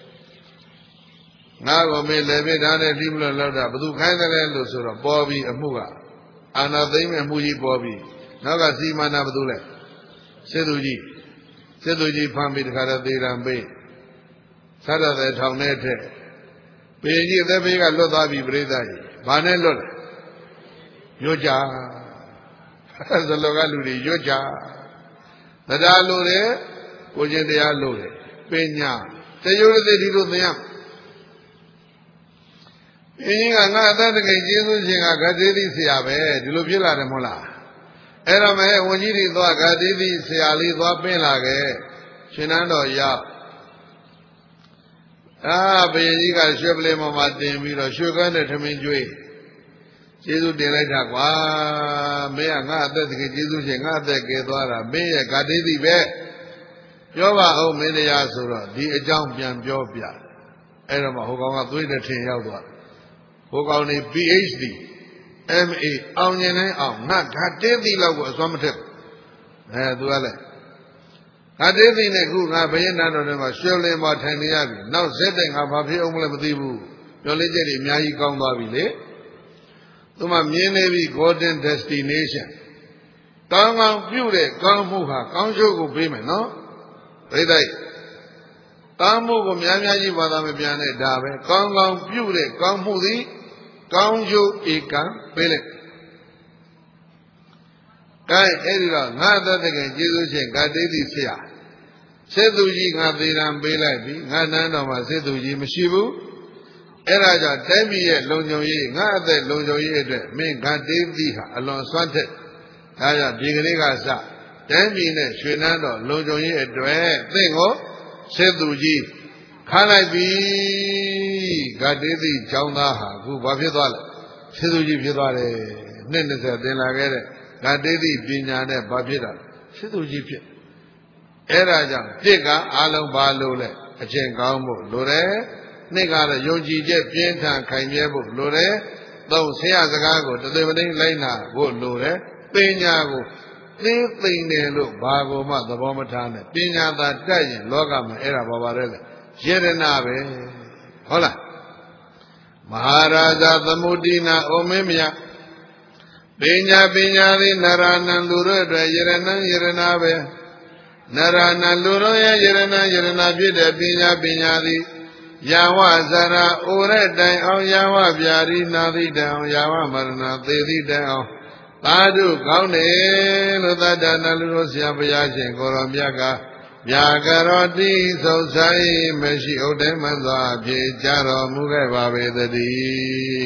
ငါ့ကိုမင်းလည်းပြဓာတ်နဲ့ပြီးမလို့လောက်တာဘသူခိုင်းတယ်လဲလို့ဆိုတော့ပေါ်ပြီးအမှုကအာနာသိမ့်မဲ့မှုကြီးပေါ်ပြီးနောက်ကစီမာနာဘသူလဲစေသူကြီးစေသူကြီးဖမ်းပြီးတခါတော့သေတံပေးသတ္တတဲ့ထောင်ထဲထက်ပေကြီးသက်ဘေးကလွတ်သွားပြီပရိသတ်ကြီးဘာနဲ့လွတ်လဲရွတ်ကြဇလောကလူတွေရွတ်ကြတရားလို့တယ်ကိုကျင်တရားလို့တယ်ပညာတယုတ်တိဒီလိုသင်ရအင်းကြီးကငါအသက်တကိကျေးဇူးရှင်ကဂတေတိဆရာပဲဒီလိုဖြစ်လာတယ်မဟုတ်လားအဲ့တော့မဲဝန်ကြီးတွေသွားဂတေတိဆရာလေးသွားပင်းလာခဲ့ရှင်နန်းတော်ရောက်အာဘယင်ကြီးကရွှေပလင်ပေါ်မှာတင်ပြီးတော့ရွှေကန်းနဲ့ထမင်းကျွေးကျေးဇူးတင်လိုက်တာကွာမင်းကငါအသက်တကယ်ကျေးဇူးရှင်ငါအသက်ကယ်သွားတာမင်းရဲ့ဂတေတိပဲပြောပါဦးမင်းတရားဆိုတော့ဒီအကြောင်းပြန်ပြောပြအဲ့တော့မှဟိုကောင်ကသွေးတဲ့ထင်ရောက်သွားဟိုကောင်နေ P H D M A အောင်ကျင်တိုင်းအောင်ငါဓာတေးသီလောက်ကိုအစွမ်းမထက်အဲသူကလည်းဓာတေးသီနဲ့ခုငါဘယင်းနာတော်ထဲမှာရွှေလင်းမှာထိုင်နေရပြီနောက်ဇက်တဲ့ငါဘာဖြစ်အောင်မလဲမသိဘူးပြောလေးချက်တွေအများကြီးကောင်းသွားပြီလေသူမှမြင်နေပြီ golden destination ကောင်းကောင်းပြုတဲ့ကောင်းမှုဟာကောင်းကျိုးကိုပေးမယ်နော်ပြိတ္တိကောင်းမှုကိုများများကြီးပါသားမပြန်နဲ့ဒါပဲကောင်းကောင်းပြုတဲ့ကောင်းမှုသည်ကောင်းကျိုးဧကံပေးလိုက်ကဲအဲ့ဒီတော့ငါသက်တကယ်ကျေးဇူးရှင်ဂတိတိဆရာစေသူကြီးငါသေရန်ပေးလိုက်ပြီငါနန်းတော်မှာစေသူကြီးမရှိဘူးအဲ့ဒါကြောင့်တိုင်းပြည်ရဲ့လုံခြုံရေးငါအသက်လုံခြုံရေးအတွက်မင်းဂတိတိဟာအလွန်စွမ်းထက်ဒါကြောင့်ဒီကနေ့ကစတိုင်းပြည်နဲ့ရွှေနန်းတော်လုံခြုံရေးအတွက်သင်ကိုစေသူကြီးခါလိုက်ပြီဂတိတိကျောင်းသားဟာအခုဘာဖြစ်သွားလဲစေသူကြီးဖြစ်သွားတယ်နှစ်၂၀သင်လာခဲ့တဲ့ဂတိတိပညာနဲ့ဘာဖြစ်တာစေသူကြီးဖြစ်အဲ့ဒါကြောင့်တစ်ကအလုံးဘာလို့လဲအကျင့်ကောင်းဖို့လိုတယ်နှစ်ကတော့ယုံကြည်ချက်ပြင်းထန်ခိုင်မြဲဖို့လိုတယ်သုံးဆရာစကားကိုတသိမသိလိုက်နာဖို့လိုတယ်ပညာကိုသိသိတယ်လို့ဘာကိုမှသဘောမထားနဲ့ပညာသာတတ်ရင်လောကမှာအဲ့ဒါဘာပါလဲလေယရနာပဲဟုတ်လားမဟာရာဇသမုဒိနာဩမင်းမြတ်ပညာပညာသည်နရဏံလူတို့အတွက်ယရဏံယရနာပဲနရဏံလူတို့ရဲ့ယရဏံယရနာဖြစ်တဲ့ပညာပညာသည်ယာဝဇရာအိုတဲ့တိုင်အောင်ယာဝဗျာရိနာသီတိုင်အောင်ယာဝမရဏသေသီတိုင်အောင်သာဓုကောင်းတယ်လို့သတ္တနာလူတို့ဆရာဘုရားရှင်ကိုရောမြတ်ကဗျာကရောတိသုဆိုင်မရှိဥဒ္ဓမစွာဖြေကြတော်မူခဲ့ပါပေသတည်း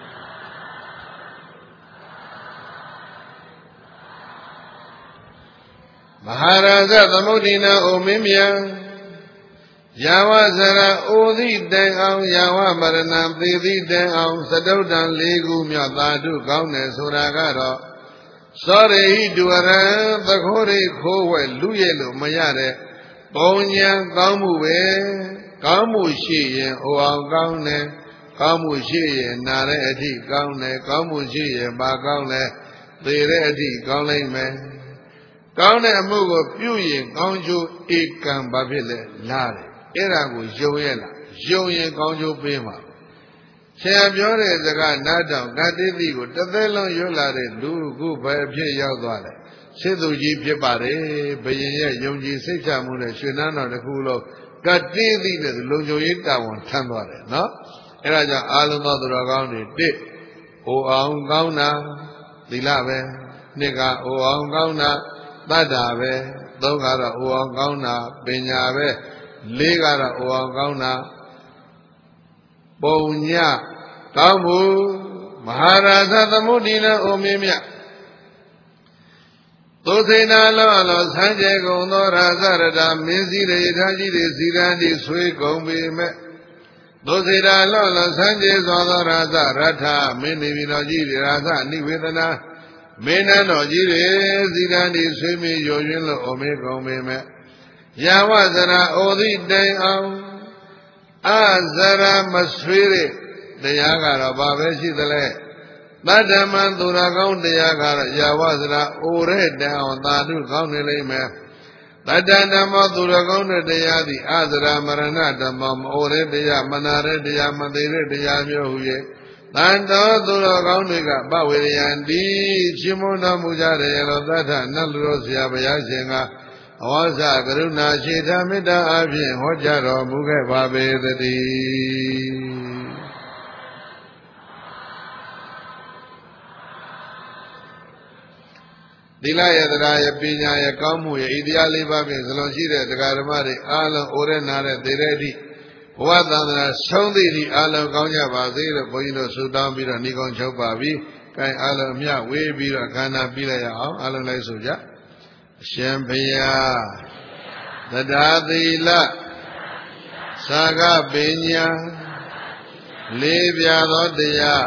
မဟာရာဇသမုဒ္ဒိနာအိုမင်းမြတ်ယာဝဇရာအိုသည့်တိုင်အောင်ယာဝမရဏသေသည့်တိုင်အောင်သတုတ္တံလေးခုမြောက်သာဓုကောင်းတယ်ဆိုတာကတော့သောရိဟိတုရံသခိုးရိခိုးဝဲလူရဲ့လို့မရတဲ့ပုံညာကောင်းမှုပဲကောင်းမှုရှိရင်ဟိုအောင်ကောင်းတယ်ကောင်းမှုရှိရင်နာတဲ့အထိကောင်းတယ်ကောင်းမှုရှိရင်ဘာကောင်းလဲသေတဲ့အထိကောင်းလိမ့်မယ်ကောင်းတဲ့အမှုကိုပြုရင်ကောင်းကျိုးဧကံဘာဖြစ်လဲလားတယ်အဲ့ဒါကိုယုံရဲ့လားယုံရင်ကောင်းကျိုးပေးမှာဆရာပြောတဲ့စကားနားတောင်ဂတိတိကိုတစ်သက်လုံးရွတ်လာတဲ့လူခုပဲအဖြစ်ရောက်သွားတယ်စေသူကြီးဖြစ်ပါတယ်ဘယင်ရဲ့ယုံကြည်စိတ်ချမှုနဲ့ရွှေနန်းတော်တစ်ခုလုံးဂတိတိနဲ့လုံခြုံရေးတာဝန်ထမ်းသွားတယ်နော်အဲ့ဒါကြောင့်အာလုံးသောသူတော်ကောင်းတွေတစ်ဟိုအောင်ကောင်းတာသီလပဲနှစ်ကဟိုအောင်ကောင်းတာတတ္တာပဲသုံးကတော့ဟိုအောင်ကောင်းတာပညာပဲလေးကတော့ဟိုအောင်ကောင်းတာပုံညကောင်းမှုမဟာရာဇသမုဒ္ဒိနာအိုမင်းမြတ်သုစေနာလောအလောဆန်းကျဲကုန်သောရာဇရတာမင်းစည်းရထားကြီးတွေစီရန်ဒီဆွေးကုန်ပေမဲ့သုစေနာလောအလောဆန်းကျဲစွာသောရာဇရထမင်းနေပြီတော်ကြီးတွေရာဇအနိဝေဒနာမင်းနန်းတော်ကြီးတွေစီရန်ဒီဆွေးမီရော်ရင်းလို့အိုမေကုန်ပေမဲ့ယာဝဇရာအိုသည့်တိုင်အောင်အဇရာမဆွေးတဲ့တရားကတော့ဘာပဲရှိသလဲတတ္တမံသူရကောင်းတရားကတော့ယာဝဇရာအိုတဲ့တိုင်အောင်သာဓုကောင်းနေလိမ့်မယ်တတ္တဓမ္မသူရကောင်းတဲ့တရားသည်အဇရာမရဏဓမ္မမအိုတဲ့တရားမနာတဲ့တရားမသေးတဲ့တရားမျိုးဟူ၍တန်တော်သူရကောင်းတွေကပဝေရယံတိချီးမွမ်းတော်မူကြတယ်လို့သတ္တနတ်လူတော်ဆရာဘုရားရှင်ကဩဇာကရုဏာရှိတာမေတ္တာအဖြင့်ဟောကြားတော်မူခဲ့ပါပေသတည်းသီလယတရာယပညာယကောင်းမှုယဤတရားလေးပါးဖြင့်ဇလွန်ရှိတဲ့တရားဓမ္မတွေအားလုံးအိုရဲနာတဲ့သေတဲ့အထိဘဝသန္တရာဆုံးသည့်ဒီအားလုံးကောင်းကြပါစေလို့ဘုန်းကြီးတို့ဆုတောင်းပြီးတော့ဏိကုံချုပ်ပါပြီ။အဲအားလုံးအမြဝေးပြီးတော့ခန္ဓာပြီးလိုက်ရအောင်အားလုံးလိုက်ဆိုကြ။ရှင်ဘုရားသဒ္ဓါသီလသာဂပညာလေးပြသောတရား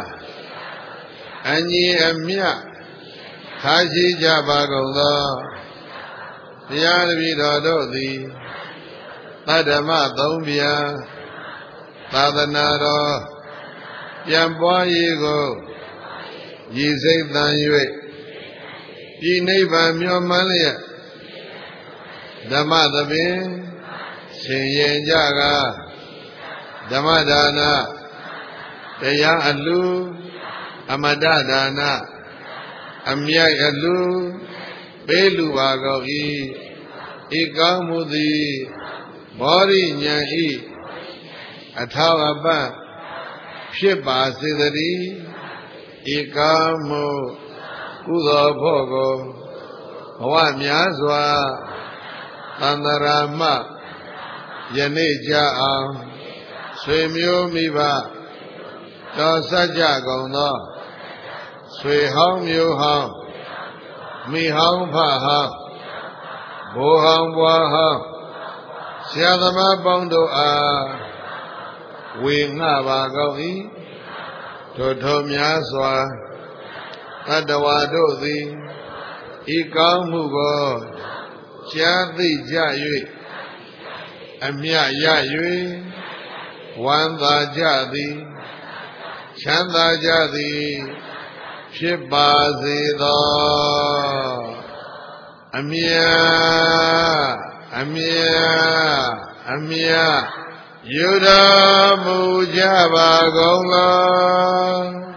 အညီအမျှခါရှိကြပါကုန်သောတရားတပည့်တော်တို့သည်သတ္တမသုံးပြာသာသနာတော်ပြန်ပွားရေးကိုရည်စိတ်တန်၍ဤနိဗ္ဗာန်မျှော်မှန်းလျက်ဓမ္မသဘင်ဆင်ရင်ကြကဓမ္မဒါနတရားအလှအမတဒါနအမြိုက်အလှပေးလူပါကုန်၏ဤကောင်းမှုသည်ဘောရိညာဤအထောက်အပံ့ဖြစ်ပါစေတည်းဤကောင်းမှုကုသိုလ်ဖို့ကိုဘဝများစွာသန္တရာမယနေ့ကြအောင်ဆွေမျိုးမိဘတော်စကြကုန်သောဆွေဟောင်းမျိုးဟောင်းမိဟောင်းဖဟောင်းဘိုးဟောင်းဘွားဟောင်းဆရာသမားပေါင်းတို့အားဝေငှပါကောင်း၏ထိုထိုများစွာတတ္တဝါတို့သည်ဤကောင်းမှုကိုကြားသိကြ၍အမြတ်ရ၍ဝမ်းသာကြသည်ချမ်းသာကြသည်ဖြစ်ပါစေသောအမြတ်အမြတ်အမြတ်ယူတော်မူကြပါကုန်လော